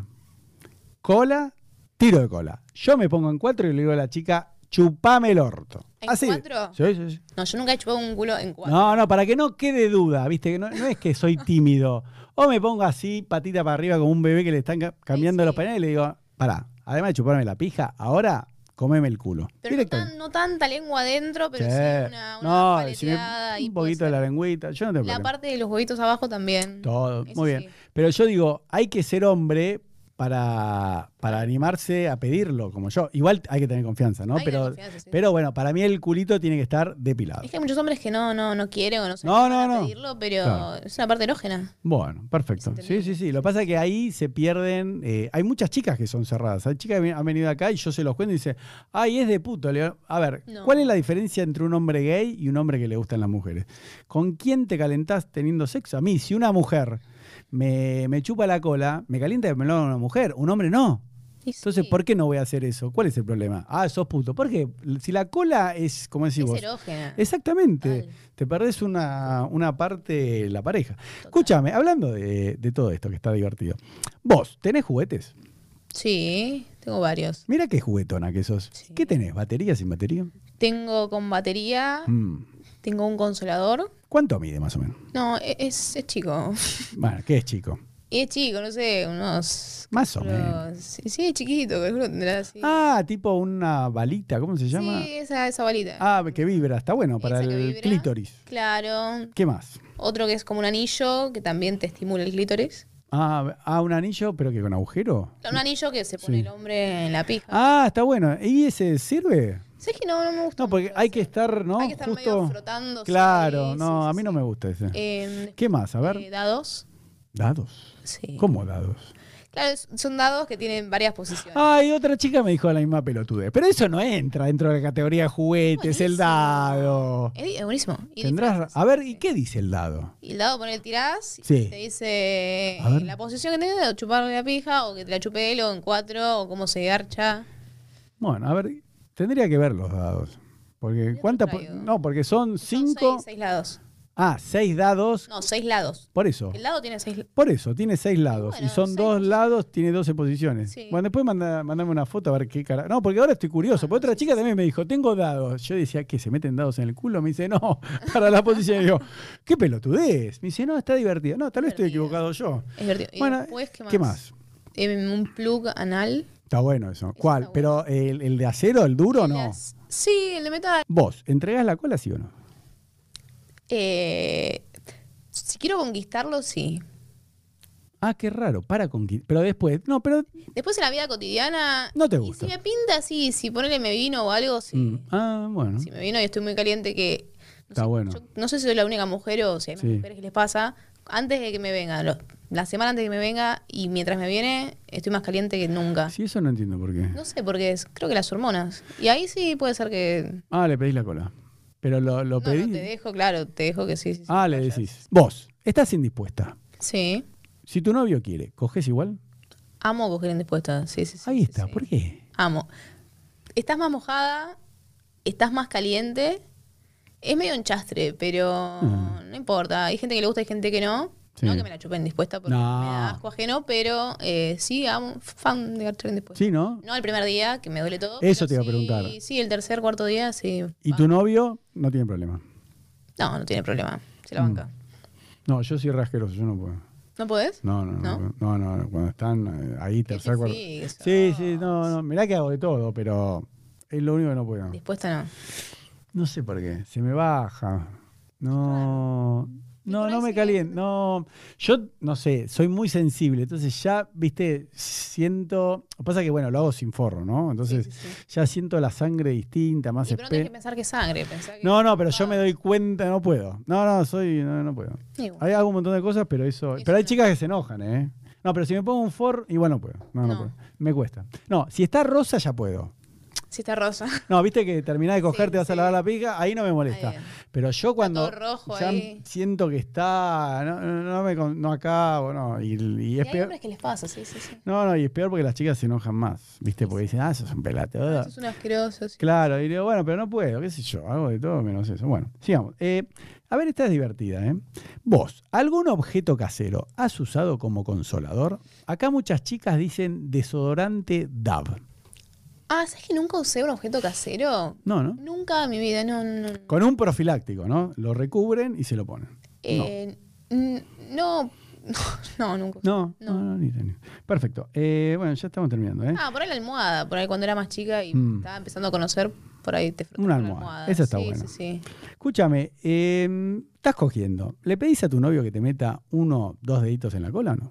cola, tiro de cola. Yo me pongo en cuatro y le digo a la chica, chupame el orto. ¿En Así. cuatro? Sí, sí, sí. No, yo nunca he chupado un culo en cuatro. No, no, para que no quede duda, ¿viste? Que no, no es que soy tímido. O me pongo así, patita para arriba, como un bebé que le están ca- cambiando sí. los pañales y le digo, pará, además de chuparme la pija, ahora comeme el culo. Pero no, Directamente. tan- no tanta lengua adentro, pero sí, Sí. una, una No, si me- paleteada y un puede poquito de ser. la lengüita, yo no tengo La problema. parte de los huevitos abajo también. Todo, Eso muy bien. sí. Pero yo digo, hay que ser hombre para, para animarse a pedirlo, como yo. Igual hay que tener confianza, ¿no? Hay que Pero, tener confianza, sí. pero bueno, para mí el culito tiene que estar depilado. Es que hay muchos hombres que no, no, no quieren o no se No, animan no, a no. pedirlo, pero Claro. es una parte erógena. Bueno, perfecto. Es Sí, entendible. sí, sí. Lo que pasa es que ahí se pierden. eh, hay muchas chicas que son cerradas. Hay chicas que han venido acá y yo se los cuento y dice, ay, es de puto. Le digo, a ver, No. ¿cuál es la diferencia entre un hombre gay y un hombre que le gustan las mujeres? ¿Con quién te calentás teniendo sexo? A mí, si una mujer me, me chupa la cola, me calienta que me lo haga una mujer. Un hombre no. Y Entonces, sí, ¿por qué no voy a hacer eso? ¿Cuál es el problema? Ah, sos puto. ¿Por qué? Si la cola es, como decís es vos, erógena. exactamente. Total. Te perdés una, una parte de la pareja. Escúchame, hablando de, de todo esto que está divertido. Vos, ¿tenés juguetes? Sí, tengo varios. Mira qué juguetona que sos. Sí. ¿Qué tenés? ¿Batería sin batería? Tengo con batería, Mm. tengo un consolador. ¿Cuánto mide más o menos? No, e- es, es chico. Bueno, ¿qué es chico? Y es chico, no sé, unos... Más o calculo- menos. Sí, sí, es chiquito, calculo que tendrá así. Ah, tipo una balita, ¿cómo se llama? Sí, esa, esa balita. Ah, que vibra, está bueno para Esa que el vibra. clítoris. Claro. ¿Qué más? Otro que es como un anillo, que también te estimula el clítoris. Ah, ah, un anillo, pero que con agujero. Un anillo que se pone Sí. el hombre en la pija. Ah, está bueno. ¿Y ese sirve? ¿Sabes que no, no me gusta? No, porque mucho hay ese. que estar, ¿no? Hay que estar Justo. medio frotándose Claro, ahí, no, sí, a sí, mí no sí. me gusta ese. Eh, ¿Qué más? A ver. eh, dados. ¿Dados? Sí. ¿Cómo dados? Claro, es- son dados que tienen varias posiciones. Ay, otra chica me dijo la misma pelotudez. Pero eso no entra dentro de la categoría de juguetes, el Buenísimo. dado. Es, es buenísimo. Y Tendrás. diferentes. A ver, ¿y qué dice el dado? Y el dado, poner tirás, Sí. y te dice A ver. la posición que tenés, o chuparle la pija, o que te la chupe él, o en cuatro, o cómo se garcha. Bueno, a ver, tendría que ver los dados. Porque te ¿cuántas? po- traigo. No, porque son Son cinco. seis, seis lados. Ah, seis dados. No, seis lados. Por eso. El lado tiene seis. Por eso, tiene seis lados. Bueno, y son seis dos posiciones. lados, tiene doce posiciones. Sí. Bueno, después manda, mandame una foto a ver qué cara. No, porque ahora estoy curioso. Porque otra chica también me dijo, tengo dados. Yo decía, ¿qué? ¿Se meten dados en el culo? Me dice, no, para la posición. Y digo, ¿qué pelotudez? Me dice, no, está divertido. No, tal vez estoy Divertido. equivocado yo. Es divertido. Y Bueno, después, ¿qué más? ¿qué más? Eh, un plug anal. Está bueno eso. ¿Cuál? está ¿Pero el, el de acero, el duro, El de no? ac- Sí, el de metal. Vos, ¿entregás la cola, sí o no? Eh, si quiero conquistarlo, sí. Ah, qué raro, para conquistar. Pero después, no, pero. Después en la vida cotidiana. No te Y gusta. si me pinta así, si ponele me vino o algo, sí. Mm, ah, bueno. Si me vino y estoy muy caliente, que Está sé, bueno. Yo no sé si soy la única mujer o si hay más Sí. mujeres que les pasa. Antes de que me venga, lo- la semana antes de que me venga y mientras me viene, estoy más caliente que nunca. Sí, eso no entiendo por qué. No sé por qué es, creo que las hormonas. Y ahí sí puede ser que... Ah, le pedís la cola. Pero lo, lo No, pedís. no, te dejo, claro, te dejo que sí. sí, sí, Ah, le vayas. decís. Vos, estás indispuesta. Sí. Si tu novio quiere, ¿coges igual? Amo coger indispuesta, sí, sí, sí. Ahí sí, está, sí. ¿por qué? Amo. Estás más mojada, estás más caliente. Es medio enchastre, pero Ah. no importa. Hay gente que le gusta, hay gente que no. Sí. No que me la chupen indispuesta porque No. me da asco ajeno, pero eh, sí, amo, fan de garchar indispuesta. Sí, ¿no? No el primer día, que me duele todo. Eso pero te iba a sí- preguntar. Sí, el tercer, cuarto día, sí. ¿Y va. tu novio? No tiene problema. No, no tiene problema. Se la Mm. banca. No, yo soy rasqueroso, yo no puedo. ¿No podés? No, no, no. ¿No? No, no, no, cuando están eh, ahí, Qué tercer, cuarto. difícil. Sí, sí, no, no. Mirá que hago de todo, pero es lo único que no puedo. Dispuesta no. No sé por qué. Se me baja. No. Y No, por no ahí me sí. calienta. No. Yo, no sé, soy muy sensible. Entonces ya, viste, siento. Pasa que, bueno, lo hago sin forro, ¿no? Entonces Sí, sí, sí. ya siento la sangre distinta, más Y pero no tenés que espe- pensar que es sangre. pensá que- No, no, pero yo me doy cuenta, no puedo. No, no, soy. No, no puedo. Igual. Hay hago un montón de cosas, pero eso. Eso Pero hay no. chicas que se enojan, ¿eh? No, pero si me pongo un for, igual no puedo. No, no, No. puedo. Me cuesta. No, si está rosa, ya puedo. Si está rosa. No, viste que terminás de coger, Sí, te vas a sí. lavar la pija, ahí no me molesta. Ahí bien. Pero yo cuando todo rojo ya ahí. siento que está, no, no, no me con- no acabo, no, y, y Y es hay peor. hombres que les pasa, sí, sí, sí. No, no, y es peor porque las chicas se enojan más, viste, porque dicen, ah, eso es un pelate. Eso es un asqueroso. sí. Claro, y digo, bueno, pero no puedo, qué sé yo, hago de todo menos eso. Bueno, sigamos. Eh, a ver, esta es divertida, ¿eh? Vos, ¿algún objeto casero has usado como consolador? Acá muchas chicas dicen desodorante Dove. Ah, ¿sabes que nunca usé un objeto casero? No, ¿no? Nunca en mi vida, no, no. no. Con un profiláctico, ¿no? Lo recubren y se lo ponen. Eh, n- no. No, nunca. usé. No, no, No. no, ni ni- Perfecto. Eh, bueno, ya estamos terminando, ¿eh? Ah, por ahí la almohada, por ahí cuando era más chica y Mm. estaba empezando a conocer, por ahí te frotas Una con la almohada, esa está sí, buena. Sí, sí. Escúchame, eh, estás cogiendo. ¿Le pedís a tu novio que te meta uno, dos deditos en la cola o no?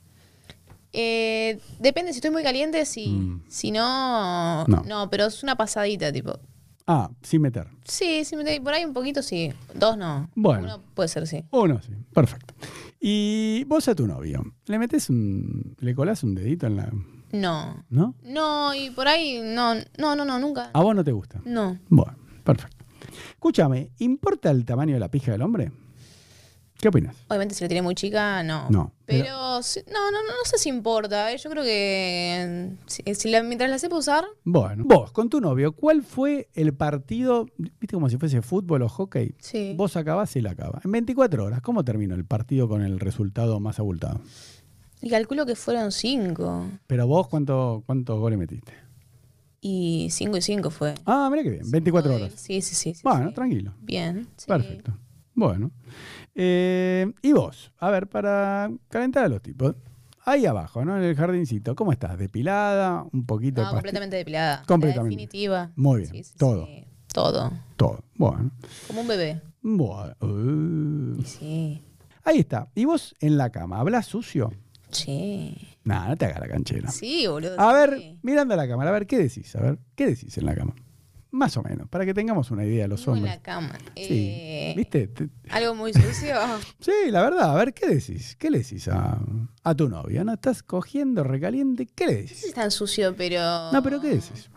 Eh, depende, si estoy muy caliente, sí. Mm. Si no, No. no, pero es una pasadita, tipo. Ah, sin meter. Sí, sí, me- por ahí un poquito sí. Dos no. Bueno. Uno puede ser sí. Uno, sí. Perfecto. Y vos a tu novio, ¿le metes un. ¿Le colás un dedito en la. No. ¿No? No, y por ahí no, no, no, no, nunca. ¿A vos no te gusta? No. Bueno, perfecto. Escúchame, ¿importa el tamaño de la pija del hombre? ¿Qué opinas? Obviamente si la tiene muy chica, no. No, pero- Pero, sí- no, no, no, no sé si importa. eh. Yo creo que si, si la- mientras la sepa usar, Bueno, vos, con tu novio, ¿cuál fue el partido, viste como si fuese fútbol o hockey? sí. Vos acabás y él acaba. En veinticuatro horas, ¿cómo terminó el partido con el resultado más abultado? Y calculo que fueron cinco. Pero vos, ¿cuánto, cuántos goles metiste? Y cinco y cinco fue. Ah, mira qué bien, veinticuatro Cinco de- horas. Sí, sí, sí. sí, Bueno, sí. tranquilo. Bien. sí. Perfecto. Bueno. Eh, y vos, a ver, para calentar a los tipos, ahí abajo, ¿no? En el jardincito, ¿cómo estás? ¿Depilada? ¿Un poquito No, de pasti- completamente depilada. Completamente. La definitiva. Muy bien, Sí, sí, todo. sí. Todo. Todo. Bueno. Como un bebé. Bueno. Uh. Sí. Ahí está. ¿Y vos en la cama? ¿Hablas sucio? Sí. Nada, no te hagas la canchera. Sí, boludo. A sí. ver, mirando a la cámara, a ver, ¿qué decís? A ver, ¿qué decís en la cama? Más o menos, para que tengamos una idea de los Vivo en hombres. la cama. Sí. Eh, ¿Viste? Te- Algo muy sucio. Sí, la verdad, a ver, ¿qué decís? ¿Qué le decís a, a tu novia? ¿No estás cogiendo recaliente? ¿Qué le No sé si decís? es tan sucio, pero. No, pero ¿qué decís?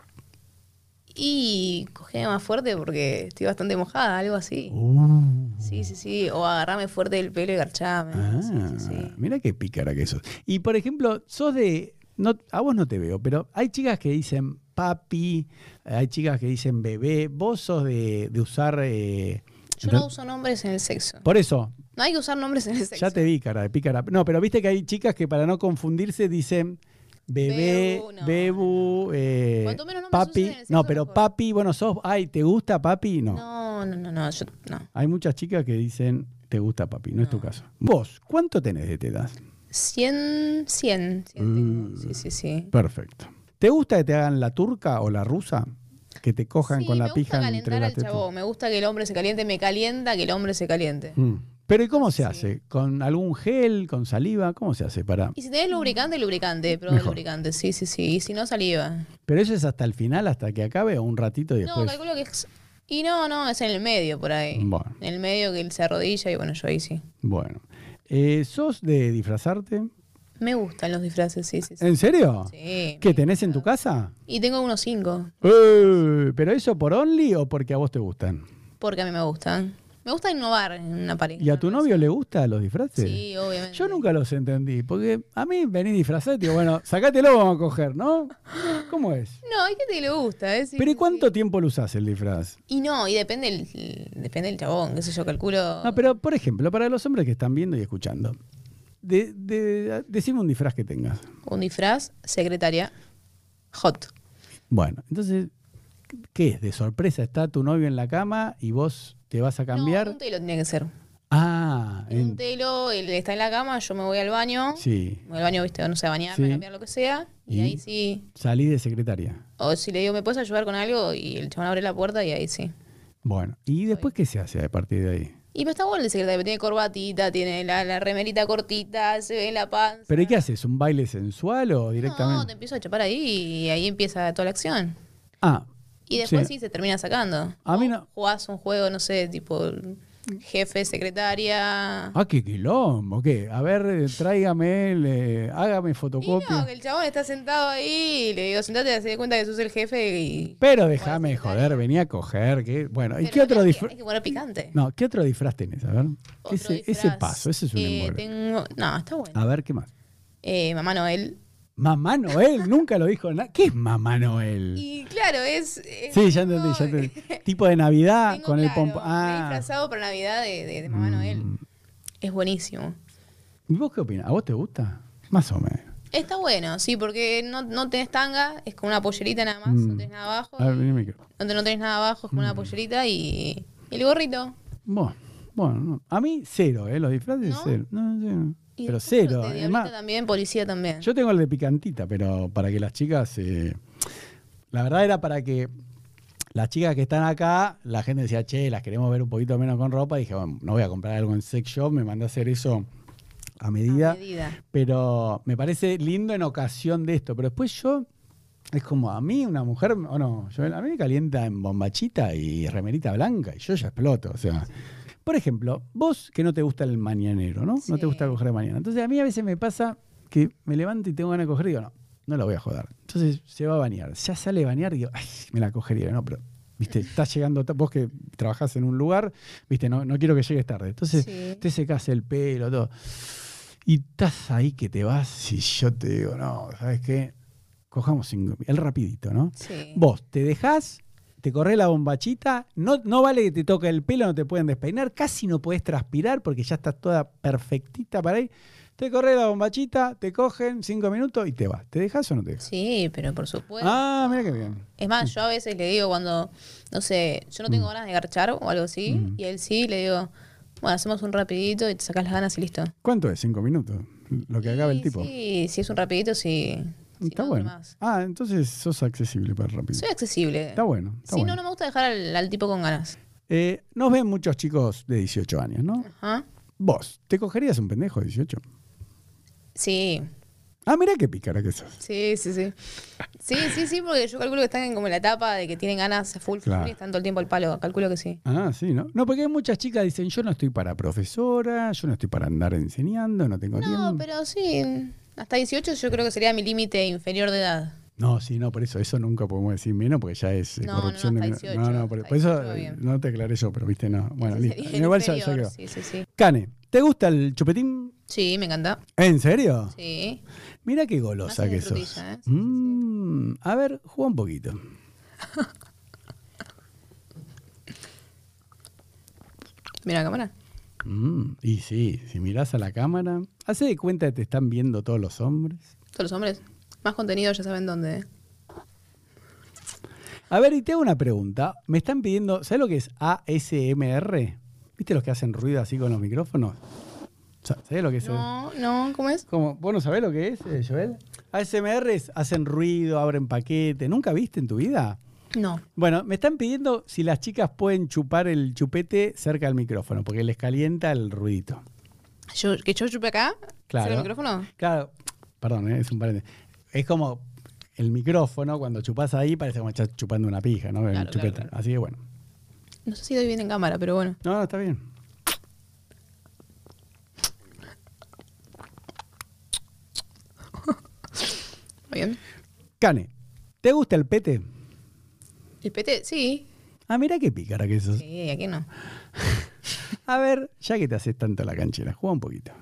Y cogeme más fuerte porque estoy bastante mojada, algo así. Uh. Sí, sí, sí. O agarrame fuerte del pelo y garchame. Ah, Sí, sí, sí. mira qué pícara que sos. Y por ejemplo, sos de. No, a vos no te veo, pero hay chicas que dicen papi, hay chicas que dicen bebé. Vos sos de, de usar. eh, Yo no uso nombres en el sexo. Por eso, No hay que usar nombres en el sexo. ya te vi, cara de pícara. No, pero viste que hay chicas que para no confundirse dicen bebé, Bebu, no. bebu, eh, Cuanto menos nombres papi. usen en el sexo, No, pero mejor. papi, bueno, sos. Ay, ¿te gusta papi? No. No, no, no, no. Yo, no. Hay muchas chicas que dicen te gusta papi, no, es tu No. caso. Vos, ¿cuánto tenés de tetas? Cien, cien. cien tengo. Uh. Sí, sí, sí. Perfecto. ¿Te gusta que te hagan la turca o la rusa? Que te cojan Sí, con la me pija gusta entre calentar las al tetas. chabón. Me gusta que el hombre se caliente. Me calienta que el hombre se caliente. Mm. Pero ¿y cómo se Sí. hace? ¿Con algún gel? ¿Con saliva? ¿Cómo se hace para...? Y si tenés lubricante, lubricante. Prueba Mejor. lubricante. Sí, sí, sí. Y si no, saliva. ¿Pero eso es hasta el final, hasta que acabe o un ratito y No, después? calculo que es Y no, no, es en el medio por ahí. Bueno. En el medio que él se arrodilla y bueno, yo ahí sí. Bueno. Eh, ¿Sos de disfrazarte? Me gustan los disfraces, sí, sí. sí. ¿En serio? Sí. ¿Qué tenés en tu casa? Y tengo unos cinco. Eh, ¿Pero eso por Only o porque a vos te gustan? Porque a mí me gustan. Me gusta innovar en una pareja. ¿Y a tu novio le gustan los disfraces? Sí, obviamente. Yo nunca los entendí, porque a mí venís disfrazado y digo, bueno, sacátelo, vamos a coger, ¿no? ¿Cómo es? No, hay gente que le gusta, ¿eh? Sí, ¿Pero y sí, cuánto sí. tiempo lo usás el disfraz? Y no, y depende el, depende del chabón, qué sé yo, calculo. Ah, pero por ejemplo, para los hombres que están viendo y escuchando, de, de, decime un disfraz que tengas. Un disfraz, secretaria, hot. Bueno, entonces, ¿qué es? De sorpresa, está tu novio en la cama y vos te vas a cambiar. No, un telo tiene que ser. Ah, Un en- telo, él está en la cama, yo me voy al baño. sí. Me voy al baño, viste, no sé, a bañarme, Sí. a cambiar lo que sea. Y, ¿Y? ahí sí. Salí de secretaria. O si le digo, ¿me puedes ayudar con algo? Y el chabón abre la puerta y ahí sí. Bueno, ¿y después qué se hace a partir de ahí? Y pero está bueno el de secretaria, tiene corbatita, tiene la, la remerita cortita, se ve la panza. ¿Pero y qué haces? ¿Un baile sensual o directamente? No, te empiezo a chapar ahí y ahí empieza toda la acción. Ah, Y después sí. sí, se termina sacando. A mí O no- jugás un juego, no sé, tipo jefe, secretaria. Ah, qué quilombo, ¿qué? A ver, eh, tráigame, le, hágame Y fotocopia. no, que el chabón está sentado ahí y le digo, sentate, se da cuenta que sos el jefe y... Pero déjame Bueno, joder, secretaria. venía a coger. ¿Qué? Bueno, ¿y Pero qué otro hay que- disfraz? Hay que poner picante. No, ¿qué otro disfraz tenés? A ver. Otro Ese, ese disfraz. paso, ese es un Eh, embole. tengo... No, está bueno. A ver, ¿qué más? Eh, Mamá Noel. Mamá Noel, nunca lo dijo nada. ¿Qué es Mamá Noel? Y claro, es... es Sí, ya tipo- entendí, ya entendí. Tipo de Navidad Tengo, con el claro, pompo. me he Ah. disfrazado para Navidad de, de, de Mamá Noel. Es buenísimo. ¿Y vos qué opinas? ¿A vos te gusta? Más o menos. Está bueno, sí, porque no, no tenés tanga, es con una pollerita nada más, Mm. no tenés nada abajo. A ver, y- vení el micro. no, te- no tenés nada abajo, es con una pollerita y, y el gorrito. Bueno, bueno, no. A mí cero, ¿eh? Los disfraces ¿No? cero. No, cero. Y Pero después cero. De Además, diablita también, policía también. yo tengo el de picantita, pero para que las chicas... eh, la verdad era para que las chicas que están acá, la gente decía, che, las queremos ver un poquito menos con ropa. Y dije, bueno, no voy a comprar algo en sex shop, me mandé a hacer eso a medida. A medida. Pero me parece lindo en ocasión de esto. Pero después yo, es como a mí, una mujer, o no, yo, a mí me calienta en bombachita y remerita blanca y yo ya exploto. O sea, por ejemplo, vos que no te gusta el mañanero, ¿no? No te Sí. gusta coger de mañana. Entonces a mí a veces me pasa que me levanto y tengo ganas de coger y digo, no, no la voy a joder. Entonces se va a bañar. Ya sale a bañar y digo, ay, me la cogería. No, pero, viste, estás llegando, vos que trabajás en un lugar, viste, no, no quiero que llegues tarde. Entonces Sí. te secas el pelo, todo. Y estás ahí que te vas y yo te digo, no, ¿sabes qué? Cojamos cinco, el rapidito, ¿no? Sí. Vos te dejás, te corres la bombachita, no, no vale que te toque el pelo, no te pueden despeinar, casi no podés transpirar porque ya estás toda perfectita para ahí. Te corres la bombachita, te cogen cinco minutos y te vas. ¿Te dejas o no te dejas? Sí, pero por supuesto. Ah, mira qué bien. Es más, yo a veces le digo cuando, no sé, yo no tengo ganas de garchar o algo así, Mm. y él sí, le digo, bueno, hacemos un rapidito y te sacas las ganas y listo. ¿Cuánto es? ¿Cinco minutos? Lo que acaba el Y tipo. Sí, si es un rapidito, sí. Si Está no, bueno. más. Ah, entonces sos accesible para el rápido. Soy accesible. Está bueno. Está Sí, bueno. no, no me gusta dejar al, al tipo con ganas. Eh, nos ven muchos chicos de dieciocho años, ¿no? Ajá. Vos, ¿te cogerías un pendejo de dieciocho? Sí, Ah, mira qué pícara que sos. sí, sí, sí. Sí, sí, sí, porque yo calculo que están en como en la etapa de que tienen ganas full, full, Claro. y están todo el tiempo al palo. Calculo que sí. Ah, sí, ¿no? No, porque hay muchas chicas que dicen, yo no estoy para profesora, yo no estoy para andar enseñando, no tengo No, tiempo. pero sí, hasta dieciocho yo creo que sería mi límite inferior de edad. No, sí, no, por eso, eso nunca podemos decir menos, porque ya es eh, No, no, corrupción. no, de hasta menor- dieciocho, no, no, por, hasta por eso dieciocho va eh, bien. no te aclaré yo, pero viste, no. Bueno, Ese listo. sería el Igual ya, ya inferior, quedó. Sí, sí, sí. Cane, ¿te gusta el chupetín? Sí, me encanta. ¿En serio? Sí. Mira qué Más golosa de que sos. frutilla, ¿eh? Sí, sí, sí. Mm, a ver, juega un poquito. Mira la cámara. Mm, y sí, si mirás a la cámara, hace de cuenta que te están viendo todos los hombres. Todos los hombres. Más contenido ya saben dónde. ¿eh? A ver, y te hago una pregunta. Me están pidiendo, ¿sabes lo que es A S M R? ¿Viste los que hacen ruido así con los micrófonos? ¿Sabes lo que es? No, no, ¿cómo es? ¿Cómo? ¿Vos no sabés lo que es, eh, Joel? A S M R es, hacen ruido, abren paquete. ¿Nunca viste en tu vida? No. Bueno, me están pidiendo si las chicas pueden chupar el chupete cerca del micrófono, porque les calienta el ruidito. Yo, ¿Que yo chupe acá? Claro. ¿Cerca del micrófono? Claro, perdón, eh, es un paréntesis. Es como el micrófono, cuando chupás ahí, parece como estás chupando una pija, ¿no? El Claro, chupete. claro, claro. Así que bueno. No sé si doy bien en cámara, pero bueno. No, no, está bien. Bien. Cane, ¿te gusta el pete? ¿El pete? Sí. Ah, mira qué pícara que sos. Sí, ¿a qué no? A ver, ya que te haces tanto la canchera, juega un poquito.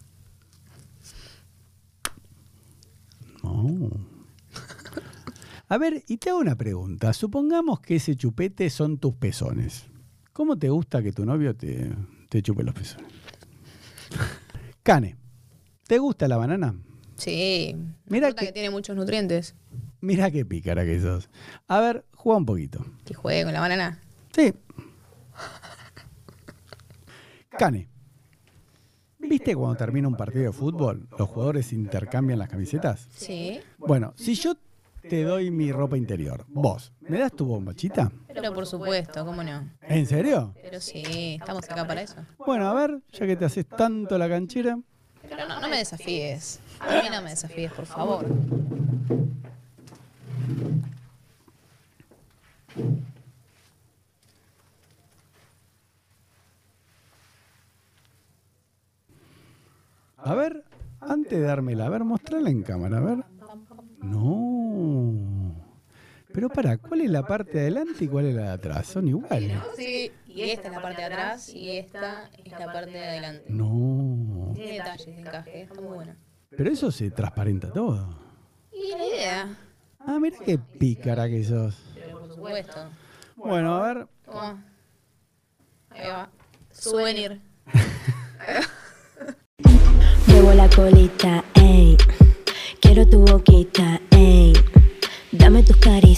No. A ver, y te hago una pregunta. Supongamos que ese chupete son tus pezones. ¿Cómo te gusta que tu novio te, te chupe los pezones? Cane, ¿te gusta la banana? Sí. Mira Fruta que- que tiene muchos nutrientes. Mira qué pícara que sos. A ver, juega un poquito. Que juegue con la banana. Sí. Cane, ¿viste cuando termina un partido de fútbol, los jugadores intercambian las camisetas? Sí. Bueno, si yo te doy mi ropa interior, vos, ¿me das tu bombachita? Pero por supuesto, ¿cómo no? ¿En serio? Pero sí, estamos acá para eso. Bueno, a ver, ya que te haces tanto la canchera. Pero no, no me desafíes. A mí no me desafíes, por favor. A ver, antes de dármela, a ver, mostrala en cámara, a ver. No. Pero para, ¿cuál es la parte de adelante y cuál es la de atrás? Son iguales. Sí. Y esta es la parte de atrás y esta es la parte de adelante. No. Tiene detalles de encaje, está muy buena. Pero eso se transparenta todo. Y la idea. Ah, mira qué pícara que sos. Pero por supuesto. Bueno, a ver. Toma. Ahí va. Souvenir. Muevo la colita, ey. Quiero tu boquita, ey. Dame tus caritas.